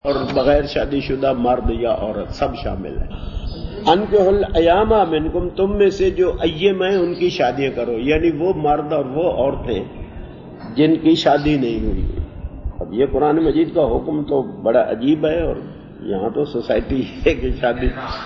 اور بغیر شادی شدہ مرد یا عورت سب شامل ہیں۔ انکحوا الایام منکم، تم میں سے جو ایم ہیں ان کی شادیاں کرو، یعنی وہ مرد اور وہ عورتیں جن کی شادی نہیں ہوئی۔ اب یہ قرآن مجید کا حکم تو بڑا عجیب ہے، اور یہاں تو سوسائٹی ہے کہ شادی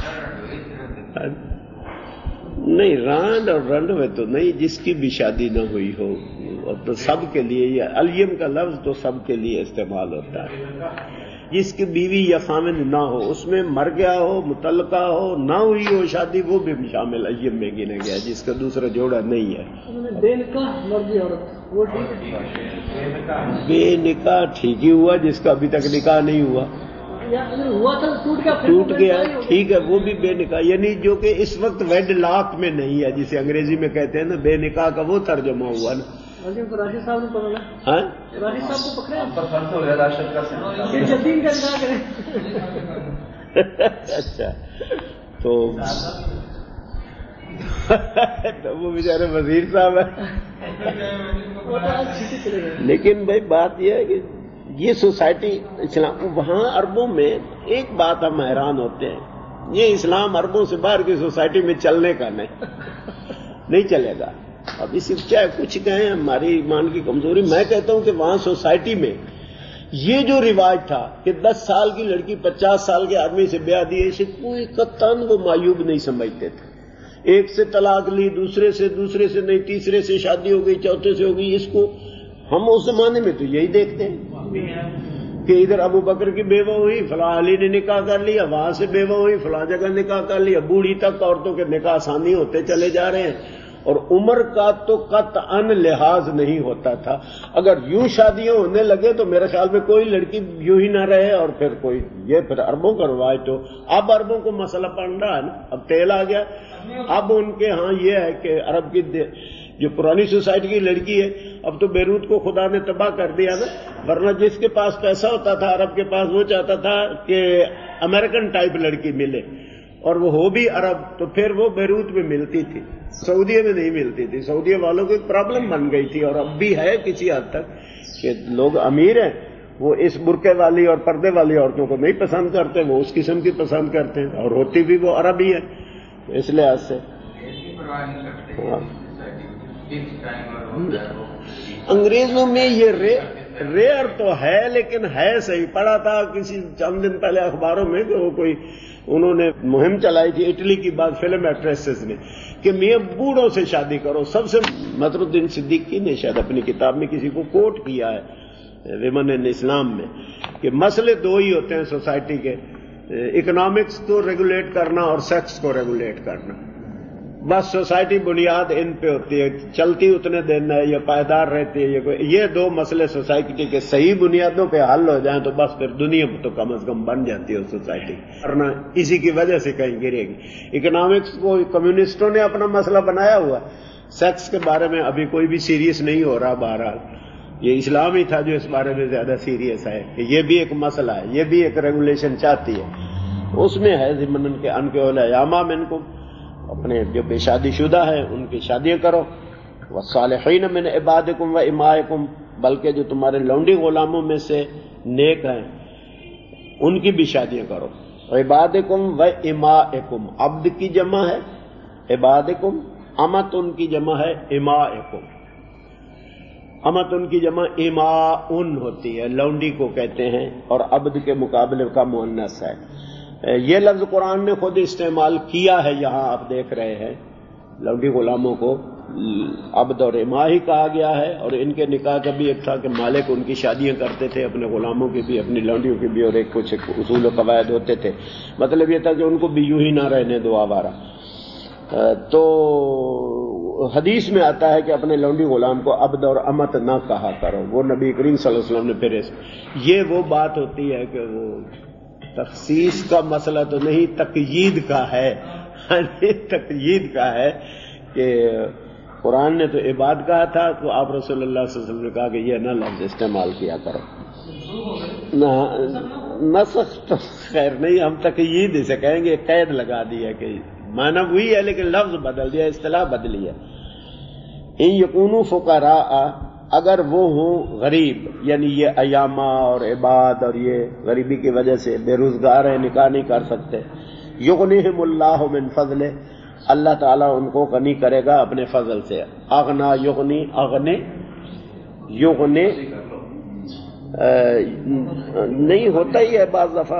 نہیں، رانڈ اور رنڈ میں تو نہیں، جس کی بھی شادی نہ ہوئی ہو تو سب کے لیے، یہ الیم کا لفظ تو سب کے لیے استعمال ہوتا ہے۔ جس کی بیوی یا خامند نہ ہو، اس میں مر گیا ہو، متعلقہ ہو، نہ ہوئی ہو شادی، وہ بھی شامل الیم میں گنا گیا، جس کا دوسرا جوڑا نہیں ہے۔ بے نکاح مرد عورت وہ ٹھیک ہے؟ بے نکاح ٹھیک ہی ہوا، جس کا ابھی تک نکاح نہیں ہوا، ہوا تھا ٹوٹ گیا، ٹھیک ہے، وہ بھی بے نکاح، یعنی جو کہ اس وقت ویڈ لاک میں نہیں ہے، جسے انگریزی میں کہتے ہیں نا، بے نکاح کا وہ ترجمہ ہوا نا۔ راجد صاحب نے پکڑا، ہاں راجد صاحب کو پکڑا کہ جدید کا نکاح کریں۔ اچھا، تو وہ بیچارے وزیر صاحب ہیں، لیکن بھائی بات یہ ہے کہ یہ سوسائٹی اسلام، وہاں عربوں میں ایک بات ہم حیران ہوتے ہیں، یہ اسلام عربوں سے باہر کی سوسائٹی میں چلنے کا نہیں چلے گا۔ اب اس چاہے کچھ کہیں، ہماری ایمان کی کمزوری، میں کہتا ہوں کہ وہاں سوسائٹی میں یہ جو رواج تھا کہ 10 سال کی لڑکی 50 سال کے آدمی سے بیاہ دیے، اسے کوئی قطعاً وہ معیوب نہیں سمجھتے تھے۔ ایک سے طلاق لی، دوسرے سے نہیں، تیسرے سے شادی ہو گئی، چوتھے سے ہو گئی، اس کو ہم اس زمانے میں تو یہی دیکھتے ہیں کہ ادھر ابو بکر کی بیوہ ہوئی، فلاں علی نے نکاح کر لیا، وہاں سے بیوہ ہوئی، فلاں جگہ نکاح کر لیا، بوڑھی تک عورتوں کے نکاح آسانی ہوتے چلے جا رہے ہیں، اور عمر کا تو قطعاً لحاظ نہیں ہوتا تھا۔ اگر یوں شادیاں ہونے لگے تو میرے خیال میں کوئی لڑکی یوں ہی نہ رہے، اور پھر کوئی، یہ پھر عربوں کا رواج تو اب عربوں کو مسئلہ پڑ رہا ہے نا، اب تیل آ گیا، اب ان کے ہاں یہ ہے کہ عرب کی جو پرانی سوسائٹی کی لڑکی ہے، اب تو بیروت کو خدا نے تباہ کر دیا نا، ورنہ جس کے پاس پیسہ ہوتا تھا عرب کے پاس، وہ چاہتا تھا کہ امریکن ٹائپ لڑکی ملے، اور وہ ہو بھی عرب، تو پھر وہ بیروت میں ملتی تھی، سعودیہ میں نہیں ملتی تھی۔ سعودیہ والوں کو ایک پرابلم بن گئی تھی، اور اب بھی ہے کسی حد تک، کہ لوگ امیر ہیں، وہ اس برقعے والی اور پردے والی عورتوں کو نہیں پسند کرتے، وہ اس قسم کی پسند کرتے ہیں، اور ہوتی بھی وہ عرب ہی ہے، اس لحاظ سے انگریزوں میں یہ ریئر تو ہے، لیکن ہے صحیح۔ پڑھا تھا کسی چند دن پہلے اخباروں میں کہ وہ کوئی، انہوں نے مہم چلائی تھی اٹلی کی بات فلم ایکٹریسز نے، کہ میاں بوڑھوں سے شادی کرو۔ سب سے مطر الدین صدیقی نے شاید اپنی کتاب میں کسی کو کوٹ کیا ہے ویمن ان اسلام میں، کہ مسئلے دو ہی ہوتے ہیں سوسائٹی کے، اکنامکس کو ریگولیٹ کرنا اور سیکس کو ریگولیٹ کرنا، بس سوسائٹی بنیاد ان پہ ہوتی ہے، چلتی اتنے دن ہے یا پائیدار رہتی ہے، یہ دو مسئلے سوسائٹی کے صحیح بنیادوں پہ حل ہو جائیں تو بس پھر دنیا تو کم از کم بن جاتی ہے سوسائٹی، ورنہ اسی کی وجہ سے کہیں گرے گی۔ اکنامکس کو کمیونسٹوں نے اپنا مسئلہ بنایا ہوا، سیکس کے بارے میں ابھی کوئی بھی سیریس نہیں ہو رہا، بہرحال یہ اسلام ہی تھا جو اس بارے میں زیادہ سیریس ہے کہ یہ بھی ایک مسئلہ ہے، یہ بھی ایک ریگولیشن چاہتی ہے، اس میں ہے ضمن کے انکحوا الایام منکم، اپنے جو بے شادی شدہ ہیں ان کی شادیاں کرو، والصالحین من عبادکم و امائکم، بلکہ جو تمہارے لونڈی غلاموں میں سے نیک ہیں ان کی بھی شادیاں کرو۔ عبادکم و امائکم، عبد کی جمع ہے عبادکم، امت ان کی جمع ہے امائکم، امت ان کی جمع اماؤن ہوتی ہے، لونڈی کو کہتے ہیں، اور عبد کے مقابلے کا مؤنث ہے۔ یہ لفظ قرآن نے خود استعمال کیا ہے، یہاں آپ دیکھ رہے ہیں لونڈی غلاموں کو عبد اور اماء ہی کہا گیا ہے، اور ان کے نکاح کا بھی ایک تھا کہ مالک ان کی شادیاں کرتے تھے، اپنے غلاموں کی بھی، اپنی لونڈیوں کی بھی، اور ایک کچھ اصول و قواعد ہوتے تھے، مطلب یہ تھا کہ ان کو بھی یوں ہی نہ رہنے دو آوارہ۔ تو حدیث میں آتا ہے کہ اپنے لونڈی غلام کو عبد اور امت نہ کہا کرو، وہ نبی کریم صلی اللہ علیہ وسلم نے پھر یہ وہ بات ہوتی ہے کہ وہ تخصیص کا مسئلہ تو نہیں، تقیید کا ہے، تقیید کا ہے کہ قرآن نے تو عباد کہا تھا، تو آپ رسول اللہ صلی اللہ علیہ وسلم نے کہا کہ یہ نہ لفظ استعمال کیا کرو، نسخ تو خیر نہیں، ہم تقیید اسے کہیں گے، قید لگا دیا کہ معنی وہی ہے لیکن لفظ بدل دیا، اصطلاح بدلی ہے۔ ان یکونوا فقراء، اگر وہ ہوں غریب، یعنی یہ ایاما اور عباد اور یہ غریبی کی وجہ سے بے روزگار ہیں، نکاح نہیں کر سکتے، یغنیہم اللہ من فضلہ، اللہ تعالیٰ ان کو غنی کرے گا اپنے فضل سے. اغنا یغنی، اغنے یغنے نہیں ہوتا ہی ہے بعض دفعہ،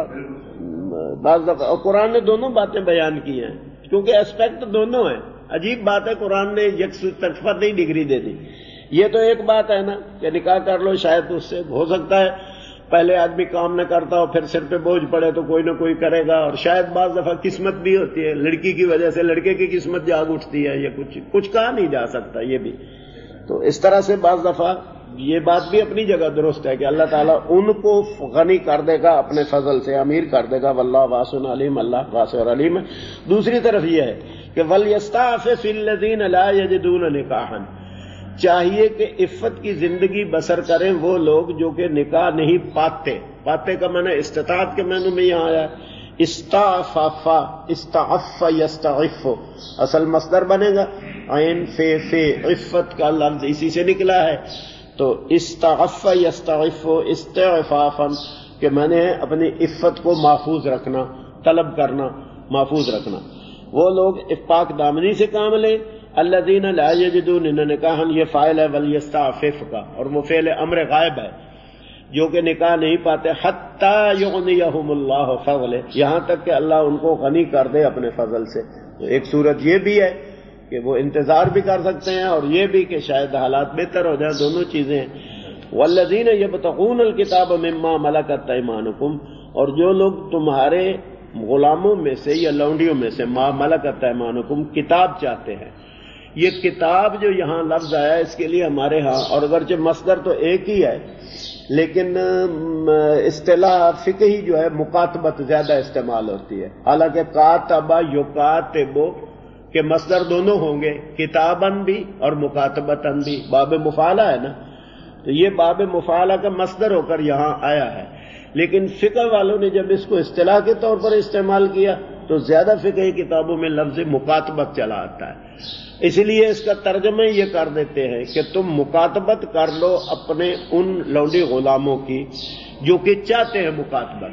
اور قرآن نے دونوں باتیں بیان کی ہیں کیونکہ اسپیکٹ دونوں ہیں. عجیب بات ہے، قرآن نے یکسو نہیں ڈگری دے دی. یہ تو ایک بات ہے نا کہ نکاح کر لو، شاید اس سے ہو سکتا ہے پہلے آدمی کام نہ کرتا ہو، پھر سر پہ بوجھ پڑے تو کوئی نہ کوئی کرے گا، اور شاید بعض دفعہ قسمت بھی ہوتی ہے، لڑکی کی وجہ سے لڑکے کی قسمت جاگ اٹھتی ہے، یہ کچھ کہا نہیں جا سکتا. یہ بھی تو اس طرح سے بعض دفعہ یہ بات بھی اپنی جگہ درست ہے کہ اللہ تعالیٰ ان کو غنی کر دے گا اپنے فضل سے، امیر کر دے گا. واللہ واسع علیم، اللہ واسع علیم ہے. دوسری طرف یہ ہے کہ وَلْيَسْتَعْفِفِ الَّذِينَ لَا يَجِدُونَ نِكَاحًا، چاہیے کہ عفت کی زندگی بسر کریں وہ لوگ جو کہ نکاح نہیں پاتے. پاتے کا معنی استطاعت کے معنی میں یہاں آیا ہے. استعفف، استعف یستعف، اصل مصدر بنے گا عین فے، عفت کا لفظ اسی سے نکلا ہے. تو استعف یستعف استعفافا کہ میں نے اپنی عفت کو محفوظ رکھنا، طلب کرنا، محفوظ رکھنا. وہ لوگ پاک دامنی سے کام لیں. الذین لا یجدون نکاحا، یہ فاعل ہے ولیستعفف کا، اور وہ فعل امر غائب ہے جو کہ نکاح نہیں پاتے. حتی یغنیہم اللہ فضلہ، یہاں تک کہ اللہ ان کو غنی کر دے اپنے فضل سے. تو ایک صورت یہ بھی ہے کہ وہ انتظار بھی کر سکتے ہیں، اور یہ بھی کہ شاید حالات بہتر ہو جائیں، دونوں چیزیں ہیں. والذین یبتغون الکتاب مما ملکت ایمانکم، اور جو لوگ تمہارے غلاموں میں سے یا لونڈیوں میں سے ما ملکت ایمانکم کتاب چاہتے ہیں. یہ کتاب جو یہاں لفظ آیا اس کے لیے ہمارے ہاں، اور اگرچہ مصدر تو ایک ہی ہے لیکن اصطلاح فقہی جو ہے مکاتبت زیادہ استعمال ہوتی ہے. حالانکہ کاتبہ یکاتبو کہ مصدر دونوں ہوں گے، کتابن بھی اور مکاتبتن بھی. باب مفعلہ ہے نا، تو یہ باب مفعلہ کا مصدر ہو کر یہاں آیا ہے. لیکن فقہ والوں نے جب اس کو اصطلاح کے طور پر استعمال کیا تو زیادہ فقہی کتابوں میں لفظ مکاتبت چلا آتا ہے. اس لیے اس کا ترجمہ یہ کر دیتے ہیں کہ تم مکاتبت کر لو اپنے ان لونڈی غلاموں کی جو کہ چاہتے ہیں مکاتبت.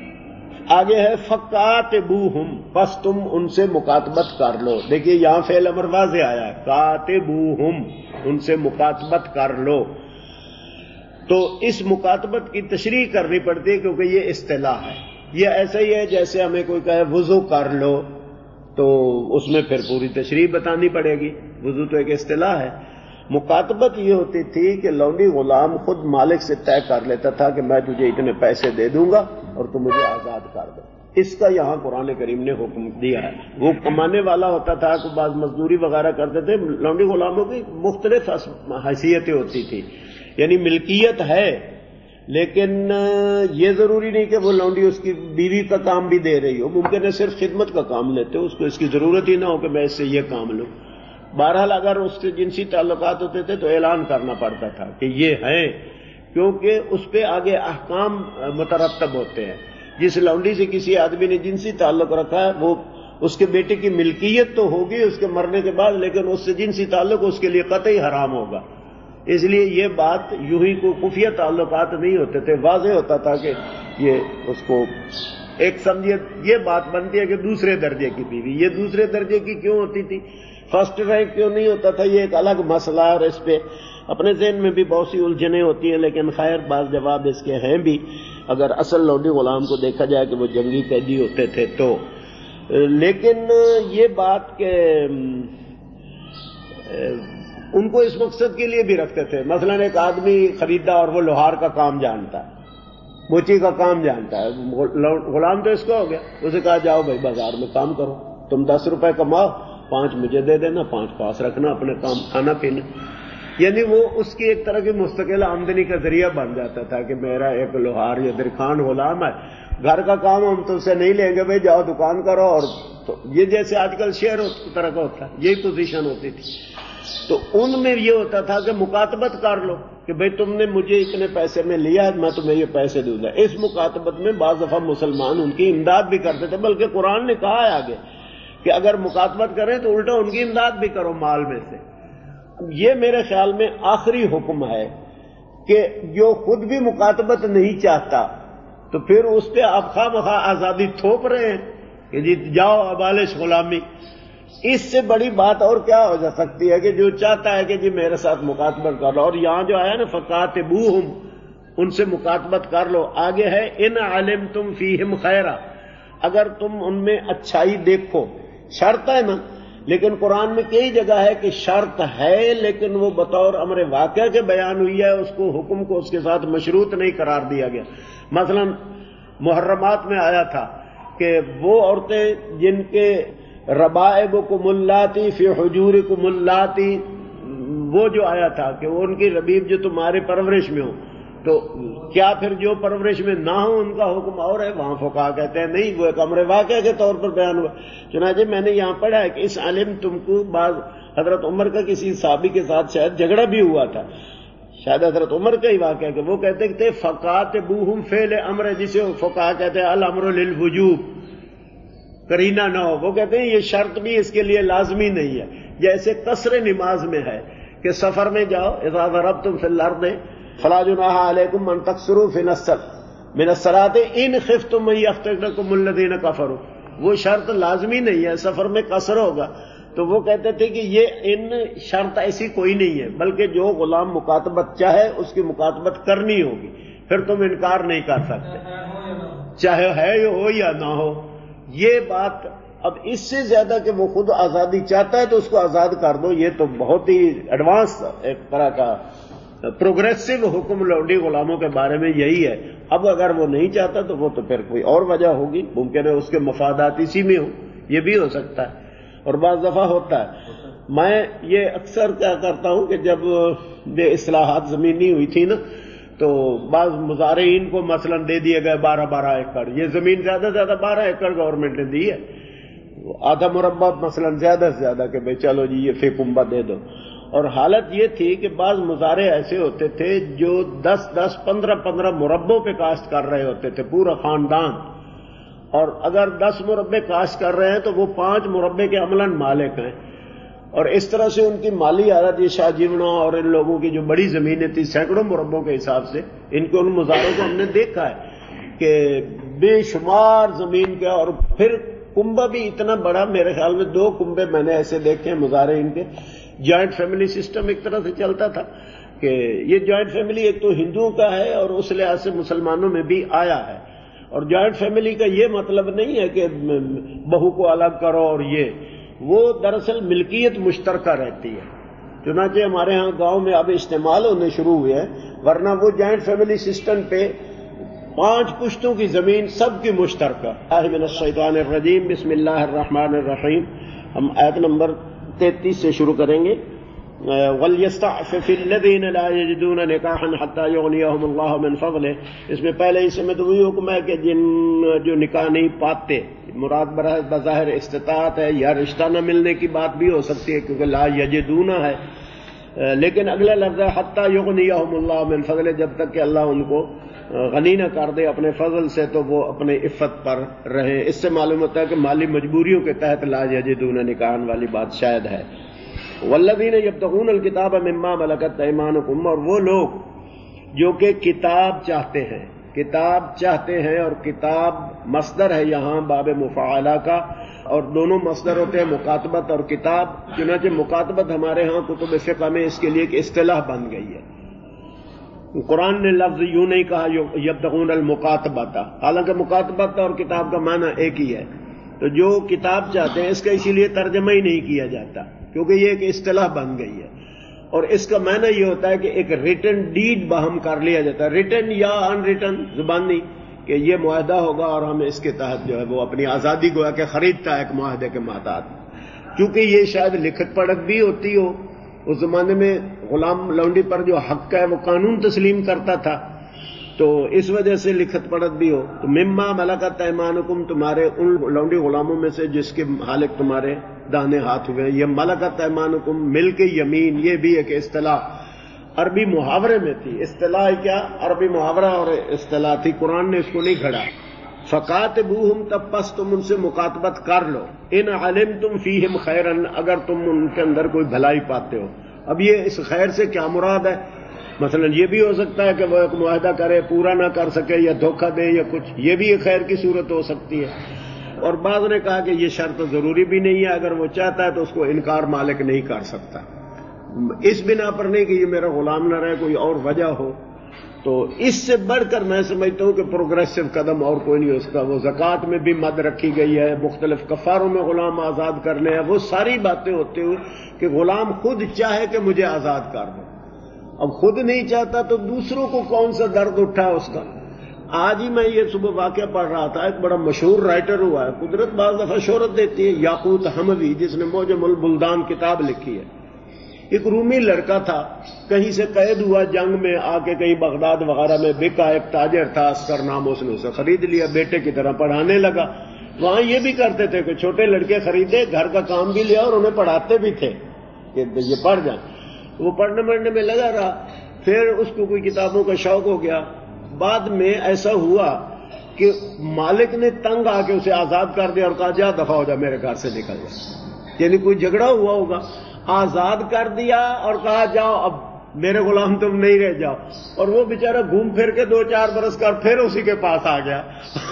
آگے ہے فَقَاتِبُوهُمْ، پس تم ان سے مکاتبت کر لو. دیکھیے یہاں فعل امر واضح آیا ہے، کاتبوہم، ان سے مکاتبت کر لو. تو اس مکاتبت کی تشریح کرنی پڑتی ہے کیونکہ یہ اصطلاح ہے. یہ ایسا ہی ہے جیسے ہمیں کوئی کہے وضو کر لو تو اس میں پھر پوری تشریح بتانی پڑے گی. وضو تو ایک اصطلاح ہے. مکاتبت یہ ہوتی تھی کہ لونڈی غلام خود مالک سے طے کر لیتا تھا کہ میں تجھے اتنے پیسے دے دوں گا اور تو مجھے آزاد کر دے. اس کا یہاں قرآن کریم نے حکم دیا ہے. وہ کمانے والا ہوتا تھا، کوئی بعض مزدوری وغیرہ کرتے تھے. لونڈی غلاموں کی مختلف حیثیتیں ہوتی تھی، یعنی ملکیت ہے لیکن یہ ضروری نہیں کہ وہ لونڈی اس کی بیوی کا کام بھی دے رہی ہو. ممکن ہے صرف خدمت کا کام لیتے ہو، اس کو اس کی ضرورت ہی نہ ہو کہ میں اس سے یہ کام لوں. بہرحال اگر اس سے جنسی تعلقات ہوتے تھے تو اعلان کرنا پڑتا تھا کہ یہ ہیں، کیونکہ اس پہ آگے احکام مترتب ہوتے ہیں. جس لونڈی سے کسی آدمی نے جنسی تعلق رکھا ہے وہ اس کے بیٹے کی ملکیت تو ہوگی اس کے مرنے کے بعد، لیکن اس سے جنسی تعلق اس کے لیے قطعی حرام ہوگا. اس لیے یہ بات یوں ہی کوئی خفیہ تعلقات نہیں ہوتے تھے، واضح ہوتا تھا کہ یہ اس کو ایک سمجھیے یہ بات بنتی ہے کہ دوسرے درجے کی بیوی. یہ دوسرے درجے کی کیوں ہوتی تھی، فرسٹ رینک کیوں نہیں ہوتا تھا، یہ ایک الگ مسئلہ ہے، اور اس پہ اپنے ذہن میں بھی بہت سی الجھنیں ہوتی ہیں. لیکن خیر بعض جواب اس کے ہیں بھی. اگر اصل لونڈی غلام کو دیکھا جائے کہ وہ جنگی قیدی ہوتے تھے تو، لیکن یہ بات کہ ان کو اس مقصد کے لیے بھی رکھتے تھے. مثلا ایک آدمی خریدا اور وہ لوہار کا کام جانتا ہے، موچی کا کام جانتا ہے، غلام تو اس کا ہو گیا. اسے کہا جاؤ بھائی بازار میں کام کرو، تم 10 روپے کماؤ، 5 مجھے دے دینا، 5 پاس رکھنا، اپنے کام کھانا پینا. یعنی وہ اس کی ایک طرح کی مستقل آمدنی کا ذریعہ بن جاتا تھا کہ میرا ایک لوہار یا درخان غلام ہے، گھر کا کام ہم تو اسے نہیں لیں گے، بھائی جاؤ دکان کرو. اور تو یہ جیسے آج کل شیئر طرح کا ہوتا ہے، یہی پوزیشن ہوتی تھی. تو ان میں یہ ہوتا تھا کہ مکاتبت کر لو کہ بھئی تم نے مجھے اتنے پیسے میں لیا ہے، میں تمہیں یہ پیسے دوں گا. اس مکاتبت میں بعض دفعہ مسلمان ان کی امداد بھی کرتے تھے، بلکہ قرآن نے کہا ہے آگے کہ اگر مکاتبت کریں تو الٹا ان کی امداد بھی کرو مال میں سے. یہ میرے خیال میں آخری حکم ہے کہ جو خود بھی مکاتبت نہیں چاہتا تو پھر اس پہ آپ خواہ مخواہ آزادی تھوپ رہے ہیں کہ جی جاؤ ابالش غلامی. اس سے بڑی بات اور کیا ہو جا سکتی ہے کہ جو چاہتا ہے کہ جی میرے ساتھ مکاتبت کر لو. اور یہاں جو آیا نا فکاتبوہم، ان سے مکاتبت کر لو. آگے ہے ان علمتم فیہم خیرا، اگر تم ان میں اچھائی دیکھو. شرط ہے نا، لیکن قرآن میں کئی جگہ ہے کہ شرط ہے لیکن وہ بطور امر واقعہ کے بیان ہوئی ہے، اس کو حکم کو اس کے ساتھ مشروط نہیں قرار دیا گیا. مثلا محرمات میں آیا تھا کہ وہ عورتیں جن کے ربائبکم اللاتی فی حجورکم اللاتی، وہ جو آیا تھا کہ وہ ان کی ربیب جو تمہارے پرورش میں ہو، تو کیا پھر جو پرورش میں نہ ہو ان کا حکم اور ہے؟ وہاں فقہا کہتے ہیں نہیں، وہ ایک امر واقعہ کے طور پر بیان ہوا. چنانچہ میں نے یہاں پڑھا ہے کہ اس عالم تم کو بعض حضرت عمر کا کسی صحابی کے ساتھ شاید جھگڑا بھی ہوا تھا، شاید حضرت عمر کا ہی واقعہ کہ وہ کہتے تھے فکاتبوہم فعل امر، جسے فقہا کہتے ہیں الامر للوجوب، کرینہ نہ ہو. وہ کہتے ہیں یہ شرط بھی اس کے لیے لازمی نہیں ہے. جیسے قصر نماز میں ہے کہ سفر میں جاؤ اذا ضربتم فی الارض فلا جناح علیکم ان تقصروا من الصلاۃ ان خفتم ان یفتنکم الذین کفروا، وہ شرط لازمی نہیں ہے، سفر میں قصر ہوگا. تو وہ کہتے تھے کہ یہ ان شرط ایسی کوئی نہیں ہے، بلکہ جو غلام مکاتبت چاہے اس کی مکاتبت کرنی ہوگی، پھر تم انکار نہیں کر سکتے چاہے ہے ہو یا نہ ہو. یہ بات اب اس سے زیادہ کہ وہ خود آزادی چاہتا ہے تو اس کو آزاد کر دو، یہ تو بہت ہی ایڈوانس ایک طرح کا پروگریسو حکم لونڈی غلاموں کے بارے میں یہی ہے. اب اگر وہ نہیں چاہتا تو وہ تو پھر کوئی اور وجہ ہوگی، ممکن ہے اس کے مفادات اسی میں ہو، یہ بھی ہو سکتا ہے اور بعض دفعہ ہوتا ہے. میں یہ اکثر کیا کرتا ہوں کہ جب یہ اصلاحات زمینی ہوئی تھی نا تو بعض مزارعین کو مثلا دے دیے گئے 12 ایکڑ، یہ زمین زیادہ سے زیادہ 12 ایکڑ گورنمنٹ نے دی ہے، آدھا مربع مثلا زیادہ سے زیادہ کہ بھئی چلو جی یہ فی کنبہ دے دو. اور حالت یہ تھی کہ بعض مزارع ایسے ہوتے تھے جو 10 15 مربوں پہ کاشت کر رہے ہوتے تھے، پورا خاندان، اور اگر 10 مربے کاشت کر رہے ہیں تو وہ 5 مربے کے عملاً مالک ہیں. اور اس طرح سے ان کی مالی حالت، یہ شاہ جیونا اور ان لوگوں کی جو بڑی زمینیں تھیں سینکڑوں مربوں کے حساب سے، ان کے ان مزاروں کو ہم نے دیکھا ہے کہ بے شمار زمین کا، اور پھر کنبہ بھی اتنا بڑا، میرے خیال میں 2 کنبے میں نے ایسے دیکھے ہیں مزارع ان کے. جوائنٹ فیملی سسٹم ایک طرح سے چلتا تھا کہ یہ جوائنٹ فیملی ایک تو ہندوؤں کا ہے اور اس لحاظ سے مسلمانوں میں بھی آیا ہے. اور جوائنٹ فیملی کا یہ مطلب نہیں ہے کہ بہو کو الگ کرو، اور وہ دراصل ملکیت مشترکہ رہتی ہے. چنانچہ ہمارے ہاں گاؤں میں اب استعمال ہونے شروع ہوئے ہیں، ورنہ وہ جوائنٹ فیملی سسٹم پہ 5 پشتوں کی زمین سب کی مشترکہ. من الشیطان الرجیم، بسم اللہ الرحمن الرحیم. ہم آیت نمبر 33 سے شروع کریں گے. وَلْيَسْتَعْفِفِ الَّذِينَ لَا يَجِدُونَ نِكَاحًا حَتَّى يُغْنِيَهُمُ اللَّهُ مِنْ فَضْلِهِ. اس میں پہلے حصے میں تو وہی حکم ہے کہ جن جو نکاح نہیں پاتے، مراد بظاہر استطاعت ہے یا رشتہ نہ ملنے کی بات بھی ہو سکتی ہے کیونکہ لا یجدون ہے، لیکن اگلا لفظ ہے حَتَّى يُغْنِيَهُمُ اللَّهُ مِنْ فَضْلِهِ، جب تک کہ اللہ ان کو غنی نہ کر دے اپنے فضل سے تو وہ اپنے عفت پر رہے. اس سے معلوم ہوتا ہے کہ مالی مجبوریوں کے تحت لا یجدون نکاحً والی بات شاید ہے. والذین یبتغون الکتاب مما ملکت ایمانکم، اور وہ لوگ جو کہ کتاب چاہتے ہیں، اور کتاب مصدر ہے یہاں باب مفاعلہ کا، اور دونوں مصدر ہوتے ہیں مکاتبت اور کتاب. چنانچہ مکاتبت ہمارے ہاں کتب فقہ میں اس کے لیے ایک اصطلاح بن گئی ہے. قرآن نے لفظ یوں نہیں کہا یبتغون المکاتبۃ، حالانکہ مکاتبت اور کتاب کا معنی ایک ہی ہے. تو جو کتاب چاہتے ہیں اس کا اسی لیے ترجمہ ہی نہیں کیا جاتا کیونکہ یہ ایک اصطلاح بن گئی ہے، اور اس کا معنی یہ ہوتا ہے کہ ایک ریٹن ڈیڈ باہم کر لیا جاتا ہے، ریٹن یا ان ریٹن زبانی، کہ یہ معاہدہ ہوگا اور ہم اس کے تحت جو ہے وہ اپنی آزادی گویا کہ خریدتا ہے ایک معاہدے کے مادات. کیونکہ یہ شاید لکھت پڑھت بھی ہوتی ہو، اس زمانے میں غلام لونڈی پر جو حق ہے وہ قانون تسلیم کرتا تھا، تو اس وجہ سے لکھت پڑھت بھی ہو. تو مما ملکت ایمانکم، تمہارے ان لونڈی غلاموں میں سے جس کے مالک تمہارے داہنے ہاتھ ہوئے. یہ ملکت ایمانکم، ملک یمین، یہ بھی ایک اصطلاح عربی محاورے میں تھی. اصطلاح کیا؟ عربی محاورہ اور اصطلاح تھی، قرآن نے اس کو نہیں گھڑا. فکاتبوہم، تب پس تم ان سے مکاتبت کر لو. ان علمتم فیہم خیرا، اگر تم ان کے اندر کوئی بھلائی پاتے ہو. اب یہ اس خیر سے کیا مراد ہے؟ مثلا یہ بھی ہو سکتا ہے کہ وہ ایک معاہدہ کرے پورا نہ کر سکے یا دھوکہ دے یا کچھ، یہ بھی ایک خیر کی صورت ہو سکتی ہے. اور بعض نے کہا کہ یہ شرط ضروری بھی نہیں ہے، اگر وہ چاہتا ہے تو اس کو انکار مالک نہیں کر سکتا، اس بنا پر نہیں کہ یہ میرا غلام نہ رہے، کوئی اور وجہ ہو. تو اس سے بڑھ کر میں سمجھتا ہوں کہ پروگریسو قدم اور کوئی نہیں ہو سکتا. وہ زکوٰۃ میں بھی مد رکھی گئی ہے، مختلف کفاروں میں غلام آزاد کرنے ہیں، وہ ساری باتیں ہوتے ہوئے کہ غلام خود چاہے کہ مجھے آزاد کر دو. اب خود نہیں چاہتا تو دوسروں کو کون سا درد اٹھا اس کا. آج ہی میں یہ صبح واقعہ پڑھ رہا تھا، ایک بڑا مشہور رائٹر ہوا ہے، قدرت بعض دفعہ شہرت دیتی ہے، یاقوت حموی، جس نے موجم البلدان کتاب لکھی ہے. ایک رومی لڑکا تھا، کہیں سے قید ہوا جنگ میں، آ کے کہیں بغداد وغیرہ میں بکا، ایک تاجر تھا عسکر نام، اس نے اسے خرید لیا، بیٹے کی طرح پڑھانے لگا. وہاں یہ بھی کرتے تھے کہ چھوٹے لڑکے خریدے، گھر کا کام بھی لیا اور انہیں پڑھاتے بھی تھے کہ یہ پڑھ جائیں. وہ پڑھنے مرنے میں لگا رہا. پھر اس کو کوئی کتابوں کا شوق ہو گیا. بعد میں ایسا ہوا کہ مالک نے تنگ آ کے اسے آزاد کر دیا اور کہا جا دفع ہو جا، میرے گھر سے نکل جا. یعنی کوئی جھگڑا ہوا ہوگا، آزاد کر دیا اور کہا جاؤ اب میرے غلام تم نہیں رہ جاؤ. اور وہ بیچارہ گھوم پھر کے 2-4 برس کر پھر اسی کے پاس آ گیا.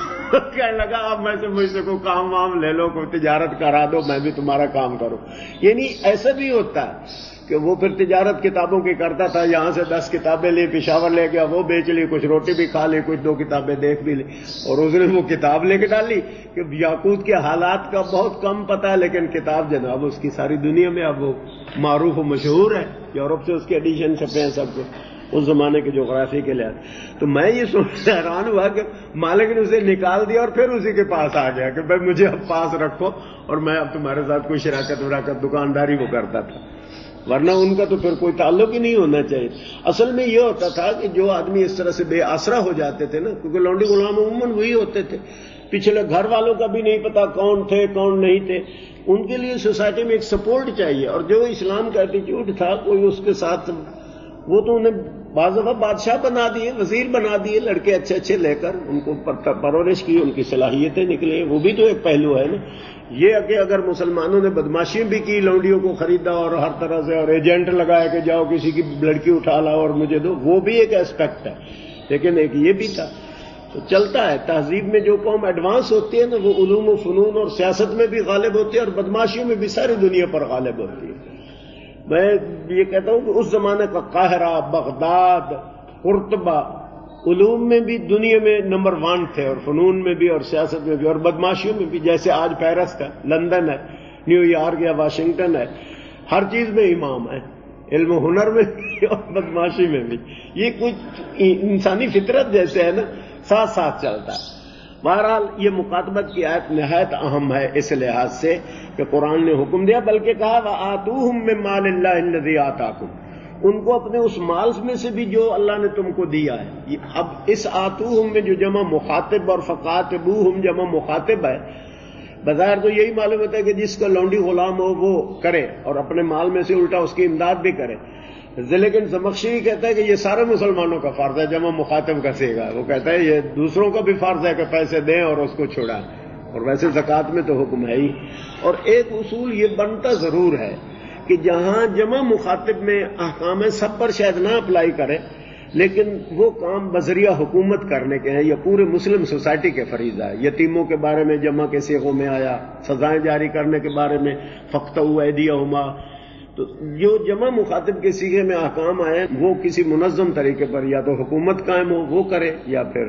کہنے لگا اب میں سے مجھ سے کوئی کام وام لے لو، کوئی تجارت کرا دو، میں بھی تمہارا کام کروں. یعنی ایسا بھی ہوتا ہے کہ وہ پھر تجارت کتابوں کی کرتا تھا، یہاں سے 10 کتابیں لی، پشاور لے گیا، وہ بیچ لی، کچھ روٹی بھی کھا لی، کچھ 2 کتابیں دیکھ بھی لی. اور اس نے وہ کتاب لے کے ڈالی کہ یاقوت کے حالات کا بہت کم پتہ ہے، لیکن کتاب جناب اس کی ساری دنیا میں اب وہ معروف و مشہور ہے. یورپ سے اس کے ایڈیشن چھپے ہیں سب کو، اس زمانے کے جغرافی کے لحاظ. تو میں یہ سوچ حیران ہوا کہ مالک نے اسے نکال دیا اور پھر اسی کے پاس آ گیا کہ بھائی مجھے اب پاس رکھو اور میں اب تمہارے ساتھ کوئی شراکت دکانداری وہ کرتا تھا، ورنہ ان کا تو پھر کوئی تعلق ہی نہیں ہونا چاہیے. اصل میں یہ ہوتا تھا کہ جو آدمی اس طرح سے بے آسرا ہو جاتے تھے نا، کیونکہ لونڈی غلام عموماً وہی ہوتے تھے، پچھلے گھر والوں کا بھی نہیں پتا کون تھے کون نہیں تھے، ان کے لیے سوسائٹی میں ایک سپورٹ چاہیے. اور جو اسلام کا ایٹیچیوڈ تھا کوئی اس کے ساتھ، وہ تو انہیں بعض دفعہ بادشاہ بنا دیے، وزیر بنا دیے، لڑکے اچھے اچھے لے کر ان کو پرورش کی، ان کی صلاحیتیں نکلیں. وہ بھی تو ایک پہلو ہے نا. یہ کہ اگر مسلمانوں نے بدماشی بھی کی، لونڈیوں کو خریدا اور ہر طرح سے، اور ایجنٹ لگایا کہ جاؤ کسی کی لڑکی اٹھا لاؤ اور مجھے دو، وہ بھی ایک اسپیکٹ ہے. لیکن ایک یہ بھی تھا. تو چلتا ہے. تہذیب میں جو قوم ایڈوانس ہوتی ہے نا، وہ علوم و فنون اور سیاست میں بھی غالب ہوتی ہے اور بدماشیوں میں بھی ساری دنیا پر غالب ہوتی ہے. میں یہ کہتا ہوں کہ اس زمانے کا قاہرہ، بغداد، قرطبہ علوم میں بھی دنیا میں نمبر 1 تھے، اور فنون میں بھی اور سیاست میں بھی اور بدماشیوں میں بھی. جیسے آج پیرس ہے، لندن ہے، نیو یارک یا واشنگٹن ہے، ہر چیز میں امام ہے، علم و ہنر میں بھی اور بدماشی میں بھی. یہ کچھ انسانی فطرت جیسے ہے نا، ساتھ ساتھ چلتا ہے. بہرحال یہ مقاتبت کی آیت نہایت اہم ہے اس لحاظ سے کہ قرآن نے حکم دیا، بلکہ کہا وَآتُوهُم مِّن مَّالِ اللَّهِ الَّذِي آتَاكُمْ، ان کو اپنے اس مال میں سے بھی جو اللہ نے تم کو دیا ہے. اب اس آتوہم میں جو جمع مخاطب اور فقاتبوہم جمع مخاطب ہے، بظاہر تو یہی معلوم ہوتا ہے کہ جس کا لونڈی غلام ہو وہ کرے اور اپنے مال میں سے الٹا اس کی امداد بھی کرے. لیکن زمخشری کہتا ہے کہ یہ سارے مسلمانوں کا فرض ہے، جمع مخاطب کا صیغہ. وہ کہتا ہے یہ دوسروں کا بھی فرض ہے کہ پیسے دیں اور اس کو چھوڑائیں، اور ویسے زکوٰۃ میں تو حکم ہے ہی. اور ایک اصول یہ بنتا ضرور ہے کہ جہاں جمع مخاطب میں احکام سب پر شاید نہ اپلائی کرے، لیکن وہ کام بذریعہ حکومت کرنے کے ہیں یا پورے مسلم سوسائٹی کے فریضہ ہے. یتیموں کے بارے میں جمع کے صیغوں میں آیا، سزائیں جاری کرنے کے بارے میں فَاقْطَعُوا أَيْدِيَهُمَا. تو جو جمع مخاطب کے صیغے میں احکام آئے وہ کسی منظم طریقے پر یا تو حکومت قائم ہو وہ کرے یا پھر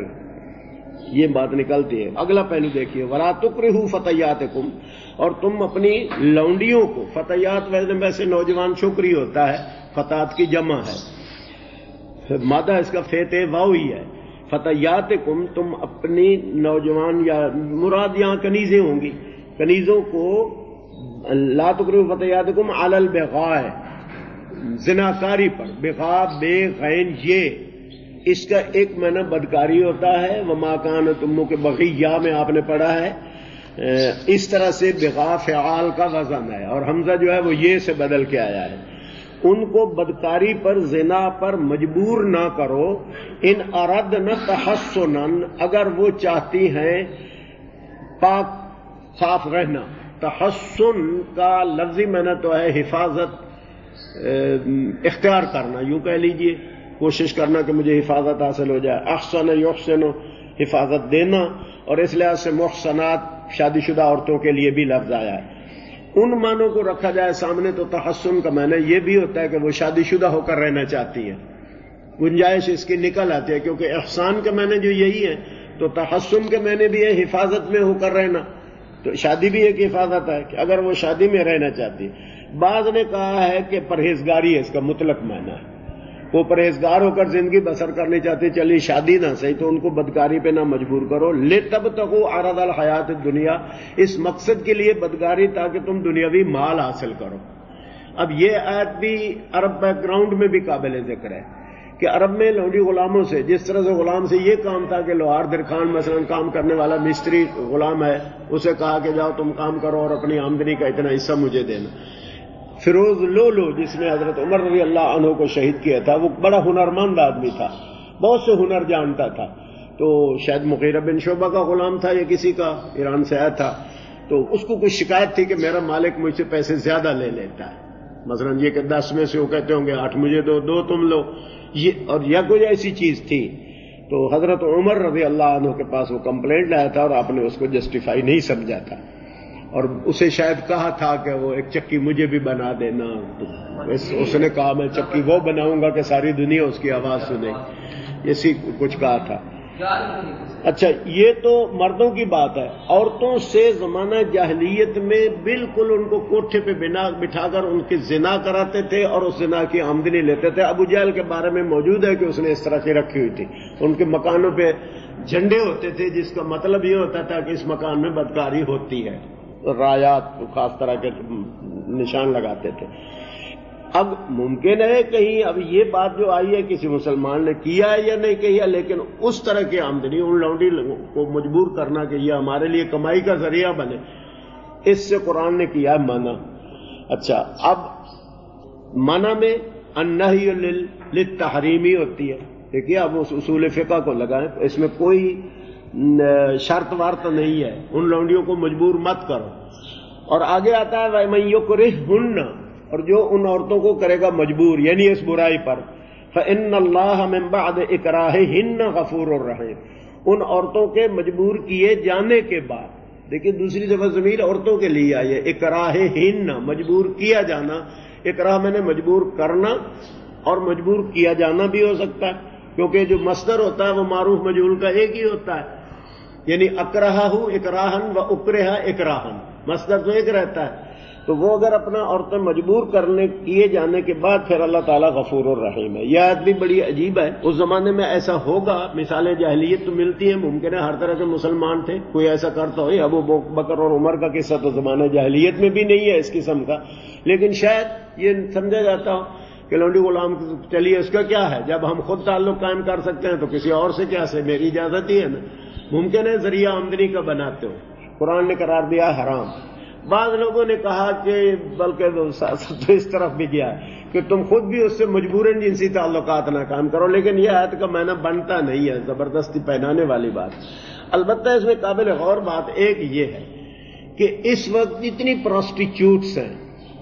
یہ بات نکلتی ہے. اگلا پہلو دیکھیے، وَلَا تُكْرِهُوا فَتَيَّاتِكُمْ، اور تم اپنی لونڈیوں کو، فتیات ویسے نوجوان چھوکری ہوتا ہے، فتات کی جمع ہے، مادہ اس کا فیت واوی ہے. فتیاتکم، تم اپنی نوجوان، یا مراد یہاں کنیزیں ہوں گی، کنیزوں کو لا تکرہوا فتیاتکم علی البغاء، زناکاری پر. بغاء بے غین یہ اس کا ایک معنی بدکاری ہوتا ہے. وما کانت امک بغیہ میں آپ نے پڑھا ہے، اس طرح سے بغاء فعال کا وزن ہے اور حمزہ جو ہے وہ یہ سے بدل کے آیا ہے. ان کو بدکاری پر، زنا پر مجبور نہ کرو. ان اردنا تحسنا، اگر وہ چاہتی ہیں پاک صاف رہنا. تحسن کا لفظی معنی تو ہے حفاظت، اختیار کرنا، یوں کہہ لیجئے کوشش کرنا کہ مجھے حفاظت حاصل ہو جائے. احسن یحسن، حفاظت دینا، اور اس لحاظ سے محسنات شادی شدہ عورتوں کے لیے بھی لفظ آیا ہے. ان معنوں کو رکھا جائے سامنے تو تحسن کا معنی یہ بھی ہوتا ہے کہ وہ شادی شدہ ہو کر رہنا چاہتی ہیں، گنجائش اس کی نکل آتی ہے، کیونکہ احسان کے معنی جو یہی ہے تو تحسن کے معنی بھی ہے حفاظت میں ہو کر رہنا. تو شادی بھی ایک حفاظت ہے کہ اگر وہ شادی میں رہنا چاہتی ہے. بعض نے کہا ہے کہ پرہیزگاری ہے اس کا مطلق معنی ہے، وہ پرہیزگار ہو کر زندگی بسر کرنی چاہتی، چلیے شادی نہ صحیح تو ان کو بدکاری پہ نہ مجبور کرو. لِتَبْتَغُوا عَرَضَ الْحَيَاةِ الدُّنْيَا، اس مقصد کے لیے بدکاری تاکہ تم دنیاوی مال حاصل کرو. اب یہ آیت بھی عرب بیک گراؤنڈ میں بھی قابل ذکر ہے کہ عرب میں لونڈی غلاموں سے جس طرح سے غلام سے یہ کام تھا کہ لوہار درخان مثلا کام کرنے والا مستری غلام ہے، اسے کہا کہ جاؤ تم کام کرو اور اپنی آمدنی کا اتنا حصہ مجھے دینا. فیروز لولو جس نے حضرت عمر رضی اللہ عنہ کو شہید کیا تھا، وہ بڑا ہنرمند آدمی تھا، بہت سے ہنر جانتا تھا. تو شاید مغیرہ بن شعبہ کا غلام تھا یا کسی کا، ایران سے آیا تھا. تو اس کو کوئی شکایت تھی کہ میرا مالک مجھ سے پیسے زیادہ لے لیتا ہے، مثلا یہ کہ 10 میں سے وہ کہتے ہوں گے 8 مجھے دو، 2 تم لو، یہ اور یا کوئی ایسی چیز تھی. تو حضرت عمر رضی اللہ عنہ کے پاس وہ کمپلینٹ لایا تھا اور آپ نے اس کو جسٹیفائی نہیں سمجھا تھا، اور اسے شاید کہا تھا کہ وہ ایک چکی مجھے بھی بنا دینا. اس نے کہا میں چکی وہ بناؤں گا کہ ساری دنیا اس کی آواز سنے، اسی کچھ کہا تھا. اچھا یہ تو مردوں کی بات ہے. عورتوں سے زمانہ جاہلیت میں بالکل ان کو کوٹھے پہ بٹھا کر ان کی زنا کراتے تھے اور اس زنا کی آمدنی لیتے تھے. ابو جہل کے بارے میں موجود ہے کہ اس نے اس طرح کی رکھی ہوئی تھی. ان کے مکانوں پہ جھنڈے ہوتے تھے جس کا مطلب یہ ہوتا تھا کہ اس مکان میں بدکاری ہوتی ہے، رایات خاص طرح کے نشان لگاتے تھے. اب ممکن ہے کہیں اب یہ بات جو آئی ہے کسی مسلمان نے کیا ہے یا نہیں کیا، لیکن اس طرح کی آمدنی ان لونڈی کو مجبور کرنا کہ یہ ہمارے لیے کمائی کا ذریعہ بنے، اس سے قرآن نے کیا منع. اچھا اب منع میں النہی للتحریمی ہوتی ہے. دیکھیے اب اس اصول فقہ کو لگائیں، اس میں کوئی شرط وارت نہیں ہے، ان لونڈیوں کو مجبور مت کرو. اور آگے آتا ہے وَمَن يُكْرِهْهُنَّ، اور جو ان عورتوں کو کرے گا مجبور یعنی اس برائی پر، فَإِنَّ اللَّهَ مِن بَعْدِ إِكْرَاهِهِنَّ غَفُورٌ رَحِيمٌ، ان عورتوں کے مجبور کیے جانے کے بعد. دیکھیے دوسری دفعہ ضمیر عورتوں کے لیے آئی ہے، اکراہہن، مجبور کیا جانا. اکراہ میں نے مجبور کرنا اور مجبور کیا جانا بھی ہو سکتا ہے، کیونکہ جو مصدر ہوتا ہے وہ معروف مجہول کا ایک ہی ہوتا ہے. یعنی اکرہہ اکراہن و اکرہ اکراہن، مصدر تو ایک رہتا ہے. تو وہ اگر اپنا عورتیں مجبور کرنے کیے جانے کے بعد پھر اللہ تعالیٰ غفور الرحیم ہے. یہ آیت بھی بڑی عجیب ہے. اس زمانے میں ایسا ہوگا، مثالیں جاہلیت تو ملتی ہیں، ممکن ہے ہر طرح کے مسلمان تھے، کوئی ایسا کرتا ہو. ابو بکر اور عمر کا قصہ تو زمانہ جاہلیت میں بھی نہیں ہے اس قسم کا، لیکن شاید یہ سمجھا جاتا ہو کہ لونڈی غلام چلیے اس کا کیا ہے، جب ہم خود تعلق قائم کر سکتے ہیں تو کسی اور سے کیا سے، میری اجازت ہی ہے نا. ممکن ہے ذریعہ آمدنی کا بناتے ہو، قرآن نے قرار دیا حرام. بعض لوگوں نے کہا کہ بلکہ تو اس طرف بھی گیا کہ تم خود بھی اس سے مجبوراً جنسی تعلقات نہ کام کرو، لیکن یہ آیت کا معنی بنتا نہیں ہے، زبردستی پہنانے والی بات. البتہ اس میں قابل غور بات ایک یہ ہے کہ اس وقت اتنی پروسٹیچیوٹس ہیں،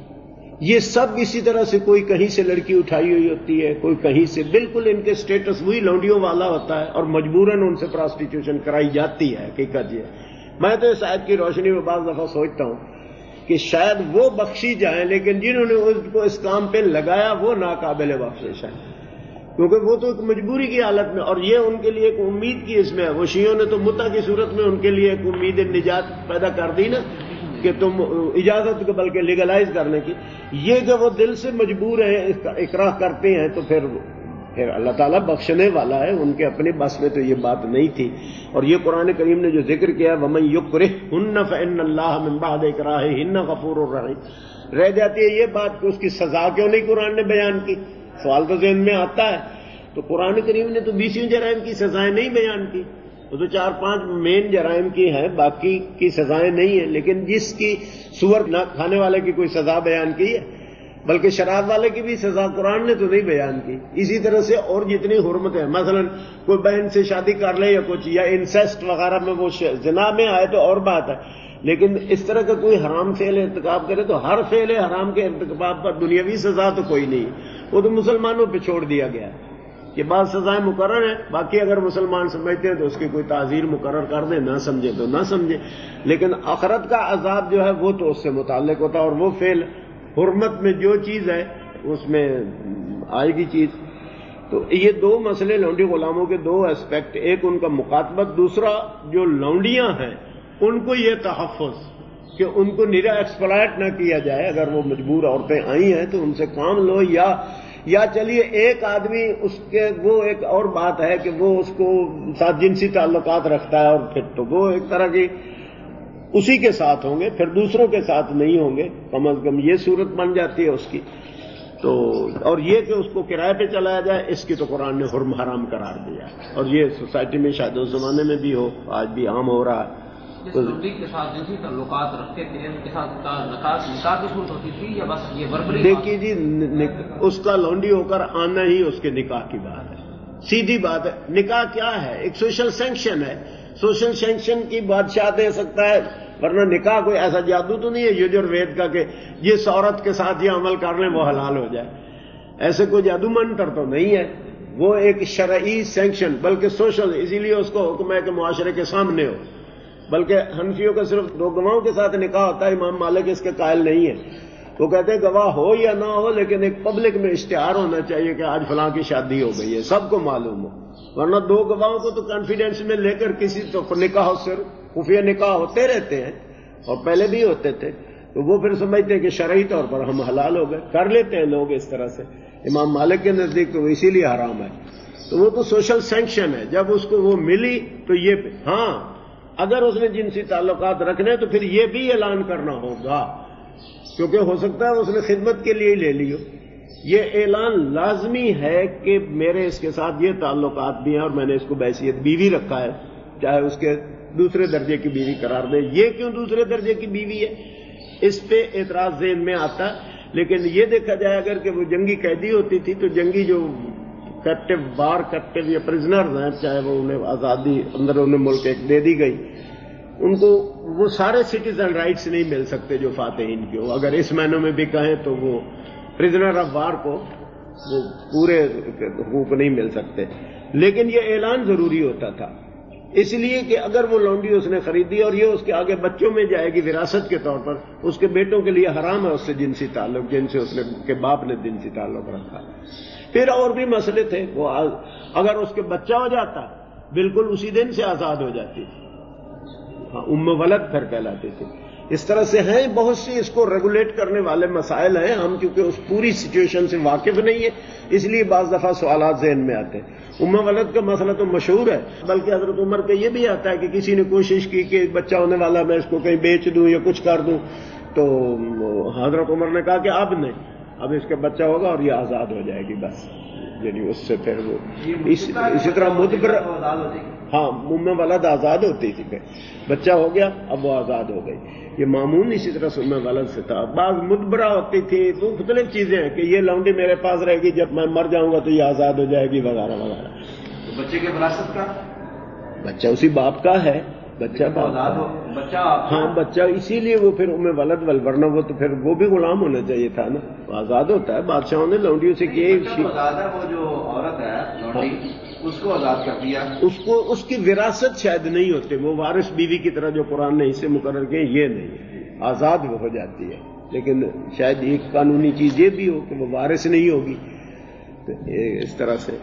یہ سب اسی طرح سے کوئی کہیں سے لڑکی اٹھائی ہوئی ہوتی ہے، کوئی کہیں سے، بالکل ان کے سٹیٹس وہی لونڈیوں والا ہوتا ہے اور مجبوراً ان سے پروسٹیٹیوشن کرائی جاتی ہے. حقیقت یہ میں تو اس آیت کی روشنی میں بعض دفعہ سوچتا ہوں کہ شاید وہ بخشی جائیں، لیکن جنہوں نے اس کو اس کام پہ لگایا وہ ناقابل بخشش ہے، کیونکہ وہ تو ایک مجبوری کی حالت میں، اور یہ ان کے لیے ایک امید کی اس میں ہے. وہ شیعوں نے تو متع کی صورت میں ان کے لیے ایک امید نجات پیدا کر دی نا، کہ تم اجازت کو بلکہ لیگلائز کرنے کی. یہ کہ وہ دل سے مجبور ہیں، اکراہ کرتے ہیں، تو پھر اللہ تعالیٰ بخشنے والا ہے، ان کے اپنے بس میں تو یہ بات نہیں تھی. اور یہ قرآن کریم نے جو ذکر کیا وَمَن يُكْرِهْهُنَّ فَإِنَّ اللَّهَ مِن بَعْدِ إِكْرَاهِهِنَّ غَفُورٌ رَحِيمٌ. رہ جاتی ہے یہ بات کہ اس کی سزا کیوں نہیں قرآن نے بیان کی. سوال تو ذہن میں آتا ہے، تو قرآن کریم نے تو 20 جرائم کی سزائیں نہیں بیان کی، وہ تو 4-5 مین جرائم کی ہیں، باقی کی سزائیں نہیں ہیں. لیکن جس کی سور نہ کھانے والے کی کوئی سزا بیان کی ہے، بلکہ شراب والے کی بھی سزا قرآن نے تو نہیں بیان کی. اسی طرح سے اور جتنی حرمت ہے، مثلا کوئی بہن سے شادی کر لے یا کچھ، یا انسیسٹ وغیرہ میں وہ زنا میں آئے تو اور بات ہے، لیکن اس طرح کا کوئی حرام فعل ارتکاب کرے تو ہر فعل حرام کے ارتکاب پر دنیاوی سزا تو کوئی نہیں، وہ تو مسلمانوں پہ چھوڑ دیا گیا ہے. یہ بعض سزائیں مقرر ہیں، باقی اگر مسلمان سمجھتے ہیں تو اس کی کوئی تعزیر مقرر کر دیں، نہ سمجھے تو نہ سمجھے، لیکن آخرت کا عذاب جو ہے وہ تو اس سے متعلق ہوتا ہے. اور وہ فعل حرمت میں جو چیز ہے اس میں آئے گی چیز. تو یہ دو مسئلے لونڈی غلاموں کے دو اسپیکٹ، ایک ان کا مکاتبت، دوسرا جو لونڈیاں ہیں ان کو یہ تحفظ کہ ان کو نرا ایکسپلائٹ نہ کیا جائے. اگر وہ مجبور عورتیں آئی ہیں تو ان سے کام لو، یا چلیے ایک آدمی اس کے وہ ایک اور بات ہے کہ وہ اس کو ساتھ جنسی تعلقات رکھتا ہے، اور پھر تو وہ ایک طرح کی اسی کے ساتھ ہوں گے، پھر دوسروں کے ساتھ نہیں ہوں گے، کم از کم یہ صورت بن جاتی ہے اس کی. تو اور یہ کہ اس کو کرائے پہ چلایا جائے، اس کی تو قرآن نے حرم حرام قرار دیا، اور یہ سوسائٹی میں شاید اس زمانے میں بھی ہو، آج بھی عام ہو رہا ہے. جس لڑکی کے ساتھ جنسی تعلقات رکھتے تھے ان کے ساتھ نکاح کی صورت ہوتی تھی یا بس یہ وربلی؟ دیکھیے جی، اس کا لونڈی ہو کر آنا ہی اس کے نکاح کی بات ہے، سیدھی بات ہے. نکاح کیا ہے؟ ایک سوشل سینکشن ہے، سوشل سینکشن کی بادشاہ دے سکتا ہے، ورنہ نکاح کوئی ایسا جادو تو نہیں ہے یجروید کا کہ جس عورت کے ساتھ یہ عمل کر لیں وہ حلال ہو جائے. ایسے کوئی جادو منتر تو نہیں ہے، وہ ایک شرعی سینکشن، بلکہ سوشل، اسی لیے اس کو حکم ہے کہ معاشرے کے سامنے ہو. بلکہ حنفیوں کا صرف 2 گواہوں کے ساتھ نکاح ہوتا ہے، امام مالک اس کے قائل نہیں ہے. وہ کہتے ہیں گواہ ہو یا نہ ہو، لیکن ایک پبلک میں اشتہار ہونا چاہیے کہ آج فلاں کی شادی ہو گئی ہے، سب کو معلوم ہو. ورنہ 2 گواہوں کو تو کانفیڈینس میں لے کر کسی تو نکاح صرف خفیہ نکاح ہوتے رہتے ہیں، اور پہلے بھی ہوتے تھے، تو وہ پھر سمجھتے ہیں کہ شرعی طور پر ہم حلال ہو گئے. کر لیتے ہیں لوگ اس طرح سے. امام مالک کے نزدیک تو اسی لیے حرام ہے. تو وہ تو سوشل سینکشن ہے. جب اس کو وہ ملی تو یہ، ہاں اگر اس نے جنسی تعلقات رکھنے تو پھر یہ بھی اعلان کرنا ہوگا، کیونکہ ہو سکتا ہے اس نے خدمت کے لیے ہی لے لی ہو. یہ اعلان لازمی ہے کہ میرے اس کے ساتھ یہ تعلقات بھی ہیں اور میں نے اس کو بحیثیت بیوی رکھا ہے، چاہے اس کے دوسرے درجے کی بیوی قرار دیں. یہ کیوں دوسرے درجے کی بیوی ہے؟ اس پہ اعتراض ذہن میں آتا ہے. لیکن یہ دیکھا جائے اگر کہ وہ جنگی قیدی ہوتی تھی تو جنگی جو کیپٹیو بار کیپٹیو یا پرزنرز ہیں، چاہے وہ انہیں آزادی اندر انہیں ملک ایک دے دی گئی، ان کو وہ سارے سٹیزن رائٹس نہیں مل سکتے جو فاتحین کے ہو. اگر اس معنوں میں بھی کہیں تو وہ پرزنر آف وار کو وہ پورے حقوق نہیں مل سکتے. لیکن یہ اعلان ضروری ہوتا تھا اس لیے کہ اگر وہ لونڈی اس نے خریدی اور یہ اس کے آگے بچوں میں جائے گی وراثت کے طور پر، اس کے بیٹوں کے لیے حرام ہے اس سے جنسی تعلق، جن سے اس نے کے باپ نے جنسی تعلق رکھا. پھر اور بھی مسئلے تھے. وہ اگر اس کے بچہ ہو جاتا بالکل اسی دن سے آزاد ہو جاتی تھی. ہاں، ولد پھر کہلاتے تھے. اس طرح سے ہیں بہت سی اس کو ریگولیٹ کرنے والے مسائل ہیں. ہم کیونکہ اس پوری سچویشن سے واقف نہیں ہے اس لیے بعض دفعہ سوالات ذہن میں آتے ہیں. ولد کا مسئلہ تو مشہور ہے، بلکہ حضرت عمر کا یہ بھی آتا ہے کہ کسی نے کوشش کی کہ بچہ ہونے والا میں اس کو کہیں بیچ دوں یا کچھ کر دوں، تو حضرت عمر نے کہا کہ اب نہیں، اب اس کا بچہ ہوگا اور یہ آزاد ہو جائے گی بس. یعنی اس سے پھر وہ اسی طرح مدبر، ہاں ولد آزاد ہوتی تھی، پھر بچہ ہو گیا اب وہ آزاد ہو گئی. یہ معمول اسی طرح سے ولد سے تھا. بعض مدبرہ ہوتی تھی، تو مختلف چیزیں ہیں کہ یہ لونڈی میرے پاس رہے گی، جب میں مر جاؤں گا تو یہ آزاد ہو جائے گی وغیرہ وغیرہ. تو بچے کے وراثت کا بچہ اسی باپ کا ہے، بچہ ہاں بچہ، اسی لیے وہ پھر ولد ورنہ وہ تو پھر وہ بھی غلام ہونا چاہیے تھا نا. آزاد ہوتا ہے. بادشاہوں نے لونڈیوں سے کیے، وہ جو عورت ہے لونڈی اس کو آزاد کر دیا، اس کی وراثت شاید نہیں ہوتے، وہ وارث بیوی کی طرح جو قرآن نے اسے مقرر کیے، یہ نہیں، آزاد وہ ہو جاتی ہے. لیکن شاید ایک قانونی چیز یہ بھی ہو کہ وہ وارث نہیں ہوگی. اس طرح سے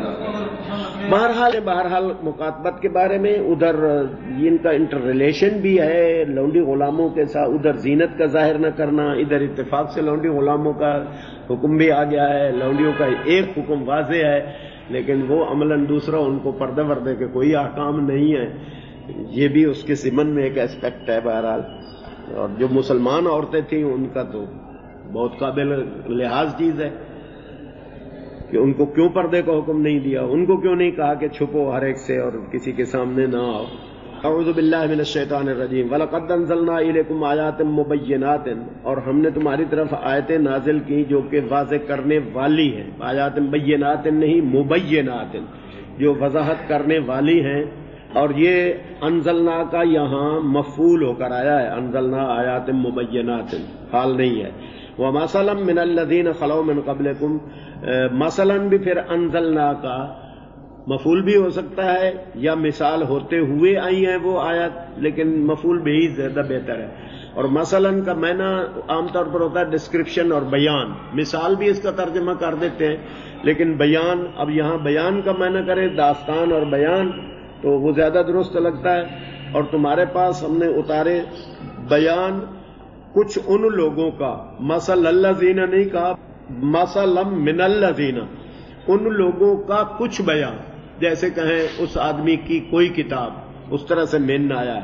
بہرحال مکاتبت کے بارے میں ادھر ان کا انٹر ریلیشن بھی ہے لونڈی غلاموں کے ساتھ. ادھر زینت کا ظاہر نہ کرنا، ادھر اتفاق سے لونڈی غلاموں کا حکم بھی آ گیا ہے. لونڈیوں کا ایک حکم واضح ہے لیکن وہ عملاً دوسرا ان کو پردے وردے کے کوئی احکام نہیں ہے. یہ بھی اس کے ضمن میں ایک اسپیکٹ ہے بہرحال. اور جو مسلمان عورتیں تھیں ان کا تو بہت قابل لحاظ چیز ہے کہ ان کو کیوں پردے کا حکم نہیں دیا، ان کو کیوں نہیں کہا کہ چھپو ہر ایک سے اور کسی کے سامنے نہ آؤ. اعوذ باللہ من الشیطان الرجیم وَلَقَدْ أَنزَلْنَا إِلَيْكُمْ آیَاتٍ مُبَيِّنَاتٍ، اور ہم نے تمہاری طرف آیتیں نازل کی جو کہ واضح کرنے والی ہیں. آیات بینات نہیں، مبینات، جو وضاحت کرنے والی ہیں. اور یہ انزلنا کا یہاں مفعول ہو کر آیا ہے، انزلنا آیات مبینات، حال نہیں ہے. وَمَثَلًا مِّنَ الَّذِينَ خَلَوْا مِن قَبْلِكُمْ، مثلاً بھی پھر انزلنا کا مفعول بھی ہو سکتا ہے یا مثال ہوتے ہوئے آئی ہیں وہ آیت، لیکن مفعول بھی زیادہ بہتر ہے. اور مثلاً کا معنی عام طور پر ہوتا ہے ڈسکرپشن اور بیان، مثال بھی اس کا ترجمہ کر دیتے ہیں، لیکن بیان، اب یہاں بیان کا معنی کریں داستان اور بیان تو وہ زیادہ درست لگتا ہے. اور تمہارے پاس ہم نے اتارے بیان کچھ ان لوگوں کا، مثل الذین نہیں کہا، مثلا من الذین، ان لوگوں کا کچھ بیان، جیسے کہیں اس آدمی کی کوئی کتاب، اس طرح سے من آیا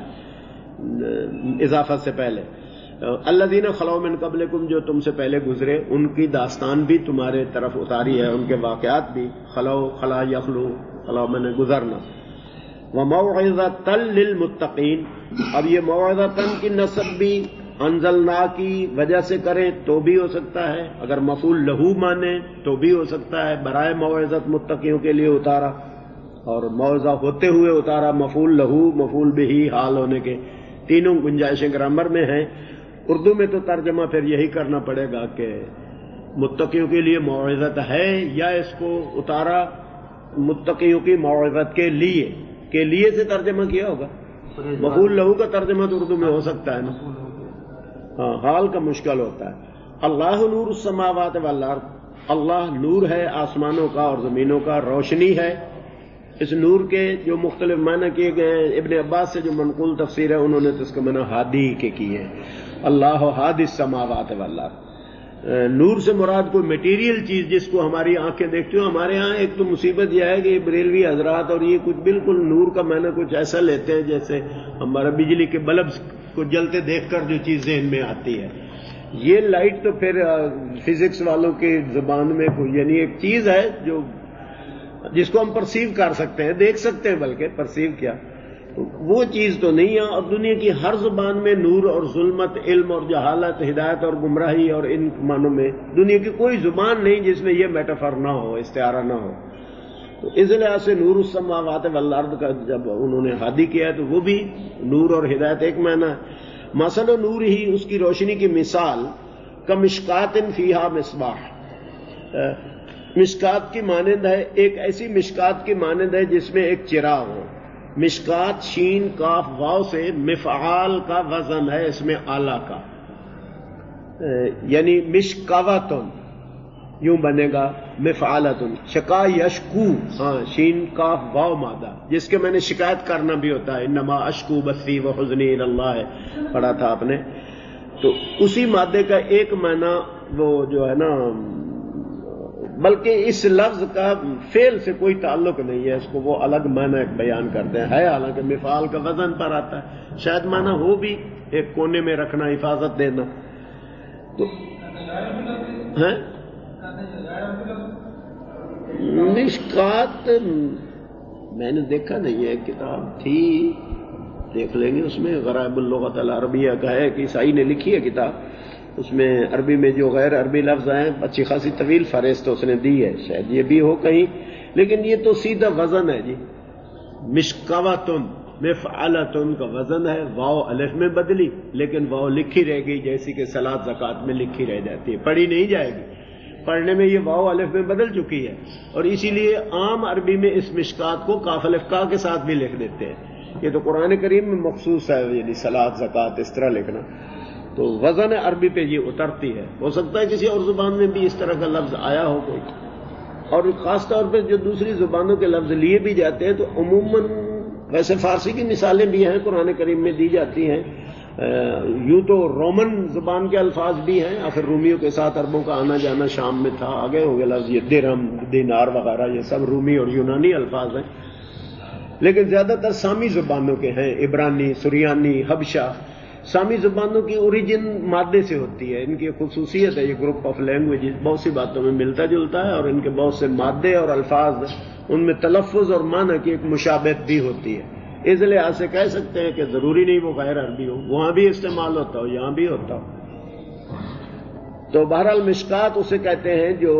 ہے اضافت سے پہلے. الذین خلو من قبلکم، جو تم سے پہلے گزرے، ان کی داستان بھی تمہارے طرف اتاری ہے، ان کے واقعات بھی. خلو، خلا یخلو، خلو میں نے گزرنا. وَمَوْعِظَةً لِّلْمُتَّقِينَ، اب یہ موعظۃً کی نسب بھی انزلنا کی وجہ سے کریں تو بھی ہو سکتا ہے، اگر مفعول لہو مانے تو بھی ہو سکتا ہے، برائے موعظت متقیوں کے لیے اتارا، اور موعظہ ہوتے ہوئے اتارا، مفعول لہو، مفعول بہ، حال ہونے کے تینوں گنجائشیں گرامر میں ہیں. اردو میں تو ترجمہ پھر یہی کرنا پڑے گا کہ متقیوں کے لیے موعظت ہے، یا اس کو اتارا متقیوں کی موعظت کے لیے سے ترجمہ کیا ہوگا. مفعول لہو کا ترجمہ تو اردو میں ہو سکتا ہے نا، ہاں، حال کا مشکل ہوتا ہے. اللہ نور السماوات والارض، اللہ نور ہے آسمانوں کا اور زمینوں کا، روشنی ہے. اس نور کے جو مختلف معنی کیے گئے ہیں، ابن عباس سے جو منقول تفسیر ہے انہوں نے تو اس کا معنی ہادی کے کیے ہیں. اللہ ہادی السماوات والارض، نور سے مراد کوئی میٹیریل چیز جس کو ہماری آنکھیں دیکھتی ہوں. ہمارے ہاں ایک تو مصیبت یہ ہے کہ بریلوی حضرات اور یہ کچھ بالکل نور کا معنی کچھ ایسا لیتے ہیں جیسے ہمارا بجلی کے بلب کو جلتے دیکھ کر جو چیز ذہن میں آتی ہے. یہ لائٹ تو پھر فزکس والوں کی زبان میں کوئی، یعنی ایک چیز ہے جو جس کو ہم پرسیو کر سکتے ہیں، دیکھ سکتے ہیں، بلکہ پرسیو کیا، تو وہ چیز تو نہیں ہے. اور دنیا کی ہر زبان میں نور اور ظلمت، علم اور جہالت، ہدایت اور گمراہی اور ان معنوں میں دنیا کی کوئی زبان نہیں جس میں یہ میٹافر نہ ہو، استعارہ نہ ہو. تو اس لحاظ سے نور السماوات والارض کا جب انہوں نے ہادی کیا ہے تو وہ بھی نور اور ہدایت ایک معنی ہے. مثل نور ہی، اس کی روشنی کی مثال، کمشکات فیہا مصباح، مشکات کی مانند ہے، ایک ایسی مشکات کی مانند ہے جس میں ایک چراغ ہو. مشکات شین کاف واو سے مفعال کا وزن ہے، اس میں آلہ کا، یعنی مشکاواتن یوں بنے گا، مفعالتن، شکا یشکو، ہاں، شین کاف واو مادہ، جس کے میں نے شکایت کرنا بھی ہوتا ہے، انما اشکو بثی وحزنی الی اللہ ہے، پڑھا تھا آپ نے. تو اسی مادے کا ایک معنی وہ جو ہے نا، بلکہ اس لفظ کا فعل سے کوئی تعلق نہیں ہے، اس کو وہ الگ معنی بیان کرتے ہیں، ہے حالانکہ مفعال کا وزن پر آتا ہے، شاید معنی ہو بھی ایک کونے میں رکھنا، حفاظت دینا. تو ہیں مشکات میں نے دیکھا نہیں ہے، کتاب تھی، دیکھ لیں گے، اس میں غرائب اللغت العربیہ کا ہے کہ عیسائی نے لکھی ہے کتاب، اس میں عربی میں جو غیر عربی لفظ ہیں اچھی خاصی طویل فہرست اس نے دی ہے، شاید یہ بھی ہو کہیں، لیکن یہ تو سیدھا وزن ہے جی. مشکواتن، مفعلتن کا وزن ہے، واو الف میں بدلی، لیکن واو لکھی رہ گئی جیسی کہ صلاۃ زکوٰۃ میں لکھی رہ جاتی ہے، پڑھی نہیں جائے گی. پڑھنے میں یہ واو الف میں بدل چکی ہے، اور اسی لیے عام عربی میں اس مشکات کو کاف الف کا کے ساتھ بھی لکھ دیتے ہیں. یہ تو قرآن کریم میں مخصوص ہے، یعنی صلاۃ زکوٰۃ اس طرح لکھنا، تو وزن عربی پہ یہ اترتی ہے. ہو سکتا ہے کسی اور زبان میں بھی اس طرح کا لفظ آیا ہو کوئی، اور خاص طور پہ جو دوسری زبانوں کے لفظ لیے بھی جاتے ہیں تو عموماً، ویسے فارسی کی مثالیں بھی ہیں قرآن کریم میں دی جاتی ہیں، یوں تو رومن زبان کے الفاظ بھی ہیں، آخر رومیوں کے ساتھ عربوں کا آنا جانا شام میں تھا، آگے ہو گئے لفظ، یہ درہم، دینار وغیرہ، یہ سب رومی اور یونانی الفاظ ہیں. لیکن زیادہ تر سامی زبانوں کے ہیں، عبرانی، سریانی، حبشہ. سامی زبانوں کی اوریجن مادے سے ہوتی ہے، ان کی خصوصیت ہے، یہ گروپ آف لینگویجز بہت سی باتوں میں ملتا جلتا ہے، اور ان کے بہت سے مادے اور الفاظ ان میں تلفظ اور معنی کی ایک مشابہت بھی ہوتی ہے. اس لحاظ سے کہہ سکتے ہیں کہ ضروری نہیں وہ غیر عربی ہو، وہاں بھی استعمال ہوتا ہو، یہاں بھی ہوتا ہو۔ تو بہرحال مشکات اسے کہتے ہیں جو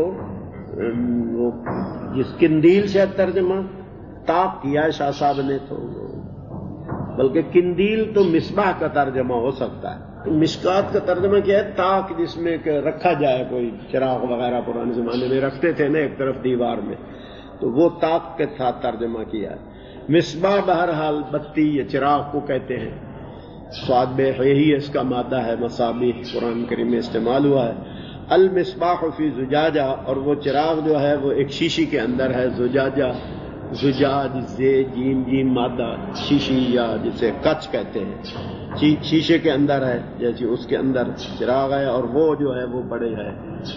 جس قندیل سے ترجمہ طاق کیا ہے شاہ صاحب نے، تو بلکہ قندیل تو مصباح کا ترجمہ ہو سکتا ہے۔ مشکات کا ترجمہ کیا ہے؟ طاق، جس میں کہ رکھا جائے کوئی چراغ وغیرہ، پرانے زمانے میں رکھتے تھے نا ایک طرف دیوار میں، تو وہ طاق کے ساتھ ترجمہ کیا ہے۔ مصباح بہرحال بتی یا چراغ کو کہتے ہیں، سواد بے ہی اس کا مادہ ہے، مصابیح قرآن کریم میں استعمال ہوا ہے۔ المصباح فی زجاجہ، اور وہ چراغ جو ہے وہ ایک شیشی کے اندر ہے، زجاجہ، زجاج زے جیم جیم مادہ، شیشی یا جسے کچ کہتے ہیں، شیشے کے اندر ہے، جیسے اس کے اندر چراغ ہے، اور وہ جو ہے وہ بڑے ہے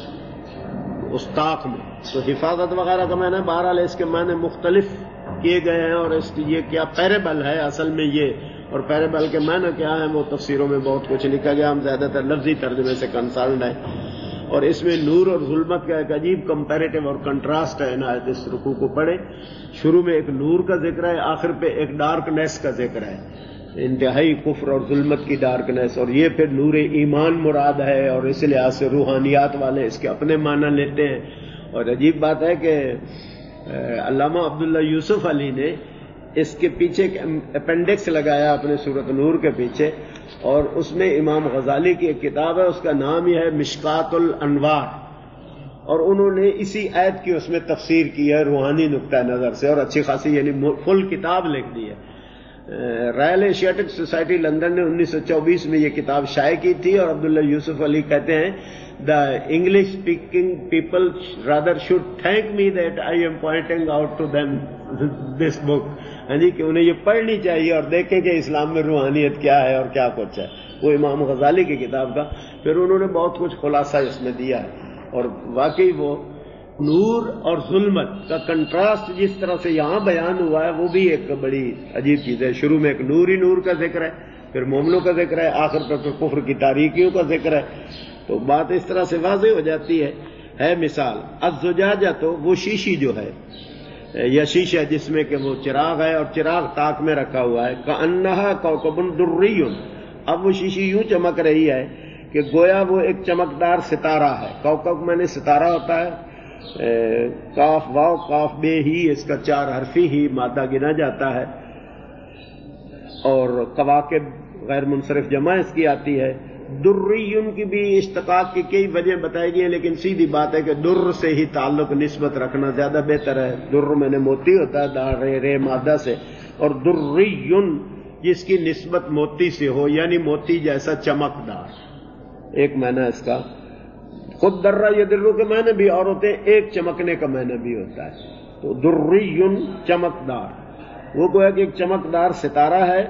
اس طاق میں۔ تو حفاظت وغیرہ کا معنی بہرحال اس کے معنی مختلف کیے گئے ہیں، اور اس یہ کیا پیربل ہے اصل میں یہ، اور پیربل کے معنی کیا ہے وہ تفسیروں میں بہت کچھ لکھا گیا، ہم زیادہ تر لفظی ترجمے سے کنسرنڈ ہیں۔ اور اس میں نور اور ظلمت کا ایک عجیب کمپیریٹو اور کنٹراسٹ ہے نا، اس رکوع کو پڑھے، شروع میں ایک نور کا ذکر ہے، آخر پہ ایک ڈارکنیس کا ذکر ہے، انتہائی کفر اور ظلمت کی ڈارکنیس، اور یہ پھر نور ایمان مراد ہے، اور اس لحاظ سے روحانیات والے اس کے اپنے معنی لیتے ہیں۔ اور عجیب بات ہے کہ علامہ عبداللہ یوسف علی نے اس کے پیچھے ایک اپینڈکس لگایا اپنے سورۃ نور کے پیچھے، اور اس میں امام غزالی کی ایک کتاب ہے، اس کا نام ہی ہے مشکات الانوار، اور انہوں نے اسی آیت کی اس میں تفسیر کی ہے روحانی نقطہ نظر سے، اور اچھی خاصی یعنی فل کتاب لکھ دی ہے۔ رائل ایشیاٹک سوسائٹی لندن نے 1924 میں یہ کتاب شائع کی تھی، اور عبداللہ یوسف علی کہتے ہیں the English speaking people rather should thank me that I am pointing out to them this book، ہاں جی، کہ انہیں یہ پڑھنی چاہیے اور دیکھیں کہ اسلام میں روحانیت کیا ہے اور کیا کچھ ہے، وہ امام غزالی کی کتاب کا۔ پھر انہوں نے بہت کچھ خلاصہ اس میں دیا ہے، اور واقعی وہ نور اور ظلمت کا کنٹراسٹ جس طرح سے یہاں بیان ہوا ہے وہ بھی ایک بڑی عجیب چیز ہے۔ شروع میں ایک نور ہی نور کا ذکر ہے، پھر مومنوں کا ذکر ہے، آخر پر پھر کفر کی تاریکیوں کا ذکر ہے، تو بات اس طرح سے واضح ہو جاتی ہے مثال۔ الزجاجہ تو وہ شیشی جو ہے یا شیشہ جس میں کہ وہ چراغ ہے، اور چراغ طاق میں رکھا ہوا ہے، کأنہا کوکب دری، اب وہ شیشی یوں چمک رہی ہے کہ گویا وہ ایک چمکدار ستارہ ہے۔ کوکب میں نے ستارہ ہوتا ہے، کاف واو کاف بے ہی اس کا 4 حرفی ہی مادہ گنا جاتا ہے، اور کواکب غیر منصرف جمع اس کی آتی ہے۔ دریون کی بھی اشتقاق کی کئی وجہ بتائی گئی ہیں، لیکن سیدھی بات ہے کہ در سے ہی تعلق نسبت رکھنا زیادہ بہتر ہے۔ در میں نے موتی ہوتا ہے دار رے مادہ سے، اور دریون جس کی نسبت موتی سے ہو، یعنی موتی جیسا چمکدار، ایک معنی اس کا۔ خود درہ یا درو کے معنی بھی اور ہوتے ہیں، ایک چمکنے کا معنی بھی ہوتا ہے، تو دریون چمکدار، وہ گویا کہ ایک چمکدار ستارہ ہے۔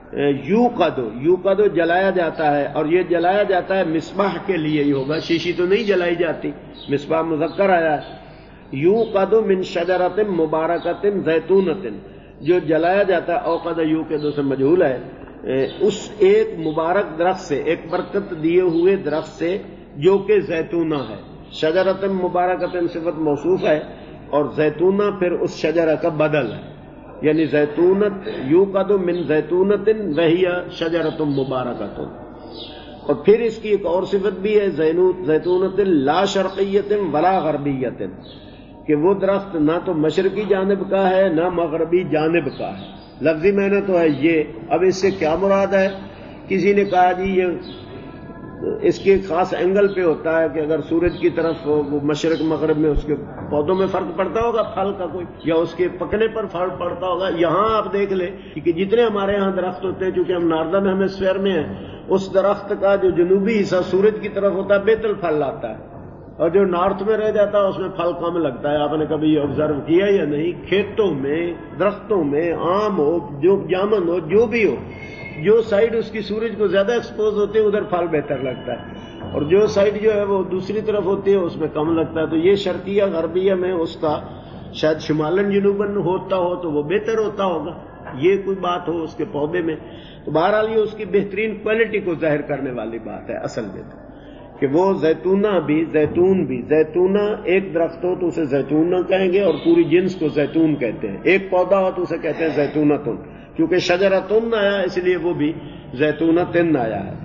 یوقدو جلایا جاتا ہے، اور یہ جلایا جاتا ہے مصباح کے لیے ہی ہوگا، شیشی تو نہیں جلائی جاتی، مصباح مذکر آیا ہے۔ یوقدو من شجرۃ مبارکۃ زیتونۃ، جو جلایا جاتا ہے، اوقد یوقدو سے مجہول ہے، اس ایک مبارک درخت سے، ایک برکت دیے ہوئے درخت سے جو کہ زیتونہ ہے۔ شجرۃ مبارکۃ صفت موصوف ہے، اور زیتونہ پھر اس شجرہ کا بدل ہے، یعنی زیتونت یوقد من زیتونت وہی شجرۃ مبارکۃ۔ اور پھر اس کی ایک اور صفت بھی ہے، زیتونت لا شرقیت ولا غربیت، کہ وہ درخت نہ تو مشرقی جانب کا ہے نہ مغربی جانب کا ہے۔ لفظی معنی تو ہے یہ۔ اب اس سے کیا مراد ہے؟ کسی نے کہا جی یہ اس کے خاص اینگل پہ ہوتا ہے کہ اگر سورج کی طرف وہ مشرق مغرب میں اس کے پودوں میں فرق پڑتا ہوگا پھل کا کوئی، یا اس کے پکنے پر فرق پڑتا ہوگا۔ یہاں آپ دیکھ لیں کہ جتنے ہمارے ہاں درخت ہوتے ہیں، چونکہ ہم ناردرن ہیمسفیئر میں ہیں، اس درخت کا جو جنوبی حصہ سورج کی طرف ہوتا ہے بہتر پھل لاتا ہے، اور جو نارتھ میں رہ جاتا ہے اس میں پھل کم لگتا ہے۔ آپ نے کبھی یہ آبزرو کیا یا نہیں؟ کھیتوں میں، درختوں میں، آم ہو، جو جامن ہو، جو بھی ہو، جو سائڈ اس کی سورج کو زیادہ ایکسپوز ہوتی ہے ادھر پھل بہتر لگتا ہے، اور جو سائڈ جو ہے وہ دوسری طرف ہوتی ہے اس میں کم لگتا ہے۔ تو یہ شرقیہ غربیہ میں اس کا شاید شمالن جنوبن ہوتا ہو تو وہ بہتر ہوتا ہوگا، یہ کوئی بات ہو اس کے پودے میں۔ تو بہرحال یہ اس کی بہترین کوالٹی کو ظاہر کرنے والی بات ہے اصل میں، کہ وہ زیتونہ بھی، زیتون بھی، زیتونہ ایک درخت ہو تو اسے زیتونہ کہیں گے، اور پوری جنس کو زیتون کہتے ہیں۔ ایک پودا ہو تو اسے کہتے ہیں زیتونتن، کیونکہ شجرتن آیا اس لیے وہ بھی زیتونتن آیا ہے.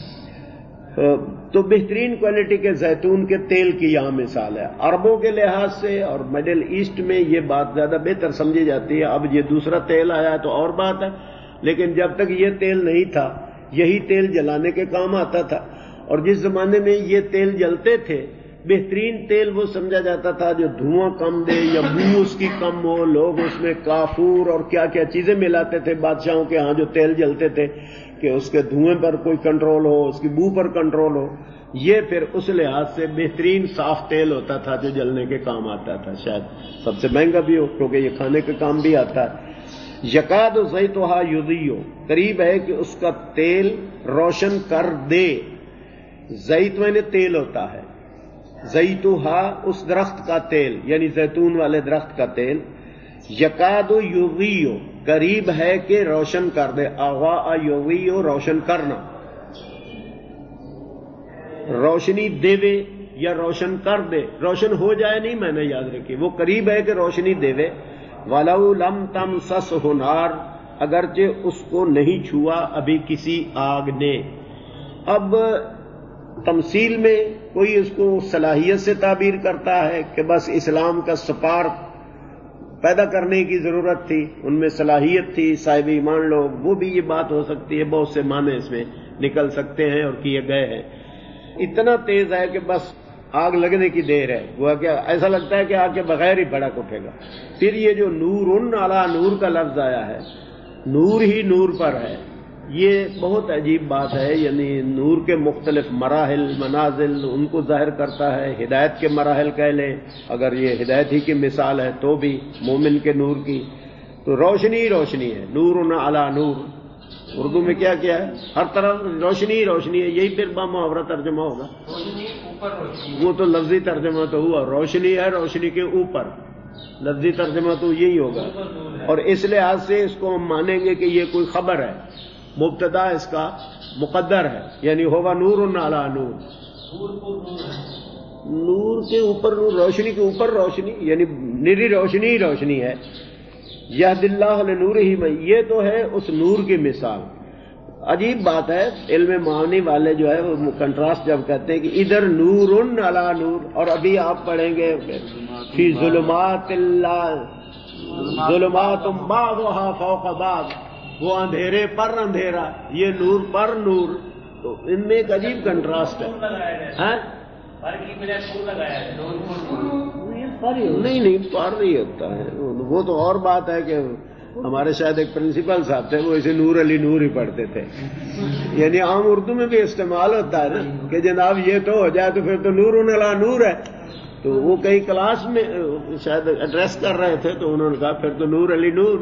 تو بہترین کوالٹی کے زیتون کے تیل کی یہاں مثال ہے. عربوں کے لحاظ سے اور مڈل ایسٹ میں یہ بات زیادہ بہتر سمجھی جاتی ہے. اب یہ دوسرا تیل آیا تو اور بات ہے، لیکن جب تک یہ تیل نہیں تھا یہی تیل جلانے کے کام آتا تھا. اور جس زمانے میں یہ تیل جلتے تھے بہترین تیل وہ سمجھا جاتا تھا جو دھواں کم دے یا بو اس کی کم ہو. لوگ اس میں کافور اور کیا کیا چیزیں ملاتے تھے بادشاہوں کے ہاں جو تیل جلتے تھے کہ اس کے دھوئیں پر کوئی کنٹرول ہو، اس کی بو پر کنٹرول ہو. یہ پھر اس لحاظ سے بہترین صاف تیل ہوتا تھا جو جلنے کے کام آتا تھا. شاید سب سے مہنگا بھی ہو کیونکہ یہ کھانے کے کام بھی آتا ہے. یکاد زیتھا یضیء، قریب ہے کہ اس کا تیل روشن کر دے. زیت میں تیل ہوتا ہے، زیتھا اس درخت کا تیل یعنی زیتون والے درخت کا تیل. یکاد یضیء، قریب ہے کہ روشن کر دے. اضاء یضیء، روشن کرنا، روشنی دے یا روشن کر دے. روشن ہو جائے نہیں میں نے یاد رکھی، وہ قریب ہے کہ روشنی دے. وَلَوْ لَمْ تَمْسَسْهُ نَارٌ، اگرچہ اس کو نہیں چھوا ابھی کسی آگ نے. اب تمثیل میں کوئی اس کو صلاحیت سے تعبیر کرتا ہے کہ بس اسلام کا سپارک پیدا کرنے کی ضرورت تھی، ان میں صلاحیت تھی صاحب ایمان لوگ، وہ بھی یہ بات ہو سکتی ہے. بہت سے معنی اس میں نکل سکتے ہیں اور کیے گئے ہیں. اتنا تیز ہے کہ بس آگ لگنے کی دیر ہے، وہ کیا ایسا لگتا ہے کہ آگ کے بغیر ہی بھڑک اٹھے گا. پھر یہ جو نور علی نور کا لفظ آیا ہے، نور ہی نور پر ہے، یہ بہت عجیب بات ہے. یعنی نور کے مختلف مراحل منازل ان کو ظاہر کرتا ہے. ہدایت کے مراحل کہہ لیں، اگر یہ ہدایت ہی کی مثال ہے تو بھی مومن کے نور کی، تو روشنی ہی روشنی ہے. نور علی نور اردو میں کیا کیا ہے؟ ہر طرف روشنی ہی روشنی ہے. یہی پھر بامحاورہ ترجمہ ہوگا. وہ تو لفظی ترجمہ تو ہوا، روشنی ہے روشنی کے اوپر، لفظی ترجمہ تو یہی ہوگا. اور اس لحاظ سے اس کو ہم مانیں گے کہ یہ کوئی خبر ہے، مبتدا اس کا مقدر ہے، یعنی ہوگا نور علی نور. نور کے اوپر نور، روشنی کے اوپر روشنی، یعنی نری روشنی ہی روشنی ہے. یہد اللہ لنورہ من، یہ تو ہے اس نور کی مثال. عجیب بات ہے، علم معانی والے جو ہے وہ کنٹراسٹ جب کہتے ہیں کہ ادھر نور علی نور، اور ابھی آپ پڑھیں گے فی ظلمات اللہ، ظلمات بعضها فوق بعض، وہ اندھیرے پر اندھیرا، یہ نور پر نور. تو ان میں ایک عجیب کنٹراسٹ ہے. نہیں پر نہیں ہوتا ہے، وہ تو اور بات ہے کہ ہمارے شاید ایک پرنسپل صاحب تھے، وہ اسے نور علی نور ہی پڑھتے تھے. یعنی عام اردو میں بھی استعمال ہوتا ہے نا کہ جناب یہ تو ہو جائے تو پھر تو نور علی نور ہے. تو وہ کئی کلاس میں شاید ایڈریس کر رہے تھے تو انہوں نے کہا پھر تو نور علی نور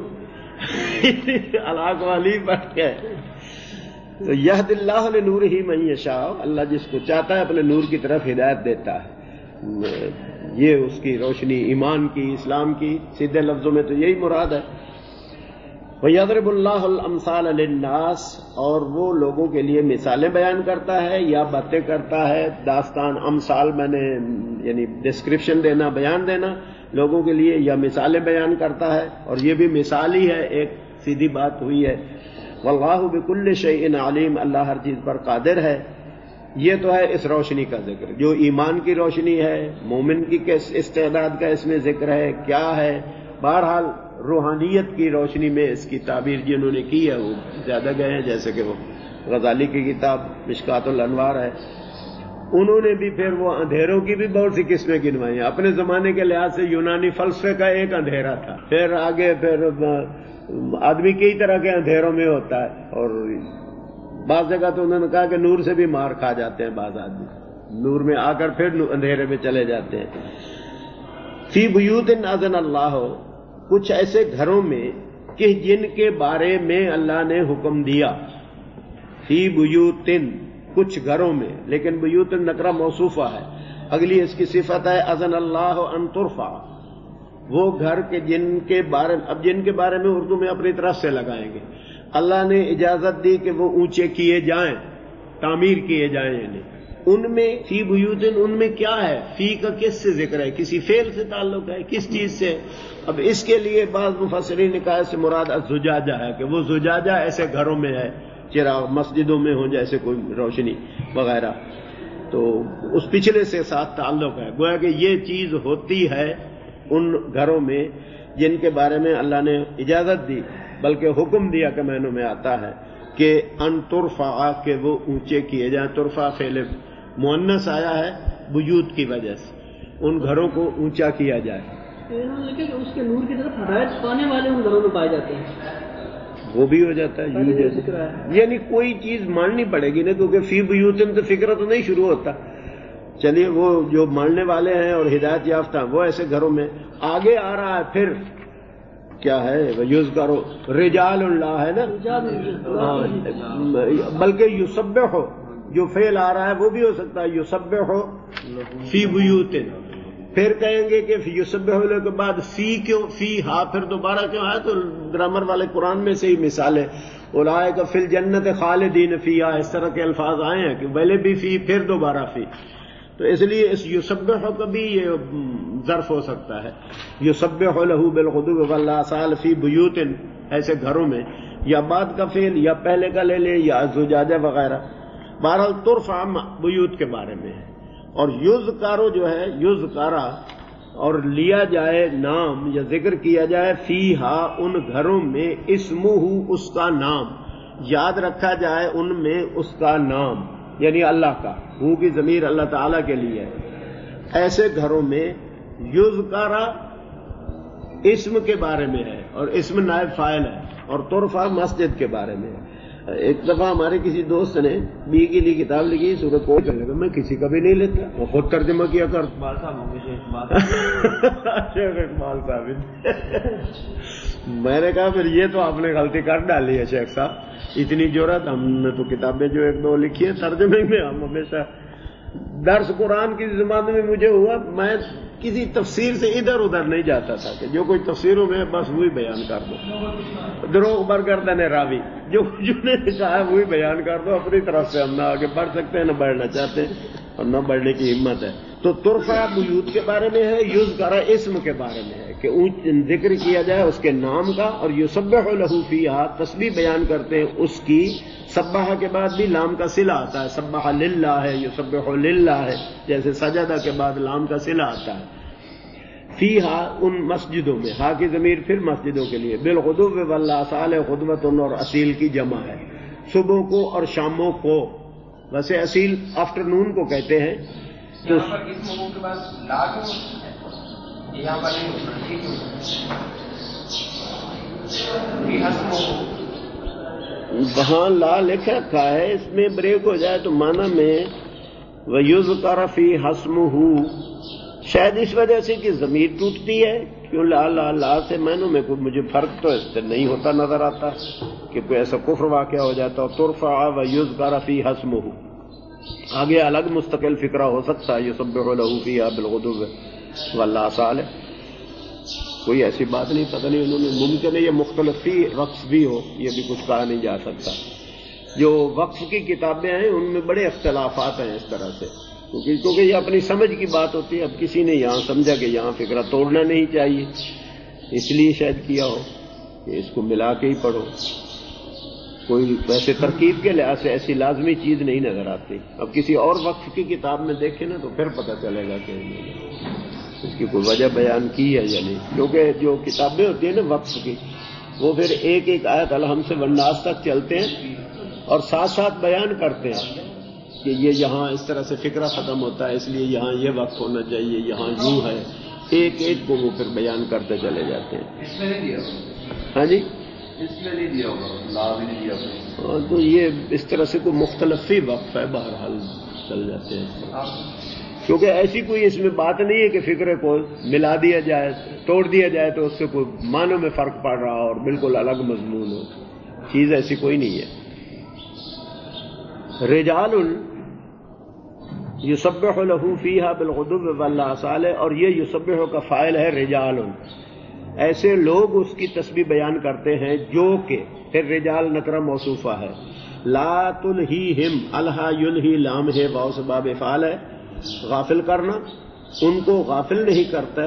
علاق والی بٹ گئے. تو یہد اللہ لنورہ من یشاء، اللہ جس کو چاہتا ہے اپنے نور کی طرف ہدایت دیتا ہے. یہ اس کی روشنی ایمان کی، اسلام کی، سیدھے لفظوں میں تو یہی مراد ہے. وَيَضْرِبُ اللَّهُ الْأَمْثَالَ لِلنَّاسِ، اور وہ لوگوں کے لیے مثالیں بیان کرتا ہے یا باتیں کرتا ہے. داستان امثال میں نے یعنی ڈسکرپشن دینا، بیان دینا لوگوں کے لیے، یا مثالیں بیان کرتا ہے، اور یہ بھی مثال ہی ہے، ایک سیدھی بات ہوئی ہے. وَاللَّهُ بِكُلِّ شَيْءٍ عَلِيمٌ، اللہ ہر چیز پر قادر ہے. یہ تو ہے اس روشنی کا ذکر جو ایمان کی روشنی ہے. مومن کی کس استعداد کا اس میں ذکر ہے، کیا ہے. بہرحال روحانیت کی روشنی میں اس کی تعبیر جنہوں نے کی ہے وہ زیادہ گئے ہیں، جیسے کہ وہ غزالی کی کتاب مشکات الانوار ہے. انہوں نے بھی پھر وہ اندھیروں کی بھی بہت سی قسمیں گنوائی ہیں. اپنے زمانے کے لحاظ سے یونانی فلسفے کا ایک اندھیرا تھا، پھر آگے پھر آدمی کئی طرح کے اندھیروں میں ہوتا ہے، اور بعض جگہ تو انہوں نے کہا کہ نور سے بھی مار کھا جاتے ہیں بعض آدمی، نور میں آ کر پھر اندھیرے میں چلے جاتے ہیں. فی بیوت اذن اللہ، کچھ ایسے گھروں میں کہ جن کے بارے میں اللہ نے حکم دیا. فی بیوت، کچھ گھروں میں، لیکن بیوت نکرہ موصوفہ ہے. اگلی اس کی صفت ہے اذن اللہ ان ترفع، وہ گھر کے جن کے بارے، اب جن کے بارے میں اردو میں اپنی طرف سے لگائیں گے. اللہ نے اجازت دی کہ وہ اونچے کیے جائیں، تعمیر کیے جائیں، یعنی ان میں فی بیوتن ان میں کیا ہے؟ فی کا کس سے ذکر ہے؟ کسی فعل سے تعلق ہے؟ کس چیز سے؟ اب اس کے لیے بعض مفسرین نے کہا اس سے مراد الزجاجہ ہے کہ وہ زجاجہ ایسے گھروں میں ہے، چراغ مسجدوں میں ہو جیسے کوئی روشنی وغیرہ، تو اس پچھلے سے ساتھ تعلق ہے، گویا کہ یہ چیز ہوتی ہے ان گھروں میں جن کے بارے میں اللہ نے اجازت دی، بلکہ حکم دیا کہ معنوں میں آتا ہے کہ ان ترفع، کہ وہ اونچے کیے جائیں۔ ترفع فعل مؤنث آیا ہے بیوت کی وجہ سے، ان گھروں کو اونچا کیا جائے۔ لیکن اس کے نور کی طرف ہدایت پانے والے ان گھروں میں پائے جاتے ہیں، وہ بھی ہو جاتا ہے، یعنی کوئی چیز ماننی پڑے گی نا، کیونکہ فی بیوتن تو فکر تو نہیں شروع ہوتا۔ چلیے وہ جو ماننے والے ہیں اور ہدایت یافتہ وہ ایسے گھروں میں، آگے آ رہا ہے پھر کیا ہے؟ یذکر رجال اللہ ہے نا، بلکہ یسبح جو فعل آ رہا ہے وہ بھی ہو سکتا ہے یسبح فی بیوتن، پھر کہیں گے کہ یسبح ہونے کے بعد فی کیوں؟ فی ہا پھر دوبارہ کیوں آیا؟ تو گرامر والے قرآن میں سے ہی مثال ہے، اولئک فی الجنت خالدین فیہا، اس طرح کے الفاظ آئے ہیں کہ پہلے بھی فی پھر دوبارہ فی، تو اس لیے اس یسبح کا بھی یہ ظرف ہو سکتا ہے، یسبح لہ بالغدو والآصال فی بیوتن، ایسے گھروں میں، یا بعد کا فعل یا پہلے کا لے لے یا زجاجہ وغیرہ۔ بہرحال ترفع بیوت کے بارے میں ہے، اور یذکر جو ہے یذکرا، اور لیا جائے نام یا ذکر کیا جائے فیہا ان گھروں میں، اسمہ اس کا نام، یاد رکھا جائے ان میں اس کا نام، یعنی اللہ کا، ہو کی ضمیر اللہ تعالیٰ کے لیے ہے، ایسے گھروں میں یذکرا اسم کے بارے میں ہے، اور اسم نائب فاعل ہے، اور ترفع مسجد کے بارے میں ہے۔ ایک دفعہ ہمارے کسی دوست نے بی کے لیے کتاب لکھی سورۃ کوئی کرنے کا، میں کسی کا بھی نہیں لیتا، وہ خود ترجمہ کیا کر شیخ اقبال صاحب، میں نے کہا پھر یہ تو آپ نے غلطی کر ڈالی ہے شیخ صاحب، اتنی جرأت، ہم نے تو کتابیں جو ایک دو لکھی ہے ترجمے میں، ہم ہمیشہ درس قرآن کی زمانے میں مجھے ہوا، میں کسی تفسیر سے ادھر ادھر نہیں جاتا تھا کہ جو کوئی تفسیروں میں بس وہی بیان کر دو، دروغ برگردن راوی، جو کچھ نے کہا ہے وہی بیان کر دو، اپنی طرف سے ہم نہ آگے بڑھ سکتے ہیں، نہ بڑھنا چاہتے ہیں، اور نہ بڑھنے کی ہمت ہے۔ تو ترفع بیوت کے بارے میں ہے، یذکر اسم کے بارے میں ہے کہ ذکر کیا جائے اس کے نام کا، اور یسبح لہ فیہا تسبیح بیان کرتے ہیں اس کی، سبح کے بعد بھی لام کا صلہ آتا ہے، سبح للہ ہے، یسبح للہ ہے، جیسے سجدہ کے بعد لام کا صلہ آتا ہے، فیہا ان مسجدوں میں، ہا کی ضمیر پھر مسجدوں کے لیے، بالغدو والآصال غدوۃ اور اصیل کی جمع ہے، صبح کو اور شاموں کو، ویسے اصیل آفٹر نون کو کہتے ہیں۔ تو یہاں پر اس موضوع کے بعد لا کیوں یہاں پر نہیں ہوتا، وہاں لا لکھ رکھا ہے، اس میں بریک ہو جائے تو معنی میں وَيُذْكَرَ فِي حَسْمُهُ، شاید اس وجہ سے کہ ضمیر ٹوٹتی ہے، کیوں لا لا لا سے معنوں میں کوئی مجھے فرق تو اس سے نہیں ہوتا نظر آتا کہ کوئی ایسا کفر واقعہ ہو جاتا، ترفع وَيُذْكَرَ فِي حَسْمُهُ، آگے الگ مستقل فکرہ ہو سکتا ہے، یسبح لہ فیہا بالغدو والآصال، کوئی ایسی بات نہیں، پتہ نہیں انہوں نے، ممکن ہے یہ مختلف فی وقف بھی ہو، یہ بھی کچھ کہا نہیں جا سکتا۔ جو وقف کی کتابیں ہیں ان میں بڑے اختلافات ہیں اس طرح سے، کیونکہ یہ اپنی سمجھ کی بات ہوتی ہے، اب کسی نے یہاں سمجھا کہ یہاں فکرہ توڑنا نہیں چاہیے، اس لیے شاید کیا ہو کہ اس کو ملا کے ہی پڑھو، کوئی ویسے ترکیب کے لحاظ سے ایسی لازمی چیز نہیں نظر آتی۔ اب کسی اور وقف کی کتاب میں دیکھیں نا تو پھر پتہ چلے گا کہ اس کی کوئی وجہ بیان کی ہے یا نہیں، کیونکہ جو کتابیں ہوتی ہیں نا وقف کی، وہ پھر ایک ایک آیت الحمد سے والناس تک چلتے ہیں اور ساتھ ساتھ بیان کرتے ہیں کہ یہ یہاں اس طرح سے فکرہ ختم ہوتا ہے، اس لیے یہاں یہ وقف ہونا چاہیے، یہاں یوں ہے، ایک ایک کو وہ پھر بیان کرتے چلے جاتے ہیں۔ اس میں نہیں دیا، ہاں جی، اس میں نہیں دیا ہوگا، لازم نہیں دیا ہوگا، تو یہ اس طرح سے کوئی مختلف ہی وقف ہے، بہرحال چل جاتے ہیں، کیونکہ ایسی کوئی اس میں بات نہیں ہے کہ فکرے کو ملا دیا جائے، توڑ دیا جائے تو اس سے کوئی معنوں میں فرق پڑ رہا اور بالکل الگ مضمون ہو، چیز ایسی کوئی نہیں ہے۔ رجال یسبح لہ فیہا بالغدو والآصال، اور یہ یسبح کا فاعل ہے رجال، ایسے لوگ اس کی تسبیح بیان کرتے ہیں جو کہ، پھر رجال نکرہ موصوفہ ہے، لا تلہیہم، الہا یلہی لام ہے واو سے باب افعال ہے، غافل کرنا، ان کو غافل نہیں کرتا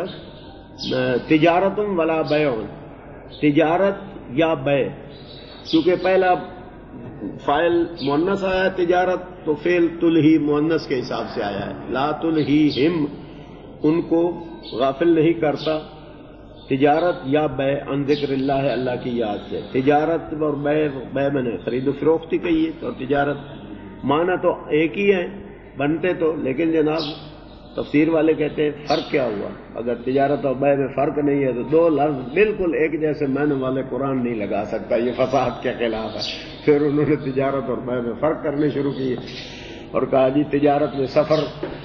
تجارت ولا بیع، تجارت یا بیع، کیونکہ پہلا فاعل مؤنث آیا ہے تجارت، تو فعل تلہی مؤنث کے حساب سے آیا ہے. لا تلہیہم، ان کو غافل نہیں کرتا تجارت یا بیع عن ذکر اللہ، اللہ کی یاد سے. تجارت اور بیع میں نے خرید و فروخت ہی کہی ہے، اور تجارت معنی تو ایک ہی ہے بنتے تو، لیکن جناب تفسیر والے کہتے ہیں فرق کیا ہوا؟ اگر تجارت اور بیع میں فرق نہیں ہے تو دو لفظ بالکل ایک جیسے معنی والے قرآن نہیں لگا سکتا، یہ فصاحت کے خلاف ہے. پھر انہوں نے تجارت اور بیع میں فرق کرنے شروع کیے اور کہا جی تجارت میں سفر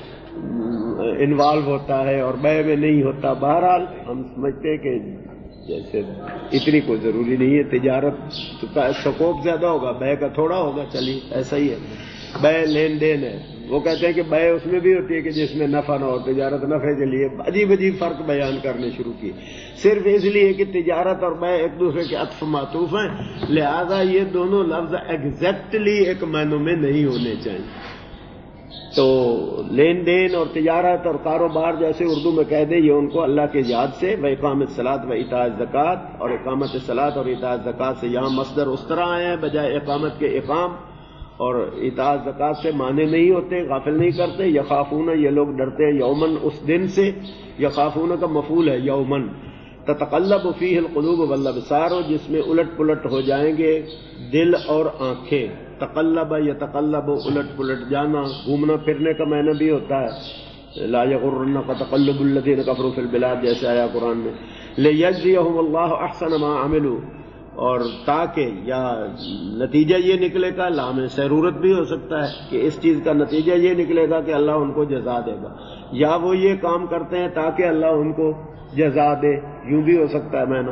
انوالو ہوتا ہے اور بیع میں نہیں ہوتا. بہرحال ہم سمجھتے ہیں کہ جیسے اتنی کوئی ضروری نہیں ہے، تجارت کا سکوپ زیادہ ہوگا، بیع کا تھوڑا ہوگا، چلیے ایسا ہی ہے. بیع لین دین ہے، وہ کہتے ہیں کہ بیع اس میں بھی ہوتی ہے کہ جس میں نفع نہ ہو، تجارت نفع کے لیے عجیب عجیب فرق بیان کرنے شروع کیے، صرف اس لیے کہ تجارت اور بیع ایک دوسرے کے عطف معطوف ہیں، لہذا یہ دونوں لفظ ایگزیکٹلی ایک معنوں میں نہیں ہونے چاہیے. تو لین دین اور تجارت اور کاروبار جیسے اردو میں کہہ دیں، یہ ان کو اللہ کے یاد سے، و اقامت الصلاۃ و ایتاء الزکوٰۃ، اور اقامت الصلاۃ اور ایتاء الزکوٰۃ سے یہاں مصدر اس طرح آئے ہیں بجائے اقامت کے اقام، اور ایتاء الزکوٰۃ سے معنی نہیں ہوتے، غافل نہیں کرتے. یخافون، یہ لوگ ڈرتے ہیں، یومن، اس دن سے. یخافون کا مفعول ہے یومن، تتقلب فیہ القلوب والابصار، جس میں الٹ پلٹ ہو جائیں گے دل اور آنکھیں. تقلب یتقلب، الٹ پلٹ جانا، گھومنا پھرنے کا معنی بھی ہوتا ہے. لا یغرنک تقلب الذین کفروا فی البلاد، جیسے آیا قرآن میں. لیجزیہم اللہ احسن ما عملوا، اور تاکہ، یا نتیجہ یہ نکلے گا، لام ضرورت بھی ہو سکتا ہے کہ اس چیز کا نتیجہ یہ نکلے گا کہ اللہ ان کو جزا دے گا، یا وہ یہ کام کرتے ہیں تاکہ اللہ ان کو جزا دے، یوں بھی ہو سکتا ہے معنی.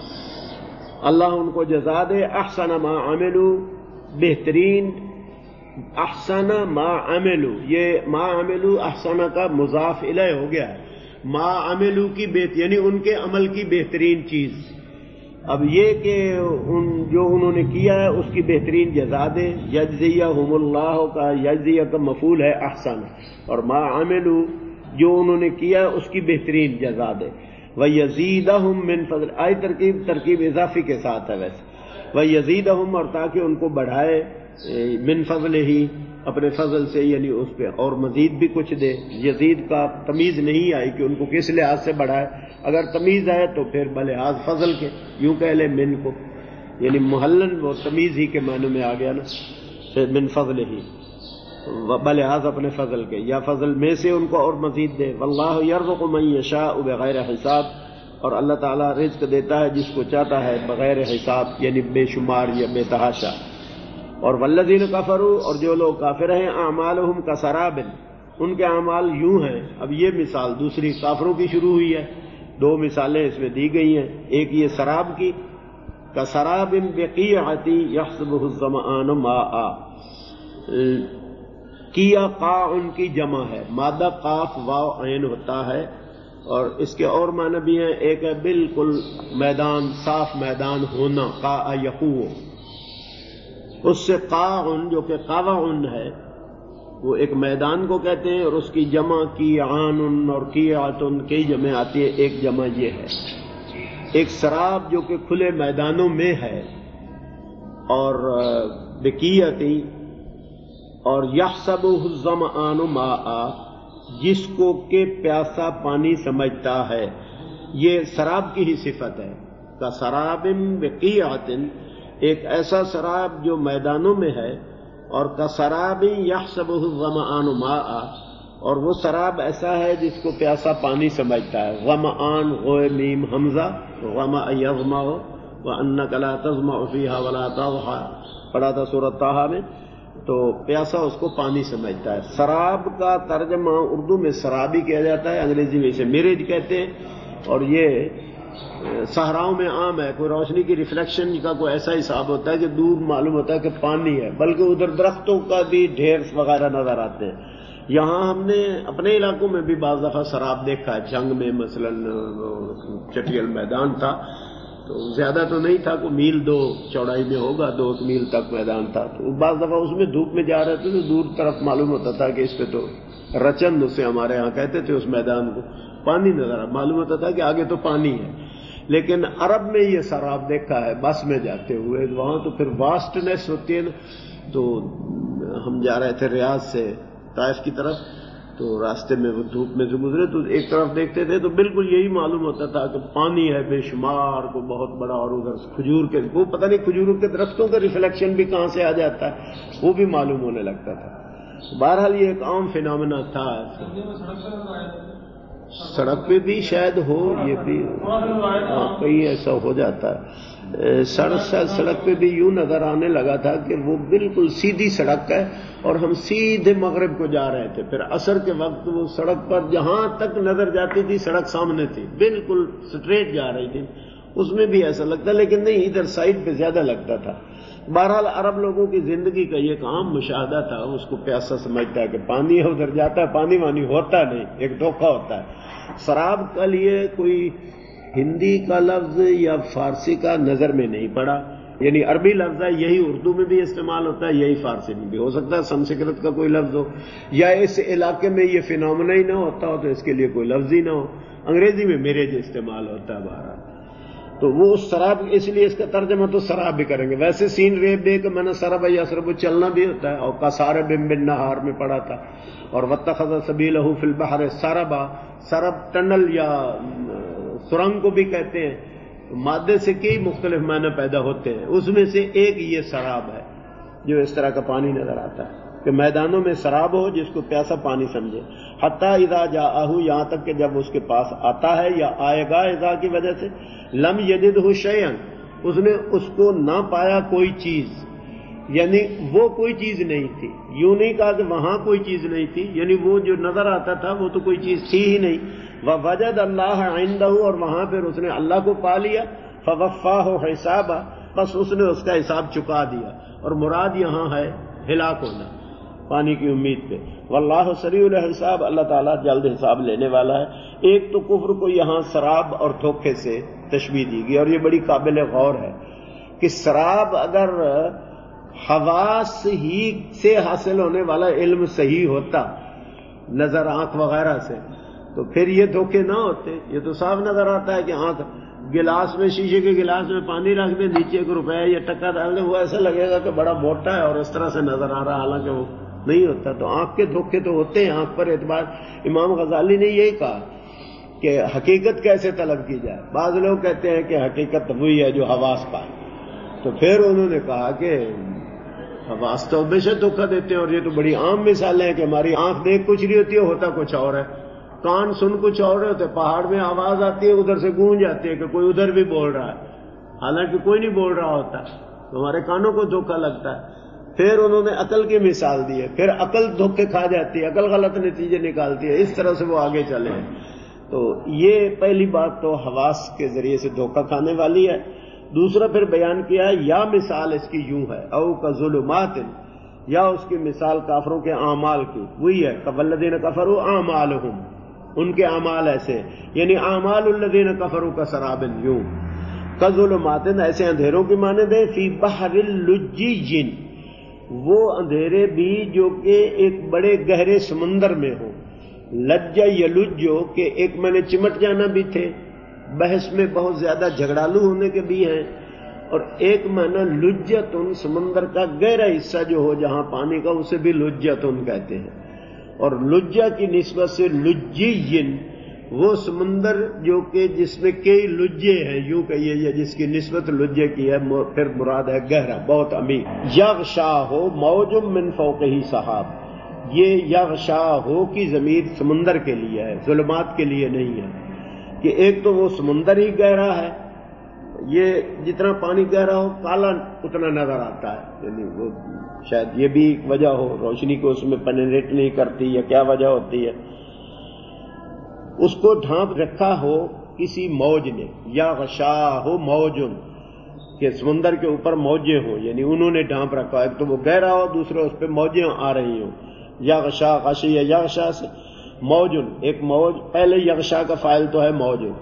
اللہ ان کو جزا دے. احسن ما عملوا، بہترین، احسن ما عملوا، یہ ما عملوا احسن کا مضاف الیہ ہو گیا ہے. ما عملوا کی یعنی ان کے عمل کی بہترین چیز. اب یہ کہ جو انہوں نے کیا ہے اس کی بہترین جزا دے. یجزیہم اللہ کا یجزیہ کا مفعول ہے احسن، اور ما عملوا جو انہوں نے کیا اس کی بہترین جزا دے. وَيَزِيدَهُم مِّن فضل، آئی ترکیب اضافی کے ساتھ ہے ویسے. وَيَزِيدَهُم، اور تاکہ ان کو بڑھائے، من فضل ہی، اپنے فضل سے، یعنی اس پہ اور مزید بھی کچھ دے. یزید کا تمیز نہیں آئی کہ ان کو کس لحاظ سے بڑھائے، اگر تمیز ہے تو پھر بلحاظ فضل کے، یوں کہہ لے من کو، یعنی محلن وہ تمیز ہی کے معنی میں آ گیا نا، من فضل ہی، بلحاظ اپنے فضل کے، یا فضل میں سے ان کو اور مزید دے. واللہ یرزق من یشاء بغیر حساب، اور اللہ تعالیٰ رزق دیتا ہے جس کو چاہتا ہے بغیر حساب، یعنی بے شمار یا بے تحاشا. اور والذین کفروا، اور جو لوگ کافر ہیں، اعمالہم کسراب، ان کے اعمال یوں ہیں. اب یہ مثال دوسری کافروں کی شروع ہوئی ہے، دو مثالیں اس میں دی گئی ہیں. ایک یہ سراب کی، کسراب بقیعۃ یحسبہ الظمآن ماء، کیا قاعن کی جمع ہے، مادہ قاف واو عین ہوتا ہے، اور اس کے اور معنی بھی ہیں. ایک ہے بالکل میدان، صاف میدان ہونا، قاء یقوع، اس سے قاعن جو کہ قوعن ہے وہ ایک میدان کو کہتے ہیں، اور اس کی جمع کیعان اور کیعتن کئی جمع آتی ہے، ایک جمع یہ ہے. ایک سراب جو کہ کھلے میدانوں میں ہے، اور بقیعتی، اور یحسبہ الظمآن ماء، جس کو کہ پیاسا پانی سمجھتا ہے، یہ سراب کی ہی صفت ہے. کا سراب بقیعۃ، ایک ایسا سراب جو میدانوں میں ہے، اور کا سراب یحسبہ الظمآن ماء، اور وہ سراب ایسا ہے جس کو پیاسا پانی سمجھتا ہے. ظمآن غوئے میم حمزہ، غمأ یظمأ، وانک لا تظمأ فیہا ولا تضحی، پڑھا تھا سورۃ طٰہٰ میں. تو پیاسا اس کو پانی سمجھتا ہے. سراب کا ترجمہ اردو میں سرابی کیا جاتا ہے، انگریزی میں اسے میریج کہتے ہیں، اور یہ صحراؤں میں عام ہے. کوئی روشنی کی ریفلیکشن کا کوئی ایسا حساب ہوتا ہے کہ دور معلوم ہوتا ہے کہ پانی ہے، بلکہ ادھر درختوں کا بھی ڈھیر وغیرہ نظر آتے ہیں. یہاں ہم نے اپنے علاقوں میں بھی بعض دفعہ سراب دیکھا ہے، جنگ میں مثلا چٹیل میدان تھا، تو زیادہ تو نہیں تھا، کوئی میل 2 چوڑائی میں ہوگا، 2 میل تک میدان تھا. تو بعض دفعہ اس میں دھوپ میں جا رہے تھے تو دور طرف معلوم ہوتا تھا کہ اس پہ تو رچند اسے ہمارے ہاں کہتے تھے، اس میدان کو پانی نظر آ، معلوم ہوتا تھا کہ آگے تو پانی ہے. لیکن عرب میں یہ سراب دیکھا ہے بس میں جاتے ہوئے، وہاں تو پھر واسٹنیس ہوتی ہے نا. تو ہم جا رہے تھے ریاض سے طائف کی طرف، تو راستے میں وہ دھوپ میں سے گزرے تو ایک طرف دیکھتے تھے تو بالکل یہی معلوم ہوتا تھا کہ پانی ہے بے شمار کو بہت بڑا، اور ادھر کھجور کے وہ پتہ نہیں کھجوروں کے درختوں کا ریفلیکشن بھی کہاں سے آ جاتا ہے وہ بھی معلوم ہونے لگتا تھا. بہرحال یہ ایک عام فینامنا تھا. سڑک پہ بھی شاید ہو، یہ بھی کہیں ایسا ہو جاتا ہے. سڑک پہ بھی یوں نظر آنے لگا تھا کہ وہ بالکل سیدھی سڑک ہے اور ہم سیدھے مغرب کو جا رہے تھے. پھر عصر کے وقت وہ سڑک پر جہاں تک نظر جاتی تھی سڑک سامنے تھی، بالکل سٹریٹ جا رہی تھی. اس میں بھی ایسا لگتا، لیکن نہیں ادھر سائڈ پہ زیادہ لگتا تھا. بہرحال عرب لوگوں کی زندگی کا یہ ایک عام مشاہدہ تھا. اس کو پیاسا سمجھتا ہے کہ پانی ہے، ادھر جاتا ہے پانی وانی ہوتا نہیں، ایک دھوکہ ہوتا ہے. سراب کا لیے کوئی ہندی کا لفظ یا فارسی کا نظر میں نہیں پڑا، یعنی عربی لفظ ہے، یہی اردو میں بھی استعمال ہوتا ہے، یہی فارسی میں بھی ہو سکتا ہے. سنسکرت کا کوئی لفظ ہو، یا اس علاقے میں یہ فینومنا ہی نہ ہوتا ہو تو اس کے لیے کوئی لفظ ہی نہ ہو. انگریزی میں میریج استعمال ہوتا ہے بہرحال. تو وہ سراب، اس لیے اس کا ترجمہ تو سراب بھی کریں گے. ویسے سین ریب دے کہ میں نے سرب یا سرب چلنا بھی ہوتا ہے، اور کسارب بن نہار میں پڑھا تھا. اور واتخذ سبیلہ فی البحر سربا، سرب ٹنل یا سرنگ کو بھی کہتے ہیں. مادے سے کئی مختلف معنی پیدا ہوتے ہیں، اس میں سے ایک یہ سراب ہے جو اس طرح کا پانی نظر آتا ہے کہ میدانوں میں سراب ہو جس کو پیاسا پانی سمجھے. حتیٰ اذا جاءہ، یہاں تک کہ جب اس کے پاس آتا ہے یا آئے گا اذا کی وجہ سے، لم یجدہ شیئا، اس نے اس کو نہ پایا کوئی چیز، یعنی وہ کوئی چیز نہیں تھی. یوں نہیں کہا کہ وہاں کوئی چیز نہیں تھی، یعنی وہ جو نظر آتا تھا وہ تو کوئی چیز تھی ہی نہیں. ووجد اللہ عندہ، اور وہاں پھر اس نے اللہ کو پا لیا. فوفاہ حسابا، بس اس نے اس کا حساب چکا دیا. اور مراد یہاں ہے ہلاک ہونا پانی کی امید پہ. واللہ سریع الحساب، اللہ تعالیٰ جلد حساب لینے والا ہے. ایک تو کفر کو یہاں سراب اور دھوکے سے تشبیہ دی گئی، اور یہ بڑی قابل غور ہے کہ سراب اگر حواس ہی سے حاصل ہونے والا علم صحیح ہوتا، نظر آنکھ وغیرہ سے، تو پھر یہ دھوکے نہ ہوتے. یہ تو صاف نظر آتا ہے کہ آنکھ گلاس میں، شیشے کے گلاس میں پانی رکھ دیں، نیچے 1 روپے یا ٹکا ڈال دیں، وہ ایسا لگے گا کہ بڑا موٹا ہے اور اس طرح سے نظر آ رہا، حالانکہ وہ نہیں ہوتا. تو آنکھ کے دھوکے تو ہوتے ہیں، آنکھ پر اعتبار. امام غزالی نے یہی کہا کہ حقیقت کیسے طلب کی جائے. بعض لوگ کہتے ہیں کہ حقیقت وہی ہے جو حواس پائے، تو پھر انہوں نے کہا کہ حواس تو بے شک دھوکہ دیتے ہیں. اور یہ تو بڑی عام مثالیں ہیں کہ ہماری آنکھ دیکھ کچھ نہیں ہوتی ہے، ہوتا کچھ اور ہے. کان سن کچھ اور ہوتے، پہاڑ میں آواز آتی ہے ادھر سے گونج جاتی ہے کہ کوئی ادھر بھی بول رہا ہے، حالانکہ کوئی نہیں بول رہا ہوتا. ہمارے کانوں کو دھوکہ لگتا ہے. پھر انہوں نے عقل کی مثال دی ہے، پھر عقل دھوکے کھا جاتی ہے، عقل غلط نتیجے نکالتی ہے. اس طرح سے وہ آگے چلے ہیں. تو یہ پہلی بات تو حواس کے ذریعے سے دھوکہ کھانے والی ہے. دوسرا پھر بیان کیا ہے یا مثال اس کی یوں ہے، او کا ظلمات، یا اس کی مثال کافروں کے اعمال کی وہی ہے، والذین کفروا اعمالہم، ان کے اعمال ایسے، یعنی اعمال الذین کفروا کسراب، یوں کظلمات، ایسے اندھیروں کی مانند ہے، فی بحر لجی، وہ اندھیرے بھی جو کہ ایک بڑے گہرے سمندر میں ہو. لجا یلجو کہ ایک میں نے چمٹ جانا بھی تھے، بحث میں بہت زیادہ جھگڑالو ہونے کے بھی ہیں. اور ایک معنی لجتن، سمندر کا گہرا حصہ جو ہو جہاں پانی کا، اسے بھی لجتن کہتے ہیں. اور لجہ کی نسبت سے لجین، وہ سمندر جو کہ جس میں کئی لجے ہیں، یوں کہیے، یا جس کی نسبت لجے کی ہے، پھر مراد ہے گہرا، بہت عمیق. یغشاہ موج من فوقہ سحاب، یہ یغشاہ کی ضمیر سمندر کے لیے ہے، ظلمات کے لیے نہیں ہے. کہ ایک تو وہ سمندر ہی گہرا ہے، یہ جتنا پانی گہرا ہو کالا اتنا نظر آتا ہے، یعنی وہ شاید یہ بھی وجہ ہو، روشنی کو اس میں پینیٹریٹ نہیں کرتی، یا کیا وجہ ہوتی ہے. اس کو ڈھانپ رکھا ہو کسی موج نے، یا غشاہ موجن، کہ سمندر کے اوپر موجیں ہوں، یعنی انہوں نے ڈھانپ رکھا ہو. ایک تو وہ گہرا ہو، دوسرے اس پہ موجیں آ رہی ہوں. یا غشا، غشی یا یغشا سے موجن، ایک موج، پہلے یغشا کا فاعل تو ہے موجن.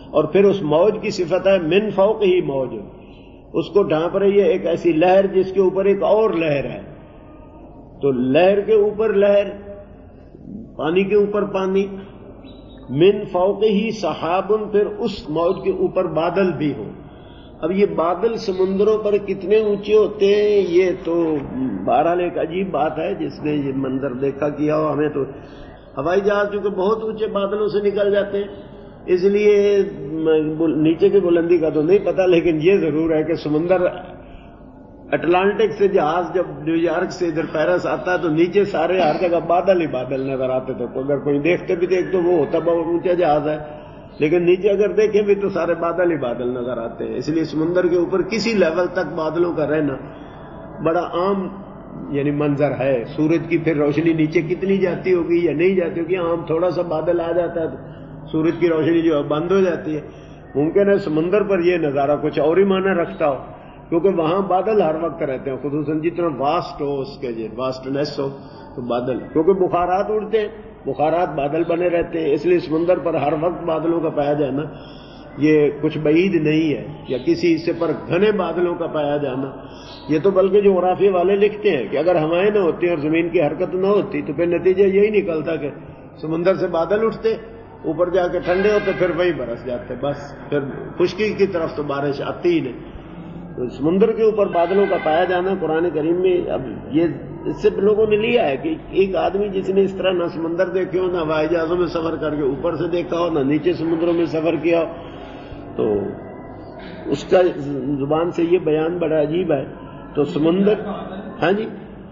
اور پھر اس موج کی صفت ہے من فوق ہی موج، اس کو ڈھانپ رہی ہے ایک ایسی لہر جس کے اوپر ایک اور لہر ہے. تو لہر کے اوپر لہر، پانی کے اوپر پانی. من فوق ہی سحاب، پھر اس موج کے اوپر بادل بھی ہو. اب یہ بادل سمندروں پر کتنے اونچے ہوتے ہیں یہ تو بہرحال ایک عجیب بات ہے. جس نے یہ منظر دیکھا کیا ہو، ہمیں تو ہوائی جہاز چونکہ بہت اونچے بادلوں سے نکل جاتے ہیں اس لیے نیچے کی بلندی کا تو نہیں پتا، لیکن یہ ضرور ہے کہ سمندر اٹلانٹک سے جہاز جب نیو یارک سے ادھر پیرس آتا ہے تو نیچے سارے ہر جگہ بادل ہی بادل نظر آتے تھے. اگر کوئی دیکھتے بھی دیکھ تو وہ ہوتا بہت اونچا جہاز ہے، لیکن نیچے اگر دیکھیں بھی تو سارے بادل ہی بادل نظر آتے ہیں. اس لیے سمندر کے اوپر کسی لیول تک بادلوں کا رہنا بڑا عام یعنی منظر ہے. سورج کی پھر روشنی نیچے کتنی جاتی ہوگی یا نہیں جاتی ہوگی، عام تھوڑا سا بادل آ جاتا ہے تو سورج کی روشنی جو ہے بند ہو جاتی ہے. ممکن ہے سمندر پر یہ نظارہ کچھ اور ہی معنی رکھتا ہو، کیونکہ وہاں بادل ہر وقت رہتے ہیں، خصوصاً جتنا واسٹ ہو اس کے واسٹنیس ہو تو بادل، کیونکہ بخارات اڑتے ہیں، بخارات بادل بنے رہتے ہیں. اس لیے سمندر پر ہر وقت بادلوں کا پایا جانا یہ کچھ بعید نہیں ہے، یا کسی حصے پر گھنے بادلوں کا پایا جانا. یہ تو بلکہ جغرافیہ والے لکھتے ہیں کہ اگر ہوائیں نہ ہوتی اور زمین کی حرکت نہ ہوتی تو پھر نتیجہ یہی نکلتا کہ سمندر سے بادل اٹھتے، اوپر جا کے ٹھنڈے ہوتے، پھر وہی برس جاتے، بس پھر خشکی کی طرف تو بارش آتی ہی نہیں. تو سمندر کے اوپر بادلوں کا پایا جانا قرآن کریم میں اب یہ اس سے لوگوں نے لیا ہے کہ ایک آدمی جس نے اس طرح نہ سمندر دیکھے ہو، نہ ہوائی جہازوں میں سفر کر کے اوپر سے دیکھا ہو، نہ نیچے سمندروں میں سفر کیا ہو، تو اس کا زبان سے یہ بیان بڑا عجیب ہے. تو سمندر، ہاں جی،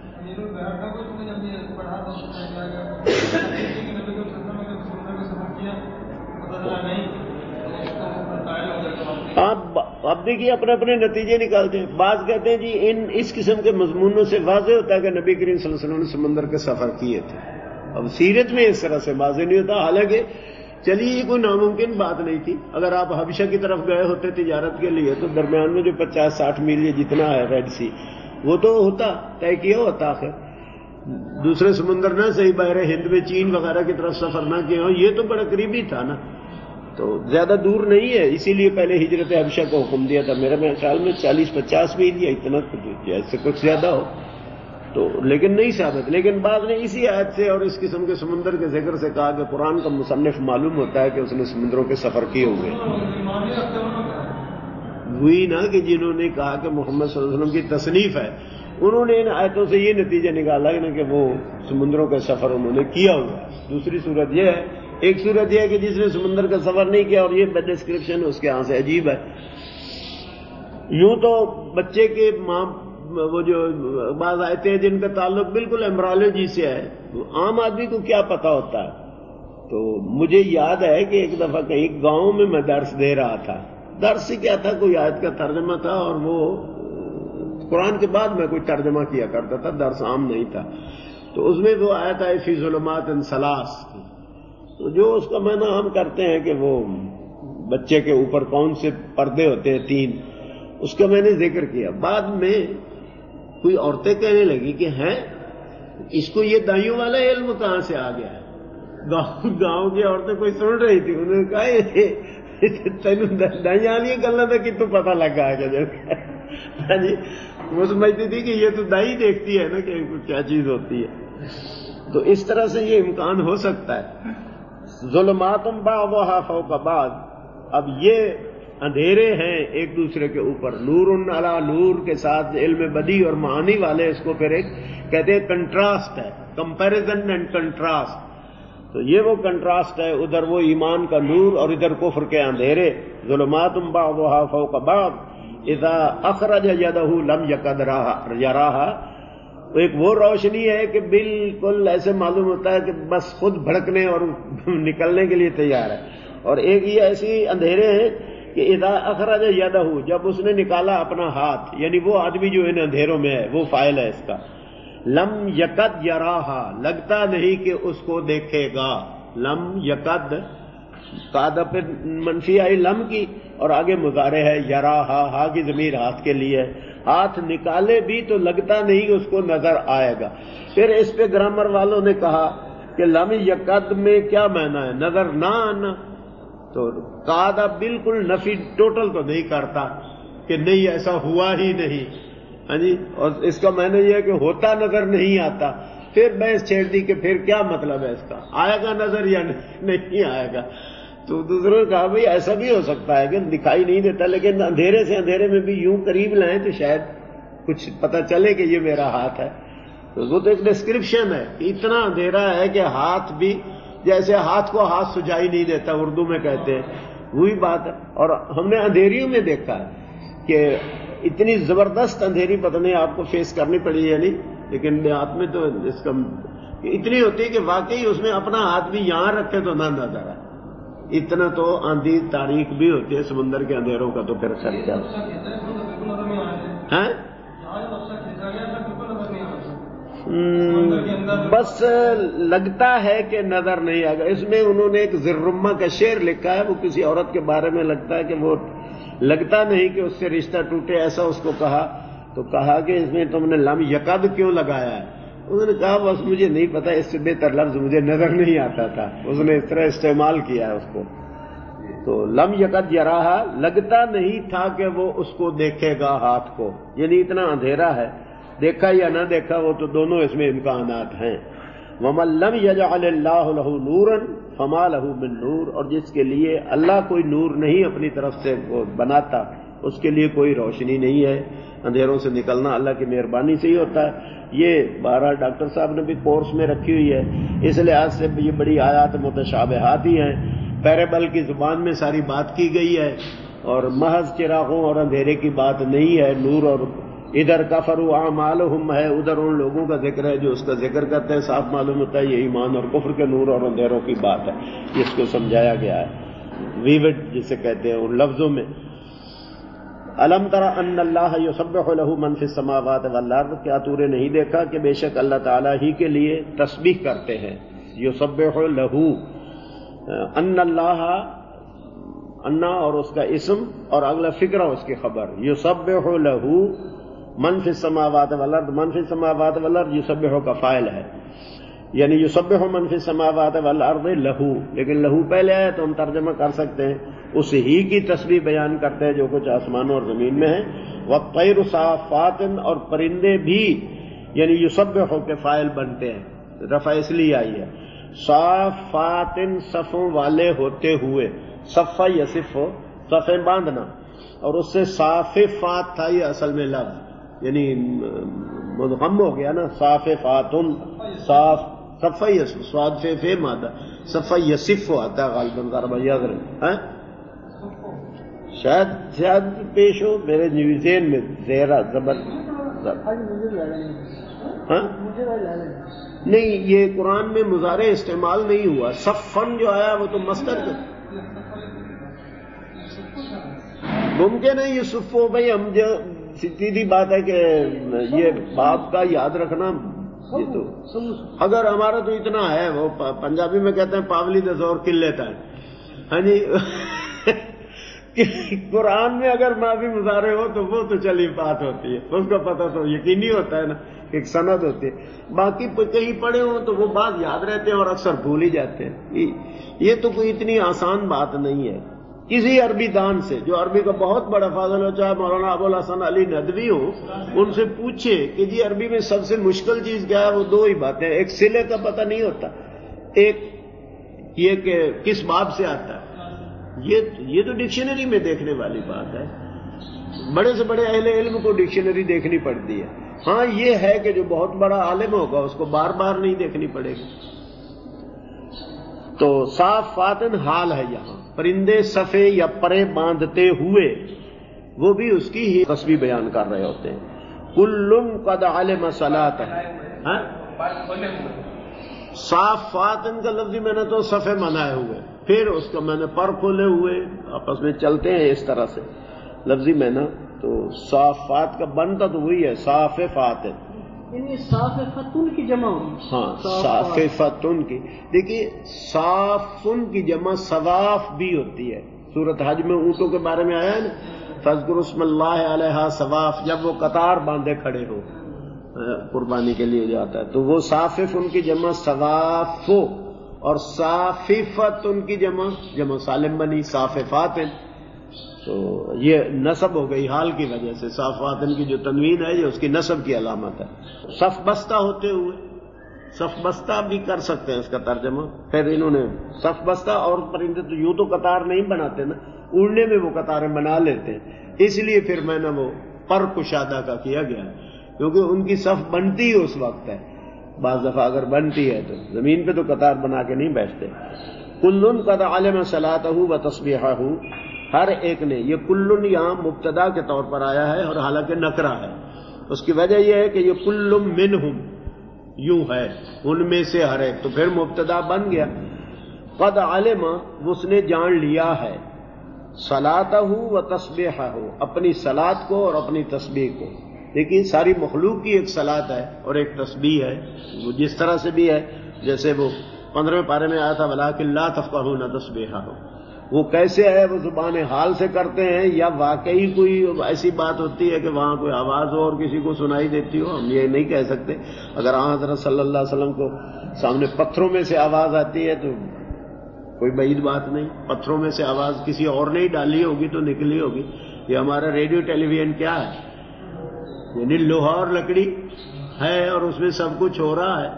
آپ دیکھیے اپنے اپنے نتیجے نکالتے ہیں. بعض کہتے ہیں جی اس قسم کے مضمونوں سے واضح ہوتا ہے کہ نبی کریم صلی اللہ علیہ وسلم نے سمندر کے سفر کیے تھے. اب سیرت میں اس طرح سے واضح نہیں ہوتا، حالانکہ چلیے یہ کوئی ناممکن بات نہیں تھی. اگر آپ حبشہ کی طرف گئے ہوتے تجارت کے لیے تو درمیان میں جو 50-60 میل جتنا ہے ریڈ سی، وہ تو ہوتا، طے کیا ہوتا. آخر دوسرے سمندر نہ صحیح بحر ہند میں چین وغیرہ کی طرف سفر نہ کیا ہو، یہ تو بڑا قریبی تھا نا، تو زیادہ دور نہیں ہے. اسی لیے پہلے ہجرت حبشہ کو حکم دیا تھا. میرے خیال میں 40-50 میل یا اتنا ایسے کچھ زیادہ ہو تو، لیکن نہیں ثابت. لیکن بعد نے اسی آیت سے اور اس قسم کے سمندر کے ذکر سے کہا کہ قرآن کا مصنف معلوم ہوتا ہے کہ اس نے سمندروں کے سفر کیے ہوئے. وہی نا کہ جنہوں نے کہا کہ محمد صلی اللہ علیہ وسلم کی تصنیف ہے، انہوں نے ان آیتوں سے یہ نتیجہ نکالا کہ وہ سمندروں کا سفر انہوں نے کیا ہوا ہے. دوسری صورت یہ ہے، ایک صورت یہ ہے کہ جس نے سمندر کا سفر نہیں کیا اور یہ ڈسکرپشن اس کے ہاں سے عجیب ہے. یوں تو بچے کے ماں وہ جو بعض آیتیں ہیں جن کا تعلق بالکل ایمبرالوجی سے ہے، عام آدمی کو کیا پتا ہوتا ہے. تو مجھے یاد ہے کہ ایک دفعہ کہیں گاؤں میں درس دے رہا تھا. درس سے کیا تھا، کوئی آیت کا ترجمہ تھا اور وہ قرآن کے بعد میں کوئی ترجمہ کیا کرتا تھا، درس عام نہیں تھا. تو اس میں وہ آیت آئی فی ظلمات ثلاث، تو جو اس کا معنی ہم کرتے ہیں کہ وہ بچے کے اوپر کون سے پردے ہوتے ہیں 3، اس کا میں نے ذکر کیا. بعد میں کوئی عورتیں کہنے لگی کہ ہیں اس کو یہ دائیوں والا علم کہاں سے آ گیا ہے. گاؤں کی عورتیں کوئی سن رہی تھی، انہوں نے کہا تینوں دائیاں والی گلیں تو کتوں پتہ لگا ہے جی. وہ سمجھتی تھی کہ یہ تو دائی دیکھتی ہے نا کہ کیا چیز ہوتی ہے. تو اس طرح سے یہ امکان ہو سکتا ہے. ظلمات بعضها فوق بعض، اب یہ اندھیرے ہیں ایک دوسرے کے اوپر. نور علی نور کے ساتھ علم بدی اور معانی والے اس کو پھر ایک کہتے ہیں کنٹراسٹ ہے، کمپیریزن اینڈ کنٹراسٹ. تو یہ وہ کنٹراسٹ ہے، ادھر وہ ایمان کا نور اور ادھر کفر کے اندھیرے. ظلمات بعضها فوق بعض اذا اخرج یدہ لم یکد یراہا. ایک وہ روشنی ہے کہ بالکل ایسے معلوم ہوتا ہے کہ بس خود بھڑکنے اور نکلنے کے لیے تیار ہے. اور ایک یہ ایسی اندھیرے ہیں کہ اذا اخرج یدہ، جب اس نے نکالا اپنا ہاتھ، یعنی وہ آدمی جو ان اندھیروں میں ہے وہ فاعل ہے اس کا. لم یکد یراہا، لگتا نہیں کہ اس کو دیکھے گا. لم یکد، قاعدہ پہ منفی آئی لم کی اور آگے مضارع ہے یراہا، ہا کی ضمیر ہاتھ کے لیے. ہاتھ نکالے بھی تو لگتا نہیں اس کو نظر آئے گا. پھر اس پہ گرامر والوں نے کہا کہ لم یکد میں کیا معنی ہے، نظر نہ آنا. تو قاعدہ بالکل نفی ٹوٹل تو نہیں کرتا کہ نہیں ایسا ہوا ہی نہیں. ہاں جی، اور اس کا معنی یہ ہے کہ ہوتا نظر نہیں آتا. پھر بحث چھیڑ دی کہ پھر کیا مطلب ہے اس کا، آئے گا نظر یا نہیں آئے گا. تو دوسروں نے کہا بھائی ایسا بھی ہو سکتا ہے کہ دکھائی نہیں دیتا، لیکن اندھیرے سے اندھیرے میں بھی یوں قریب لائیں تو شاید کچھ پتہ چلے کہ یہ میرا ہاتھ ہے. تو وہ تو ایک ڈسکرپشن ہے کہ اتنا اندھیرا ہے کہ ہاتھ بھی جیسے ہاتھ کو ہاتھ سجائی نہیں دیتا، اردو میں کہتے ہیں، وہی بات ہے. اور ہم نے اندھیریوں میں دیکھا ہے کہ اتنی زبردست اندھیری پتہ نہیں آپ کو فیس کرنی پڑی یا نہیں، لیکن دیہات میں تو اس کا اتنی ہوتی ہے کہ واقعی اس میں اپنا ہاتھ بھی یہاں رکھے تو نہ نظر آئے. اتنا تو آندھی تاریخ بھی ہوتی ہے سمندر کے اندھیروں کا، تو پھر خرچہ ہے. بس لگتا ہے کہ نظر نہیں آئے گا. اس میں انہوں نے ایک زرما کا شعر لکھا ہے، وہ کسی عورت کے بارے میں لگتا ہے کہ وہ لگتا نہیں کہ اس سے رشتہ ٹوٹے، ایسا اس کو کہا. تو کہا کہ اس میں تم نے لم یقد کیوں لگایا ہے؟ انہوں نے کہا بس مجھے نہیں پتا، اس سے بہتر لفظ مجھے نظر نہیں آتا تھا. اس نے اس طرح استعمال کیا ہے اس کو. تو لم یقد یراہا، لگتا نہیں تھا کہ وہ اس کو دیکھے گا ہاتھ کو، یعنی اتنا اندھیرا ہے، دیکھا یا نہ دیکھا وہ تو دونوں اس میں امکانات ہیں. وَمَن لَّمْ يَجْعَلِ اللَّهُ لَهُ نُورًا فَمَا لَهُ مِن نُور، اور جس کے لیے اللہ کوئی نور نہیں اپنی طرف سے وہ بناتا، اس کے لیے کوئی روشنی نہیں ہے. اندھیروں سے نکلنا اللہ کی مہربانی سے ہی ہوتا ہے. یہ بہرحال ڈاکٹر صاحب نے بھی کورس میں رکھی ہوئی ہے، اس لحاظ سے یہ بڑی آیات متشابہات ہی ہیں. پیرابل کی زبان میں ساری بات کی گئی ہے، اور محض چراغوں اور اندھیرے کی بات نہیں ہے. نور اور ادھر کفروا اعمالہم ہے، ادھر ان لوگوں کا ذکر ہے جو اس کا ذکر کرتے ہیں. صاف معلوم ہوتا ہے یہ ایمان اور کفر کے نور اور اندھیروں کی بات ہے. اس کو سمجھایا گیا ہے ویوڈ جسے کہتے ہیں ان لفظوں میں. الم تر ان اللہ یسبح له من فی السماوات والارض، کیا تو نے نہیں دیکھا کہ بے شک اللہ تعالیٰ ہی کے لیے تسبیح کرتے ہیں. یسبح له، ان اللہ، انا اور اس کا اسم اور اگلا فکرہ اس کی خبر. یسبح له من فی السماوات والارض، من فی السماوات والارض یسبح کا فاعل ہے، یعنی یسبح من فی السماوات والارض لہو، لیکن لہو پہلے آیا تو ہم ترجمہ کر سکتے ہیں اس ہی کی تسبیح بیان کرتے ہیں جو کچھ آسمانوں اور زمین میں ہے. والطیر صافات، اور پرندے بھی یعنی یسبح کے فاعل بنتے ہیں، رفع اس لیے آئی ہے. صافات، صفوں والے ہوتے ہوئے، صفہ یصف، صفیں باندھنا، اور اس سے صافات تھا یہ اصل میں لفظ، یعنی مدغم ہو گیا نا. صافاتن، صاف، صفہ یصف، سواد فے مادہ، صفہ یصف آتا ہے غالباً ضربہ یضرب. شاید پیش ہو میرے ذہن میں زیرہ زبر. نہیں، یہ قرآن میں مضارع استعمال نہیں ہوا. صفن جو آیا وہ تو مصدر ممکن ہے یہ صفو. بھائی ہم جو سیدھی بات ہے کہ یہ باپ کا یاد رکھنا، یہ تو اگر ہمارا تو اتنا ہے، وہ پنجابی میں کہتے ہیں پاولی دے زور کل لیتا ہے. ہاں جی قرآن میں اگر ماضی مضارع ہو تو وہ تو چلی بات ہوتی ہے، اس کا پتہ تو یقینی ہوتا ہے نا، ایک سند ہوتی ہے. باقی کہیں پڑھے ہوں تو وہ بات یاد رہتے ہیں اور اکثر بھول ہی جاتے ہیں. یہ تو کوئی اتنی آسان بات نہیں ہے. کسی عربی دان سے جو عربی کا بہت بڑا فاضل ہو، چاہے مولانا ابوالحسن علی ندوی ہو، ان سے پوچھے کہ جی عربی میں سب سے مشکل چیز کیا ہے، وہ دو ہی باتیں، ایک صلے کا پتہ نہیں ہوتا، ایک یہ کہ کس باب سے آتا ہے. یہ تو ڈکشنری میں دیکھنے والی بات ہے. بڑے سے بڑے اہل علم کو ڈکشنری دیکھنی پڑتی ہے. ہاں یہ ہے کہ جو بہت بڑا عالم ہوگا اس کو بار بار نہیں دیکھنی پڑے گی. تو صافاتن حال ہے یہاں، پرندے صفے یا پرے باندھتے ہوئے، وہ بھی اس کی ہی تسبیح بیان کر رہے ہوتے ہیں. کلن قد علم صلاۃ. صافاتن کا لفظی میں نے تو صفے منائے ہوئے، پھر اس کا میں نے پر کھولے ہوئے، آپس میں چلتے ہیں اس طرح سے لفظی میں نا. تو صافات کا بنتا تو وہی ہے صافات، یعنی صاففتن کی جمع ہوئی. ہاں صاففتن کی. دیکھیے صافن کی جمع صواف بھی ہوتی ہے. سورۃ حج میں اونٹوں کے بارے میں آیا ہے نا، فاذکروا اسم اللہ علیہا صواف، جب وہ قطار باندھے کھڑے ہو قربانی کے لیے جاتا ہے تو وہ صافف ان کی جمع صواف، اور صاففتن کی جمع سالم بنی صاففاتن، تو یہ نصب ہو گئی حال کی وجہ سے، صافاتن کی جو تنوین ہے یہ اس کی نصب کی علامت ہے۔ صف بستہ ہوتے ہوئے، صف بستہ بھی کر سکتے ہیں اس کا ترجمہ، پھر انہوں نے صف بستہ، اور پرندے تو یوں تو قطار نہیں بناتے نا، اڑنے میں وہ قطاریں بنا لیتے ہیں، اس لیے پھر میں نے وہ پر کشادہ کا کیا گیا، کیونکہ ان کی صف بنتی اس وقت ہے، بعض دفعہ اگر بنتی ہے تو زمین پہ تو قطار بنا کے نہیں بیٹھتے۔ کلن قد علم صلاتہ و تسبیحہ، ہر ایک نے، یہ کلن یہاں مبتدا کے طور پر آیا ہے اور حالانکہ نکرہ ہے، اس کی وجہ یہ ہے کہ یہ کل منہم یوں ہے، ان میں سے ہر ایک، تو پھر مبتدا بن گیا۔ قد علم، اس نے جان لیا ہے، صلاتہ و تسبیحہ، اپنی صلات کو اور اپنی تسبیح کو۔ دیکھیے ساری مخلوق کی ایک صلات ہے اور ایک تسبیح ہے، وہ جس طرح سے بھی ہے، جیسے وہ 15ویں پارے میں آیا تھا وَلَٰكِن لَا تَفْقَهُونَ تَسْبِيحَهُمْ، وہ کیسے ہے، وہ زبان حال سے کرتے ہیں یا واقعی کوئی ایسی بات ہوتی ہے کہ وہاں کوئی آواز ہو اور کسی کو سنائی دیتی ہو، ہم یہ نہیں کہہ سکتے۔ اگر حضرت صلی اللہ علیہ وسلم کو سامنے پتھروں میں سے آواز آتی ہے تو کوئی بعید بات نہیں، پتھروں میں سے آواز کسی اور نے ہی ڈالی ہوگی تو نکلی ہوگی۔ یہ ہمارا ریڈیو ٹیلی ویژن کیا ہے، یعنی لوہا اور لکڑی ہے اور اس میں سب کچھ ہو رہا ہے،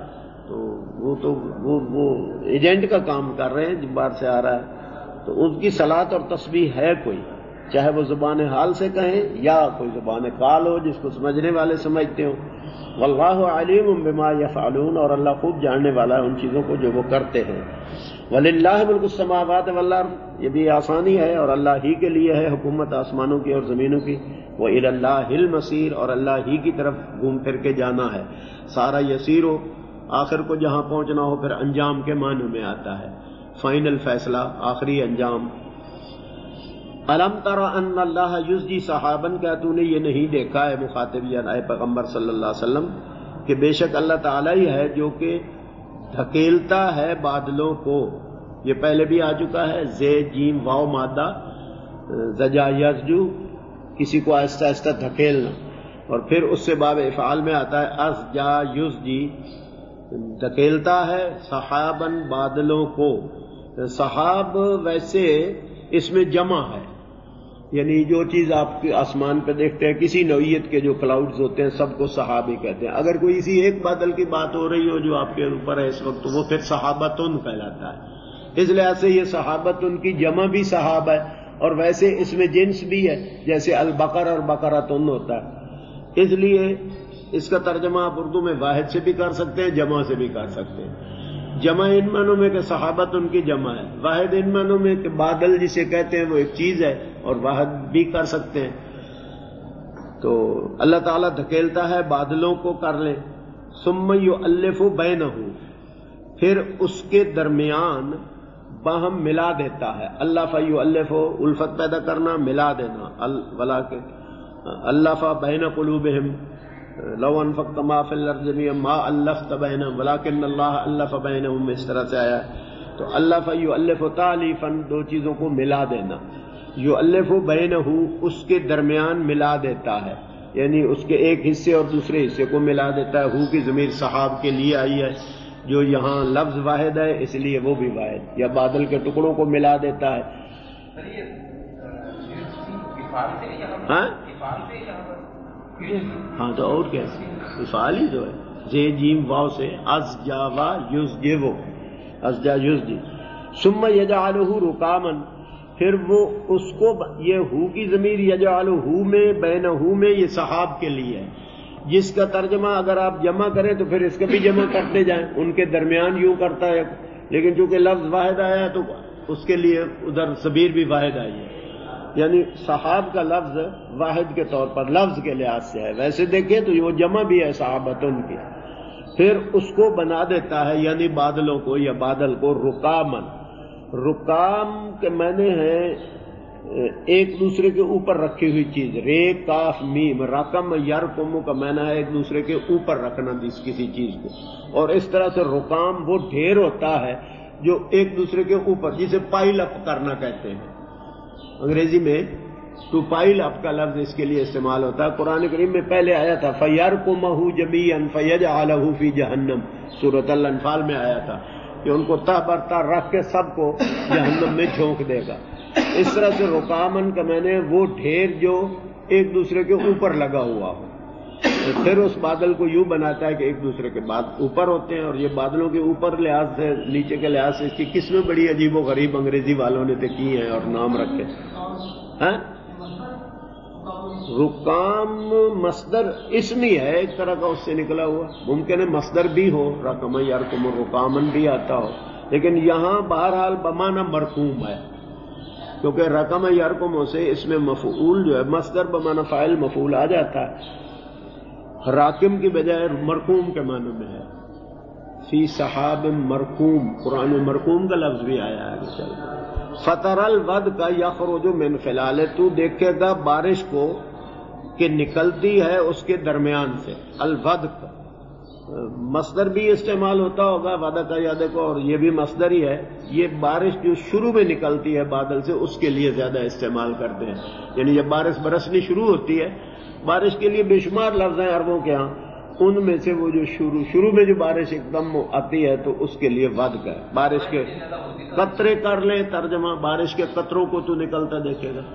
تو وہ ایجنٹ کا کام کر رہے ہیں جب باہر سے آ رہا ہے، تو اس کی صلات اور تسبیح ہے کوئی، چاہے وہ زبان حال سے کہیں یا کوئی زبان قال ہو جس کو سمجھنے والے سمجھتے ہو۔ واللہ علیم بما یفعلون، اور اللہ خوب جاننے والا ہے ان چیزوں کو جو وہ کرتے ہیں۔ وللہ ملک السماوات والارض، یہ بھی آسانی ہے، اور اللہ ہی کے لیے ہے حکومت آسمانوں کی اور زمینوں کی۔ وإلی اللہ المصیر، اور اللہ ہی کی طرف گھوم پھر کے جانا ہے۔ سارا یسیر ہو، آخر کو جہاں پہنچنا ہو، پھر انجام کے معنی میں آتا ہے، فائنل فیصلہ، آخری انجام۔ الم تر ان اللہ یزجی سحابا، کیا تو نے یہ نہیں دیکھا ہے، مخاطب یا اے پیغمبر صلی اللہ علیہ وسلم، کہ بے شک اللہ تعالیٰ ہی ہے جو کہ دھکیلتا ہے بادلوں کو۔ یہ پہلے بھی آ چکا ہے، زے جیم واو مادہ، زجا یزجو، کسی کو آہستہ آہستہ دھکیلنا، اور پھر اس سے باب افعال میں آتا ہے ازجا یزجی، دھکیلتا ہے، سحابن بادلوں کو۔ سحاب ویسے اس میں جمع ہے، یعنی جو چیز آپ کے آسمان پہ دیکھتے ہیں، کسی نوعیت کے جو کلاؤڈز ہوتے ہیں سب کو صحابی کہتے ہیں۔ اگر کوئی اسی ایک بادل کی بات ہو رہی ہو جو آپ کے اوپر ہے اس وقت، تو وہ پھر صحابتن کہلاتا ہے۔ اس لحاظ سے یہ صحابتن کی جمع بھی صحاب ہے، اور ویسے اس میں جنس بھی ہے، جیسے البقر اور بقرتن ہوتا ہے، اس لیے اس کا ترجمہ آپ اردو میں واحد سے بھی کر سکتے ہیں، جمع سے بھی کر سکتے ہیں۔ جمع ان معنوں میں کہ صحابت ان کی جمع ہے، واحد ان معنوں میں کہ بادل جسے کہتے ہیں وہ ایک چیز ہے، اور واحد بھی کر سکتے ہیں۔ تو اللہ تعالیٰ دھکیلتا ہے بادلوں کو، کر لیں، ثم یؤلف بینہ، پھر اس کے درمیان باہم ملا دیتا ہے۔ الف یؤلف، الفت پیدا کرنا، ملا دینا، الف بین قلوبہم لو انفقت ما فی الارض جميعا ما الفت بینہم ولکن اللہ الف بینہم، اس طرح سے آیا ہے۔ تو الف یؤلف تالیفا، دو چیزوں کو ملا دینا، یؤلف بینہ، اس کے درمیان ملا دیتا ہے، یعنی اس کے ایک حصے اور دوسرے حصے کو ملا دیتا ہے۔ ہو کی ضمیر صحاب کے لیے آئی ہے، جو یہاں لفظ واحد ہے اس لیے وہ بھی واحد، یا بادل کے ٹکڑوں کو ملا دیتا ہے۔ ہاں تو اور کیا، افعال ہی جو ہے، زے جیم واو سے، از جا وا یوز جے وہ، از جا یوز جی۔ ثم یجعلہ رکاما، پھر وہ اس کو، یہ ہو کی ضمیر یجعلہ میں، بینہ میں، یہ صحاب کے لیے ہے، جس کا ترجمہ اگر آپ جمع کریں تو پھر اس کا بھی جمع کرتے جائیں، ان کے درمیان یوں کرتا ہے، لیکن چونکہ لفظ واحد آیا ہے تو اس کے لیے ادھر ضمیر بھی واحد آئی ہے، یعنی صحاب کا لفظ واحد کے طور پر لفظ کے لحاظ سے ہے، ویسے دیکھیں تو وہ جمع بھی ہے صحابتن کی۔ پھر اس کو بنا دیتا ہے، یعنی بادلوں کو یا بادل کو، رکامن، رکام کے معنی ہے ایک دوسرے کے اوپر رکھی ہوئی چیز، رے کاف میم، رقم یرکم کا معنی ہے ایک دوسرے کے اوپر رکھنا کسی چیز کو، اور اس طرح سے رکام وہ ڈھیر ہوتا ہے جو ایک دوسرے کے اوپر، جسے پائل اپ کرنا کہتے ہیں، انگریزی میں ٹو پائل اپ کا لفظ اس کے لیے استعمال ہوتا ہے۔ قرآن کریم میں پہلے آیا تھا فَيَرْكُمَهُ جَمِيعًا فَيَجْعَلَهُ فِي جَهَنَّمَ، سورۃ الانفال میں آیا تھا کہ ان کو تہ برتہ رکھ کے سب کو جہنم میں جھونک دے گا۔ اس طرح سے رکامن کا میں نے وہ ڈھیر جو ایک دوسرے کے اوپر لگا ہوا ہو، تو پھر اس بادل کو یوں بناتا ہے کہ ایک دوسرے کے بعد اوپر ہوتے ہیں، اور یہ بادلوں کے اوپر لحاظ سے نیچے کے لحاظ سے اس کی قسمیں بڑی عجیب و غریب انگریزی والوں نے تو کی ہیں اور نام رکھے ہیں۔ رکام مصدر اسمی ہے ایک طرح کا، اس سے نکلا ہوا، ممکن ہے مصدر بھی ہو، رقم یرکم رکامن بھی آتا ہو، لیکن یہاں بہرحال بمانہ مرقوم ہے، کیونکہ رقم یرکم سے اس میں مفعول جو ہے مصدر بمانہ فاعل مفعول آ جاتا ہے، راکم کی بجائے مرقوم کے معنی میں ہے۔ فی سحاب مرقوم، قرآن میں مرقوم کا لفظ بھی آیا ہے۔ چل فطر الود کا یخرج من خلالہ، تو دیکھے گا بارش کو کہ نکلتی ہے اس کے درمیان سے، الود کا مصدر بھی استعمال ہوتا ہوگا وعدہ کا یاد کو، اور یہ بھی مصدر ہی ہے۔ یہ بارش جو شروع میں نکلتی ہے بادل سے اس کے لیے زیادہ استعمال کرتے ہیں، یعنی جب بارش برسنی شروع ہوتی ہے، بارش کے لیے بے شمار لفظ ہیں عربوں کے ہاں، ان میں سے وہ جو شروع میں جو بارش ایک دم آتی ہے تو اس کے لیے ود کا ہے۔ بارش کے قطرے کر لیں ترجمہ، بارش کے قطروں کو تو نکلتا دیکھے گا۔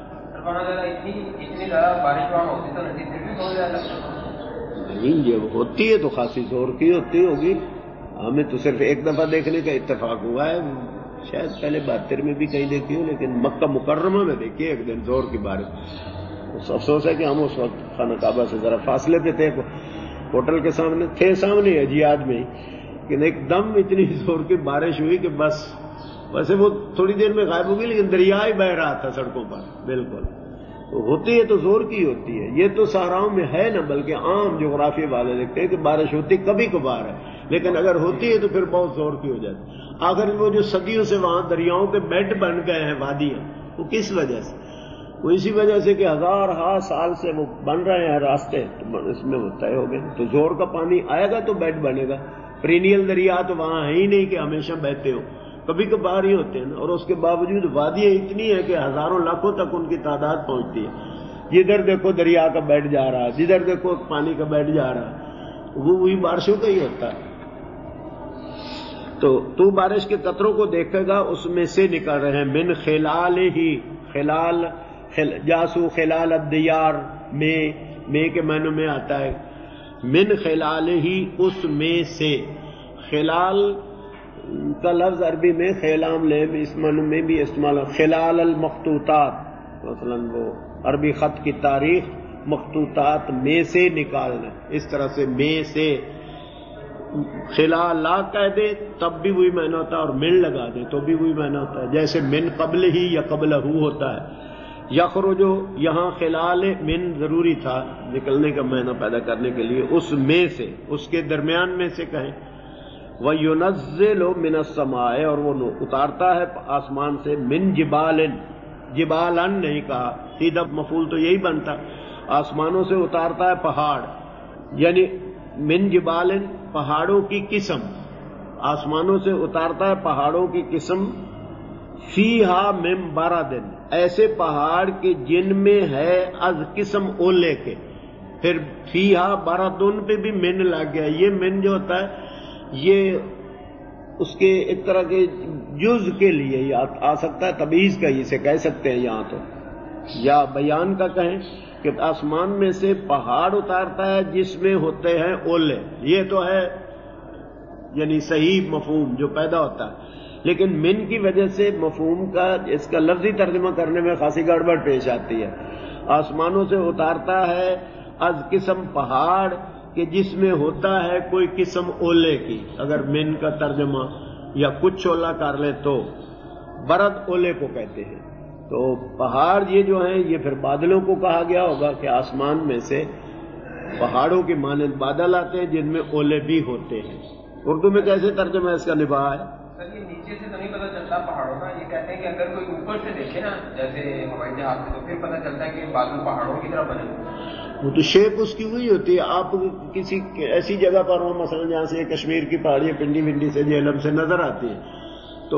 اتنی زیادہ بارش وہاں ہوتی تو ندی پھر بھی بہت زیادہ نہیں، جب ہوتی ہے تو خاصی زور کی ہوتی ہوگی، ہمیں تو صرف ایک دفعہ دیکھنے کا اتفاق ہوا ہے، شاید پہلے 72 میں بھی کہیں دیکھی ہو، لیکن مکہ مکرمہ میں دیکھی ایک دن زور کی بارش۔ افسوس ہے کہ ہم اس وقت خانہ کعبہ سے ذرا فاصلے پہ تھے، ہوٹل کے سامنے تھے، سامنے اجیاد میں ہی، کہ ایک دم اتنی زور کی بارش ہوئی کہ بس ویسے وہ تھوڑی دیر میں غائب ہو گئی، لیکن دریا ہی بہہ رہا تھا سڑکوں پر۔ بالکل ہوتی ہے تو زور کی ہوتی ہے، یہ تو صحراؤں میں ہے نہ، بلکہ عام جغرافی والے دیکھتے ہیں کہ بارش ہوتی کبھی کبھار ہے، لیکن اگر ہوتی ہے تو پھر بہت زور کی ہو جاتی۔ آخر وہ جو صدیوں سے وہاں دریاؤں کے بیڈ بن گئے ہیں وادیاں، وہ کس وجہ سے؟ وہ اسی وجہ سے کہ ہزارہا سال سے وہ بن رہے ہیں راستے، تو اس میں وہ طے ہو گئے، تو زور کا پانی آئے گا تو بیڈ بنے گا۔ پرینیل دریا تو وہاں ہے ہی نہیں کہ ہمیشہ بہتے ہو، کبھی کبھار ہی ہوتے ہیں نا، اور اس کے باوجود وادیاں اتنی ہے کہ ہزاروں لاکھوں تک ان کی تعداد پہنچتی ہے۔ جدھر دیکھو دریا کا بیڈ جا رہا ہے، جدھر دیکھو پانی کا بیڈ جا رہا ہے، وہ وہی بارشوں کا ہی ہوتا ہے۔ تو بارش کے قطروں کو دیکھے گا، اس میں سے نکل رہے ہیں، من خلال ہی، خلال جاسو خلال الدیار میں کے معنی میں آتا ہے، من خلال ہی، اس میں سے۔ خلال کا لفظ عربی میں خیلام لے اس معنی میں بھی استعمال، خلال المخطوطات، مثلا وہ عربی خط کی تاریخ، مخطوطات میں سے نکالنا، اس طرح سے میں سے۔ خلال لا کہہ دے تب بھی وہی معنی ہوتا ہے، اور من لگا دے تو بھی وہی معنی ہوتا ہے، جیسے من قبل ہی یا قبلہ ہوتا ہے۔ یخرجو، یہاں خلال من ضروری تھا نکلنے کا معنی پیدا کرنے کے لیے، اس میں سے، اس کے درمیان میں سے کہیں۔ وَيُنَزِّلُ مِنَ السَّمَاءِ، اور وہ اتارتا ہے آسمان سے، من جبال، جبالن نہیں کہا، سیدھا مفعول تو یہی بنتا، آسمانوں سے اتارتا ہے پہاڑ، یعنی من جبال، پہاڑوں کی قسم، آسمانوں سے اتارتا ہے پہاڑوں کی قسم، فیہا من برد، ایسے پہاڑ کے جن میں ہے از قسم اولے کے، پھر فیہا بردن پہ بھی من لگ گیا۔ یہ من جو ہوتا ہے یہ اس کے ایک طرح کے جز کے لیے آ سکتا ہے، تمییز کا اسے کہہ سکتے ہیں یہاں تو، یا بیان کا کہیں کہ آسمان میں سے پہاڑ اتارتا ہے جس میں ہوتے ہیں اولے، یہ تو ہے یعنی صحیح مفہوم جو پیدا ہوتا ہے، لیکن من کی وجہ سے مفہوم کا اس کا لفظی ترجمہ کرنے میں خاصی گڑبڑ پیش آتی ہے۔ آسمانوں سے اتارتا ہے از قسم پہاڑ کہ جس میں ہوتا ہے کوئی قسم اولے کی، اگر من کا ترجمہ یا کچھ اولا کر لے تو برد اولے کو کہتے ہیں۔ تو پہاڑ یہ جو ہیں یہ پھر بادلوں کو کہا گیا ہوگا کہ آسمان میں سے پہاڑوں کے مانند بادل آتے ہیں جن میں اولے بھی ہوتے ہیں۔ اردو میں کیسے ترجمہ اس کا نبھا ہے؟ سر یہ نیچے سے تو نہیں پتہ چلتا پہاڑوں کا، یہ کہتے ہیں کہ اگر کوئی اوپر سے دیکھے نا جیسے ہوائی جہاز سے، تو پھر پتہ چلتا ہے کہ بادل پہاڑوں کی طرح بنے ہوئے، وہ تو شیپ اس کی ہوئی ہوتی ہے۔ آپ کسی ایسی جگہ پر ہو مثلا جہاں سے کشمیر کی پہاڑیاں پنڈی سے جہلم سے نظر آتی ہیں، تو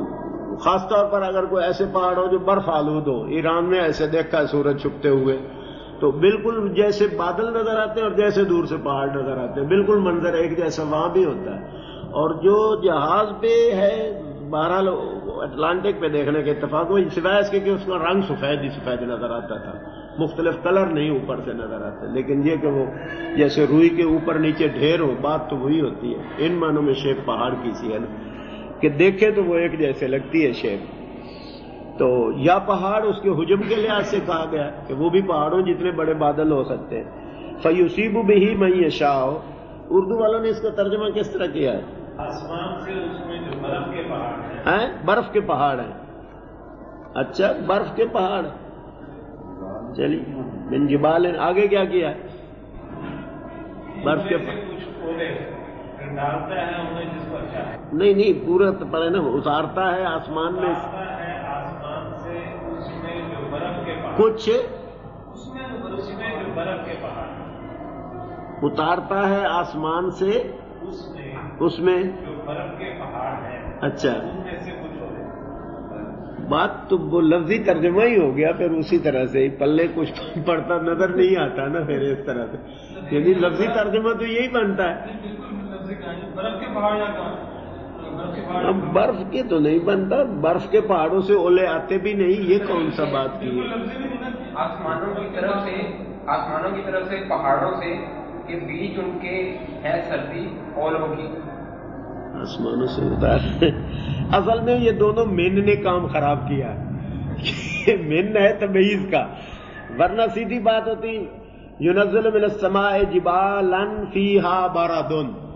خاص طور پر اگر کوئی ایسے پہاڑ ہو جو برف آلود ہو، ایران میں ایسے دیکھا ہے سورج چھپتے ہوئے، تو بالکل جیسے بادل نظر آتے ہیں اور جیسے دور سے پہاڑ نظر آتے ہیں، بالکل منظر ایک جیسا وہاں بھی ہوتا ہے۔ اور جو جہاز پہ ہے بہرحال اٹلانٹک پہ دیکھنے کے اتفاق ہوئی، سوائے اس کے کہ اس کا رنگ سفید ہی سفید نظر آتا تھا، مختلف کلر نہیں اوپر سے نظر آتے، لیکن یہ کہ وہ جیسے روئی کے اوپر نیچے ڈھیر ہو، بات تو وہی ہوتی ہے۔ ان معنوں میں شیپ پہاڑ کی سی ہے نا کہ دیکھے تو وہ ایک جیسے لگتی ہے شیپ۔ تو یا پہاڑ اس کے حجم کے لحاظ سے کہا گیا کہ وہ بھی پہاڑوں جتنے بڑے بادل ہو سکتے ہیں۔ فَيُصِيبُ بِهِ مَن يَشَاءُ، اردو والوں نے اس کا ترجمہ کس طرح کیا ہے؟ آسمان سے اس میں جو برف کے پہاڑ ہیں، برف کے پہاڑ ہیں۔ اچھا، برف کے پہاڑ، چلیے من جبال، آگے کیا کیا ہے؟ برف کے کچھ اولے ڈالتا ہے انہیں جس کو اچھا ہے، نہیں پورا پڑے نا، اتارتا ہے آسمان میں، ہے آسمان سے اس میں جو برف کے پہاڑ، کچھ اس میں جو برف کے پہاڑ اتارتا ہے آسمان سے، اس میں جو برف کے پہاڑ ہیں، اچھا ان میں سے کچھ اولے۔ بات تو وہ لفظی ترجمہ ہی ہو گیا، پھر اسی طرح سے پلے کچھ پڑتا نظر نہیں آتا نا پھر اس طرح سے، یعنی لفظی ترجمہ تو یہی بنتا ہے۔ برف کے پہاڑ یا اب برف کے تو نہیں بنتا، برف کے پہاڑوں سے اولے آتے بھی نہیں، یہ کون سا بات کی ہے؟ آسمانوں کی طرف سے پہاڑوں سے کے بیچ ان کے ہے سردی اولوں کی، آسمانوں سے اتار۔ اصل میں یہ دونوں مین نے کام خراب کیا ہے، مین ہے تمیز کا، ورنہ سیدھی بات ہوتی ينزل من السماء جبالا فيها برد،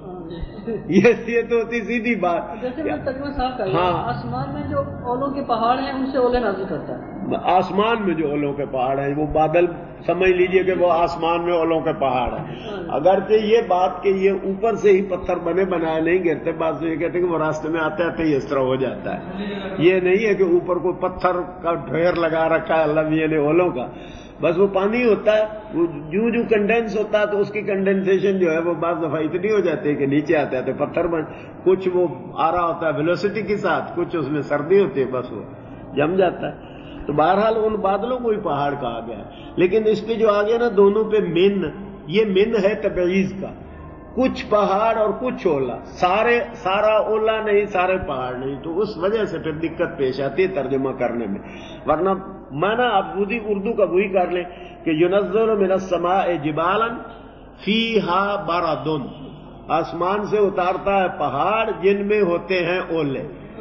یہ تو ہوتی سیدھی بات۔ جیسے میں ترجمہ صاف کر ہاں، آسمان میں جو اولوں کے پہاڑ ہیں ان سے اولے نازل کرتا ہے۔ آسمان میں جو اولوں کے پہاڑ ہیں، وہ بادل سمجھ لیجئے کہ وہ آسمان میں اولوں کے پہاڑ ہیں، اگرچہ یہ بات کہ یہ اوپر سے ہی پتھر بنے بنائے نہیں گرتے، بعض یہ کہتے ہیں کہ وہ راستے میں آتے آتے ہی اس طرح ہو جاتا ہے، یہ نہیں ہے کہ اوپر کوئی پتھر کا ڈھیر لگا رکھا ہے اللہ میاں نے اولوں کا، بس وہ پانی ہوتا ہے، وہ جو کنڈینس ہوتا ہے تو اس کی کنڈینسیشن جو ہے وہ بعض دفعہ اتنی ہو جاتی ہے کہ نیچے آتے آتے پتھر بن، کچھ وہ آ رہا ہوتا ہے ویلوسٹی کے ساتھ، کچھ اس میں سردی ہوتی ہے، بس وہ جم جاتا ہے۔ تو بہرحال ان بادلوں کو ہی پہاڑ کہا گیا ہے، لیکن اس پہ جو آگے نا دونوں پہ من، یہ من ہے تبعیض کا، کچھ پہاڑ اور کچھ اولا، سارا اولا نہیں، سارے پہاڑ نہیں، تو اس وجہ سے پھر دقت پیش آتی ہے ترجمہ کرنے میں، ورنہ مانا آپ اردو کا وہی کر لیں کہ ينزل من السماء جبالا فيها برد، آسمان سے اتارتا ہے پہاڑ جن میں ہوتے ہیں اولے،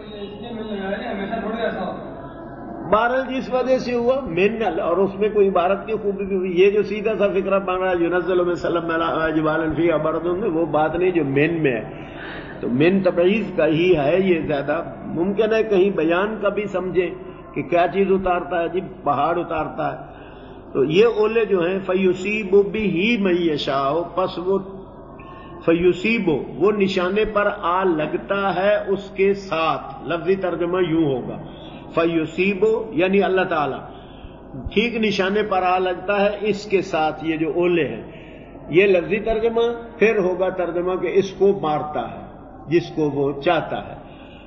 بہرحال جس وجہ سے ہوا من، اور اس میں کوئی عبارت کی خوبی بھی ہوئی، یہ جو سیدھا سا فکرہ بن رہا ہے ينزل من السماء جبالا فيها برد، وہ بات نہیں جو من میں ہے، تو من تبعیض کا ہی ہے، یہ زیادہ ممکن ہے کہیں بیان کا بھی سمجھے کہ کیا چیز اتارتا ہے، جی پہاڑ اتارتا ہے، تو یہ اولے جو ہیں فَيُصِيبُ بِهِ مَن يَشَاءُ، پس وہ فَيُصِيبُ وہ نشانے پر آ لگتا ہے اس کے ساتھ، لفظی ترجمہ یوں ہوگا فَيُصِيبُ یعنی اللہ تعالی ٹھیک نشانے پر آ لگتا ہے اس کے ساتھ، یہ جو اولے ہیں، یہ لفظی ترجمہ، پھر ہوگا ترجمہ کہ اس کو مارتا ہے جس کو وہ چاہتا ہے،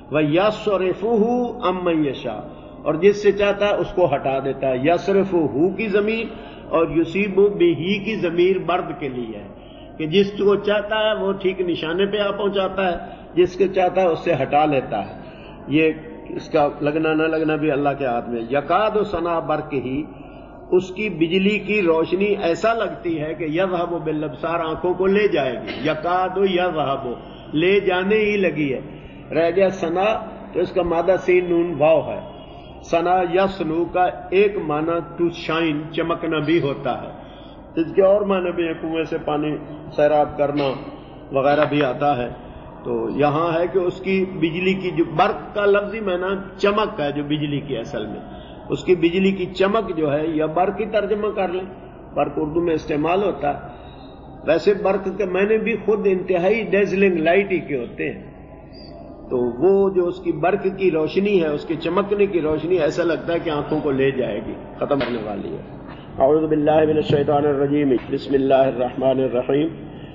وَيَصْرِفُهُ عَمَّن يَشَاءُ، اور جس سے چاہتا ہے اس کو ہٹا دیتا ہے، یصرفہ کی ضمیر اور یصیب بہ کی ضمیر مرد کے لیے ہے کہ جس کو چاہتا ہے وہ ٹھیک نشانے پہ آ پہنچاتا ہے، جس کو چاہتا ہے اس سے ہٹا لیتا ہے، یہ اس کا لگنا نہ لگنا بھی اللہ کے ہاتھ میں۔ یکاد سنا برق ہی، اس کی بجلی کی روشنی ایسا لگتی ہے کہ یذہب بالابصار، آنکھوں کو لے جائے گی، یکاد یذہب لے جانے ہی لگی ہے، رہ گیا سنا تو اس کا مادہ سین نون واو ہے، سنا یسنو کا ایک معنی ٹو شائن، چمکنا بھی ہوتا ہے، اس کے اور معنی بھی ہے، کنویں سے پانی سیراب کرنا وغیرہ بھی آتا ہے، تو یہاں ہے کہ اس کی بجلی کی جو برق کا لفظی معنی چمک ہے، جو بجلی کی اصل میں اس کی بجلی کی چمک جو ہے، یا برق کی ترجمہ کر لیں، برق اردو میں استعمال ہوتا ہے، ویسے برق کے معنی بھی خود انتہائی ڈیزلنگ لائٹ ہی کے ہوتے ہیں، تو وہ جو اس کی برق کی روشنی ہے، اس کے چمکنے کی روشنی ایسا لگتا ہے کہ آنکھوں کو لے جائے گی، ختم ہونے والی ہے۔ اعوذ باللہ من الشیطان الرجیم، بسم اللہ الرحمن الرحیم،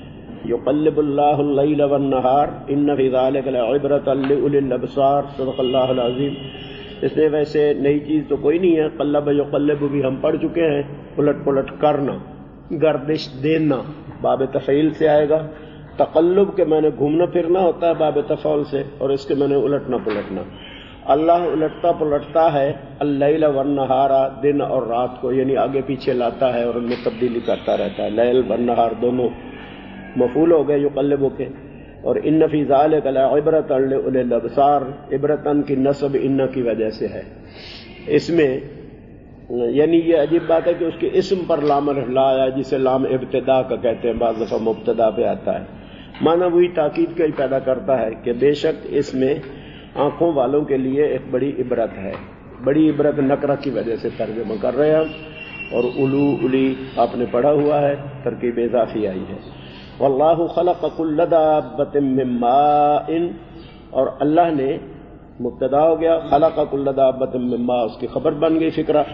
یقلب اللہ اللیل والنہار ان فی ذلک لعبرۃ لأولی الابصار، صدق اللہ العظیم۔ اس میں ویسے نئی چیز تو کوئی نہیں ہے، قلب یقلب بھی ہم پڑھ چکے ہیں، الٹ پلٹ کرنا، گردش دینا، باب تفعیل سے آئے گا، تقلب کے معنی گھومنا پھرنا ہوتا ہے باب تفعول سے، اور اس کے معنی الٹنا پلٹنا۔ اللہ الٹتا پلٹتا ہے اللیل والنہار، دن اور رات کو، یعنی آگے پیچھے لاتا ہے اور ان میں تبدیلی کرتا رہتا ہے۔ لیل والنہار دونوں مفعول ہو گئے یقلب کے۔ اور ان فی ذالک لعبرۃ لأولی الابصار، عبرتن کی نصب ان کی وجہ سے ہے۔ اس میں یعنی یہ عجیب بات ہے کہ اس کے اسم پر لام لا آیا، جسے لام ابتدا کا کہتے ہیں، بعض دفعہ مبتدا پہ آتا ہے۔ معنی وہی تاکید کا ہی پیدا کرتا ہے کہ بے شک اس میں آنکھوں والوں کے لیے ایک بڑی عبرت ہے۔ بڑی عبرت نکرہ کی وجہ سے ترجمہ کر رہے ہیں ہم، اور الو الی آپ نے پڑھا ہوا ہے، ترکیب اضافی آئی ہے۔ واللہ خلق کل دابۃ من ماء، اور اللہ نے مبتدا ہو گیا، خلق کل دابۃ من ماء، اس کی خبر بن گئی فکرہ۔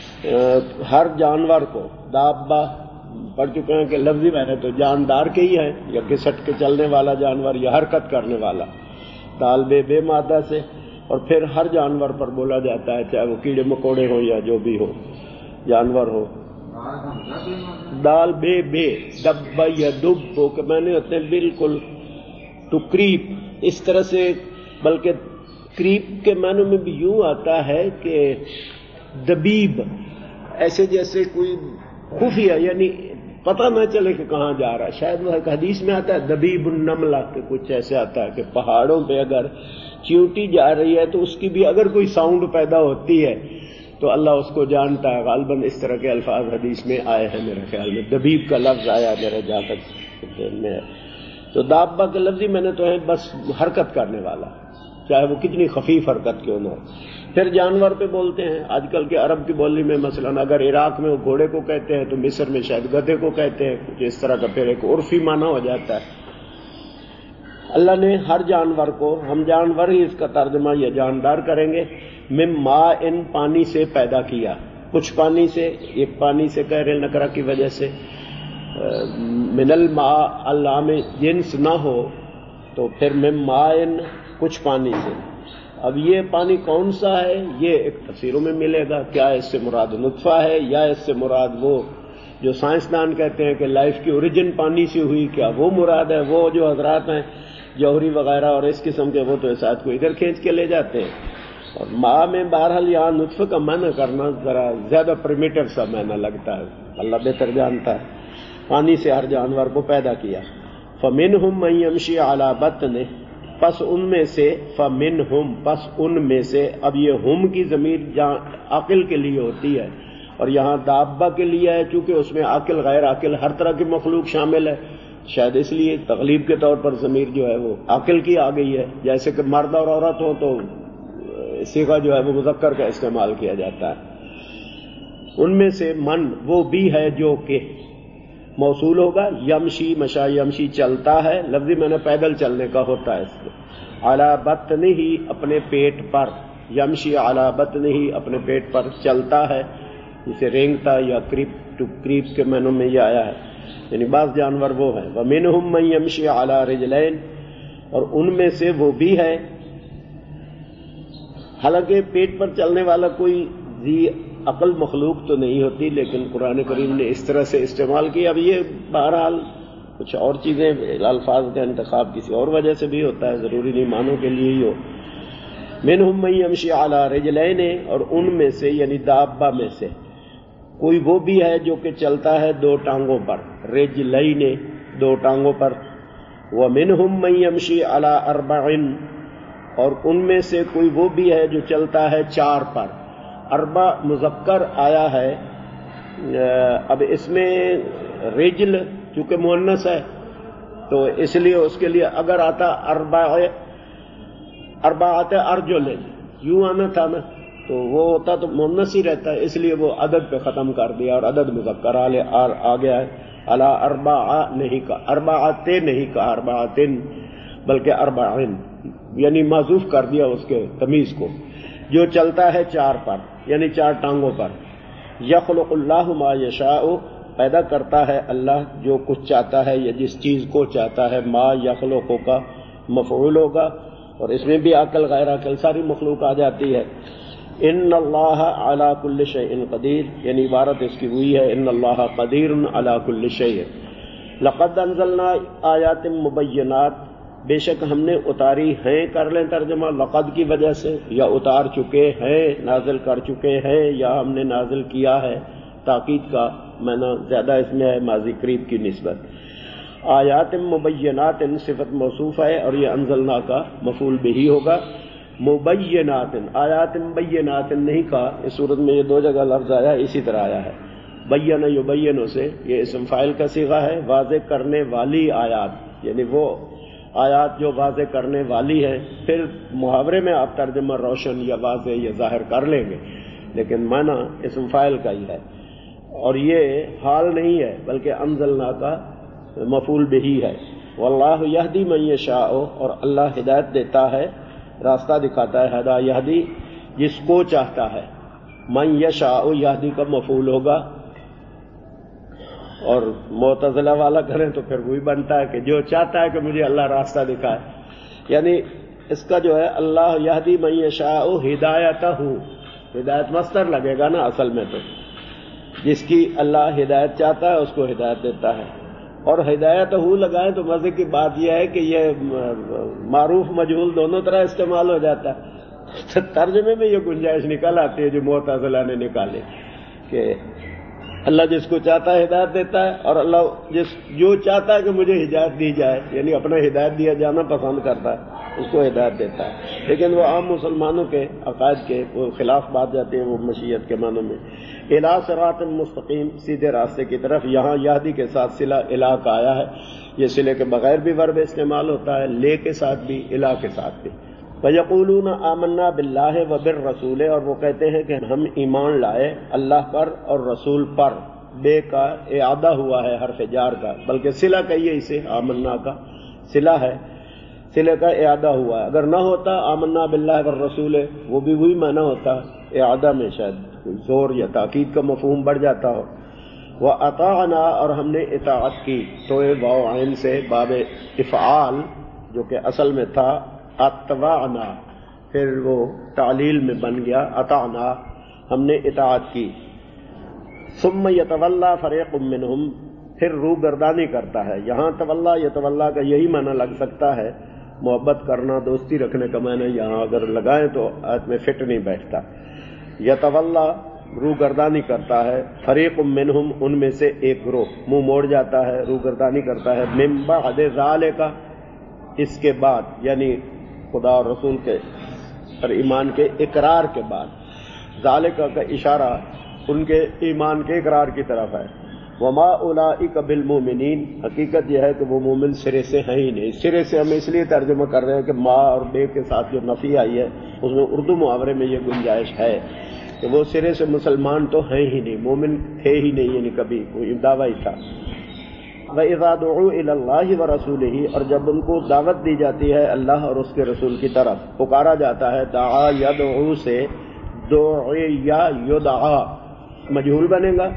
ہر جانور کو، دابہ پڑھ چکے ہیں کہ لفظی معنی تو جاندار کے ہی ہے، یا گھسٹ کے چلنے والا جانور یا حرکت کرنے والا، دال بے مادہ سے، اور پھر ہر جانور پر بولا جاتا ہے، چاہے وہ کیڑے مکوڑے ہوں یا جو بھی ہو جانور ہو۔ دال بے دب یا دب ہو کہ میں نے ہوتے ہیں بالکل ٹو کریپ، اس طرح سے، بلکہ کریپ کے معنی میں بھی یوں آتا ہے کہ دبیب، ایسے جیسے کوئی خفیہ، یعنی پتہ نہ چلے کہ کہاں جا رہا ہے۔ شاید وہ ایک حدیث میں آتا ہے دبیب النملہ، کہ کچھ ایسے آتا ہے کہ پہاڑوں پہ اگر چیونٹی جا رہی ہے تو اس کی بھی اگر کوئی ساؤنڈ پیدا ہوتی ہے تو اللہ اس کو جانتا ہے۔ غالباً اس طرح کے الفاظ حدیث میں آئے ہیں، میرے خیال میں دبیب کا لفظ آیا میرے جہاں تک میں ہے۔ تو دابہ کے لفظی میں نے تو ہے بس حرکت کرنے والا، چاہے وہ کتنی خفیف حرکت کیوں نہ ہو۔ پھر جانور پہ بولتے ہیں، آج کل کے عرب کی بولی میں مثلاً اگر عراق میں وہ گھوڑے کو کہتے ہیں تو مصر میں شاید گدھے کو کہتے ہیں، کچھ اس طرح کا پھر ایک عرفی معنی ہو جاتا ہے۔ اللہ نے ہر جانور کو، ہم جانور ہی اس کا ترجمہ یا جاندار کریں گے، من ماء، پانی سے پیدا کیا، کچھ پانی سے، ایک پانی سے کہہ رہے نکرہ کی وجہ سے۔ من الماء، اللہ میں جنس نہ ہو تو پھر من ماء، کچھ پانی سے۔ اب یہ پانی کون سا ہے یہ ایک تفسیروں میں ملے گا، کیا اس سے مراد نطفہ ہے یا اس سے مراد وہ جو سائنسدان کہتے ہیں کہ لائف کی اوریجن پانی سے ہوئی، کیا وہ مراد ہے؟ وہ جو حضرات ہیں جوہری وغیرہ اور اس قسم کے، وہ تو اس آیت کو ادھر کھینچ کے لے جاتے ہیں۔ اور ماء میں بہرحال یہاں نطفہ کا معنی کرنا ذرا زیادہ پریمیٹر سا معنی لگتا ہے، اللہ بہتر جانتا ہے۔ پانی سے ہر جانور کو پیدا کیا۔ فَمِنْهُمْ مَن يَمْشِي عَلَى بَطْنِهِ، پس ان میں سے، فَمِنْهُمْ، پس ان میں سے، اب یہ ہم کی ضمیر عقل کے لیے ہوتی ہے، اور یہاں دابہ کے لیے ہے، چونکہ اس میں عقل غیر عقل ہر طرح کی مخلوق شامل ہے، شاید اس لیے تغلیب کے طور پر ضمیر جو ہے وہ عقل کی آ گئی ہے، جیسے کہ مرد اور عورت ہو تو صیغہ جو ہے وہ مذکر کا استعمال کیا جاتا ہے۔ ان میں سے من، وہ بھی ہے جو کہ موصول ہوگا، یمشی، مشا یمشی، چلتا ہے، لفظی میں نے پیدل چلنے کا ہوتا ہے اس کو، علی بطنہ، اپنے پیٹ پر، یمشی علی بطنہ، اپنے پیٹ پر چلتا ہے، جسے رینگتا یا کریپ ٹو کریپ کے معنوں میں یہ آیا ہے، یعنی بعض جانور وہ ہیں۔ وَمِنْهُمْ مَن يَمْشِي عَلَى رِجْلَيْنِ، اور ان میں سے وہ بھی ہے، حالانکہ پیٹ پر چلنے والا کوئی ذی عقل مخلوق تو نہیں ہوتی، لیکن قرآن کریم نے اس طرح سے استعمال کیا۔ اب یہ بہرحال کچھ اور چیزیں، الفاظ کا انتخاب کسی اور وجہ سے بھی ہوتا ہے، ضروری نہیں معنوں کے لیے ہی ہو۔ منہم من یمشی علی رجلین، اور ان میں سے یعنی دابہ میں سے کوئی وہ بھی ہے جو کہ چلتا ہے دو ٹانگوں پر، رجلین، دو ٹانگوں پر۔ ومنہم من یمشی علی اربع، اور ان میں سے کوئی وہ بھی ہے جو چلتا ہے چار پر۔ اربع مذکر آیا ہے، اب اس میں رجل چونکہ مؤنث ہے تو اس لیے اس کے لیے اگر آتا اربع آتا ارجل، یوں آنا تھا نا تو وہ ہوتا تو مؤنث ہی رہتا ہے، اس لیے وہ عدد پہ ختم کر دیا اور عدد مذکر آ گیا ہے۔ علی اربع نہیں کہا، اربعۃ نہیں کہا، اربعۃ بلکہ اربعین، یعنی معذوف کر دیا اس کے تمیز کو، جو چلتا ہے چار پر یعنی چار ٹانگوں پر۔ یخلق اللہ ما یشاء، پیدا کرتا ہے اللہ جو کچھ چاہتا ہے یا جس چیز کو چاہتا ہے، ما یخلق کا مفعول ہوگا، اور اس میں بھی عقل غیر عقل ساری مخلوق آ جاتی ہے۔ ان اللہ علی کل شیء قدیر، یعنی عبارت اس کی ہوئی ہے ان اللہ قدیر علی کل شیء، لقد انزلنا آیات مبینات، بے شک ہم نے اتاری ہیں، کر لیں ترجمہ لقد کی وجہ سے، یا اتار چکے ہیں، نازل کر چکے ہیں، یا ہم نے نازل کیا ہے، تاکید کا معنی زیادہ اس میں ہے ماضی قریب کی نسبت۔ آیات مبینات صفت موصوف ہے اور یہ انزلنا کا مفعول بہ ہوگا۔ مبینات، آیات مبینات نہیں کہا، اس صورت میں یہ دو جگہ لفظ آیا، اسی طرح آیا ہے۔ بین یبین سے یہ اسم فاعل کا صیغہ ہے، واضح کرنے والی آیات، یعنی وہ آیات جو واضح کرنے والی ہے۔ پھر محاورے میں آپ ترجمہ روشن یا واضح یا ظاہر کر لیں گے، لیکن معنی اسم فاعل کا ہی ہے، اور یہ حال نہیں ہے بلکہ انزلنا کا مفعول بہ ہے۔ واللہ یہدی من یشاء، اور اللہ ہدایت دیتا ہے، راستہ دکھاتا ہے، ہدا یہدی جس کو چاہتا ہے، من یشاء یہدی کا مفعول ہوگا، اور معتزلہ والا کریں تو پھر وہی بنتا ہے کہ جو چاہتا ہے کہ مجھے اللہ راستہ دکھائے، یعنی اس کا جو ہے اللہ یہدی من یشاء ہدایتہ، ہدایت مصدر لگے گا نا اصل میں، تو جس کی اللہ ہدایت چاہتا ہے اس کو ہدایت دیتا ہے، اور ہدایت لگائیں تو مزے کی بات یہ ہے کہ یہ معروف مجہول دونوں طرح استعمال ہو جاتا ہے۔ ترجمے میں یہ گنجائش نکل آتی ہے جو معتزلہ نے نکالے کہ اللہ جس کو چاہتا ہے ہدایت دیتا ہے، اور اللہ جو چاہتا ہے کہ مجھے ہدایت دی جائے، یعنی اپنا ہدایت دیا جانا پسند کرتا ہے، اس کو ہدایت دیتا ہے۔ لیکن وہ عام مسلمانوں کے عقائد کے وہ خلاف بات جاتے ہیں، وہ مشیت کے معنوں میں الی صراط مستقیم، سیدھے راستے کی طرف۔ یہاں یہدی کے ساتھ صلہ الی کا آیا ہے، یہ صلے کے بغیر بھی ورب استعمال ہوتا ہے، لے کے ساتھ بھی، الی کے ساتھ بھی۔ وَيَقُولُونَ آمَنَّا بِاللَّهِ وَبِالرَّسُولِ، اور وہ کہتے ہیں کہ ہم ایمان لائے اللہ پر اور رسول پر۔ بے کا اعادہ ہوا ہے حرف جار کا، بلکہ صلہ کہیے اسے، آمنا کا صلہ ہے، صلہ کا اعادہ ہوا ہے۔ اگر نہ ہوتا آمنا باللہ والرسول، وہ بھی وہی معنی ہوتا، اعادہ میں شاید زور یا تاکید کا مفہوم بڑھ جاتا ہو۔ وَأَطَعْنَا، اور ہم نے اطاعت کی، تو واو عین سے باب افعال جو کہ اصل میں تھا اطوعنا، پھر وہ تعلیل میں بن گیا اطعنا، ہم نے اطاعت کی۔ ثم یتولا فریق منہم، پھر روگردانی کرتا ہے۔ یہاں تولا یتولا کا یہی معنی لگ سکتا ہے، محبت کرنا، دوستی رکھنے کا معنی یہاں اگر لگائیں تو آیت میں فٹ نہیں بیٹھتا۔ یتولا روگردانی کرتا ہے، فریق منہم ان میں سے ایک گروہ منہ موڑ جاتا ہے، روگردانی کرتا ہے، من بعد ذالک اس کے بعد، یعنی خدا اور رسول کے اور ایمان کے اقرار کے بعد۔ ذالک کا اشارہ ان کے ایمان کے اقرار کی طرف ہے۔ وما اولئک بالمؤمنین، حقیقت یہ ہے کہ وہ مومن سرے سے ہیں ہی نہیں۔ سرے سے ہم اس لیے ترجمہ کر رہے ہیں کہ ما اور بے کے ساتھ جو نفی آئی ہے اس میں اردو محاورے میں یہ گنجائش ہے کہ وہ سرے سے مسلمان تو ہیں ہی نہیں، مومن تھے ہی نہیں، یعنی کبھی کوئی دعویٰ ہی تھا۔ وَإِذَا دُعُوا إِلَى اللَّهِ وَرَسُولِهِ، اور جب ان کو دعوت دی جاتی ہے اللہ اور اس کے رسول کی طرف، پکارا جاتا ہے، دعا یدعو سے، دعیا یدعا مجہول بنے گا،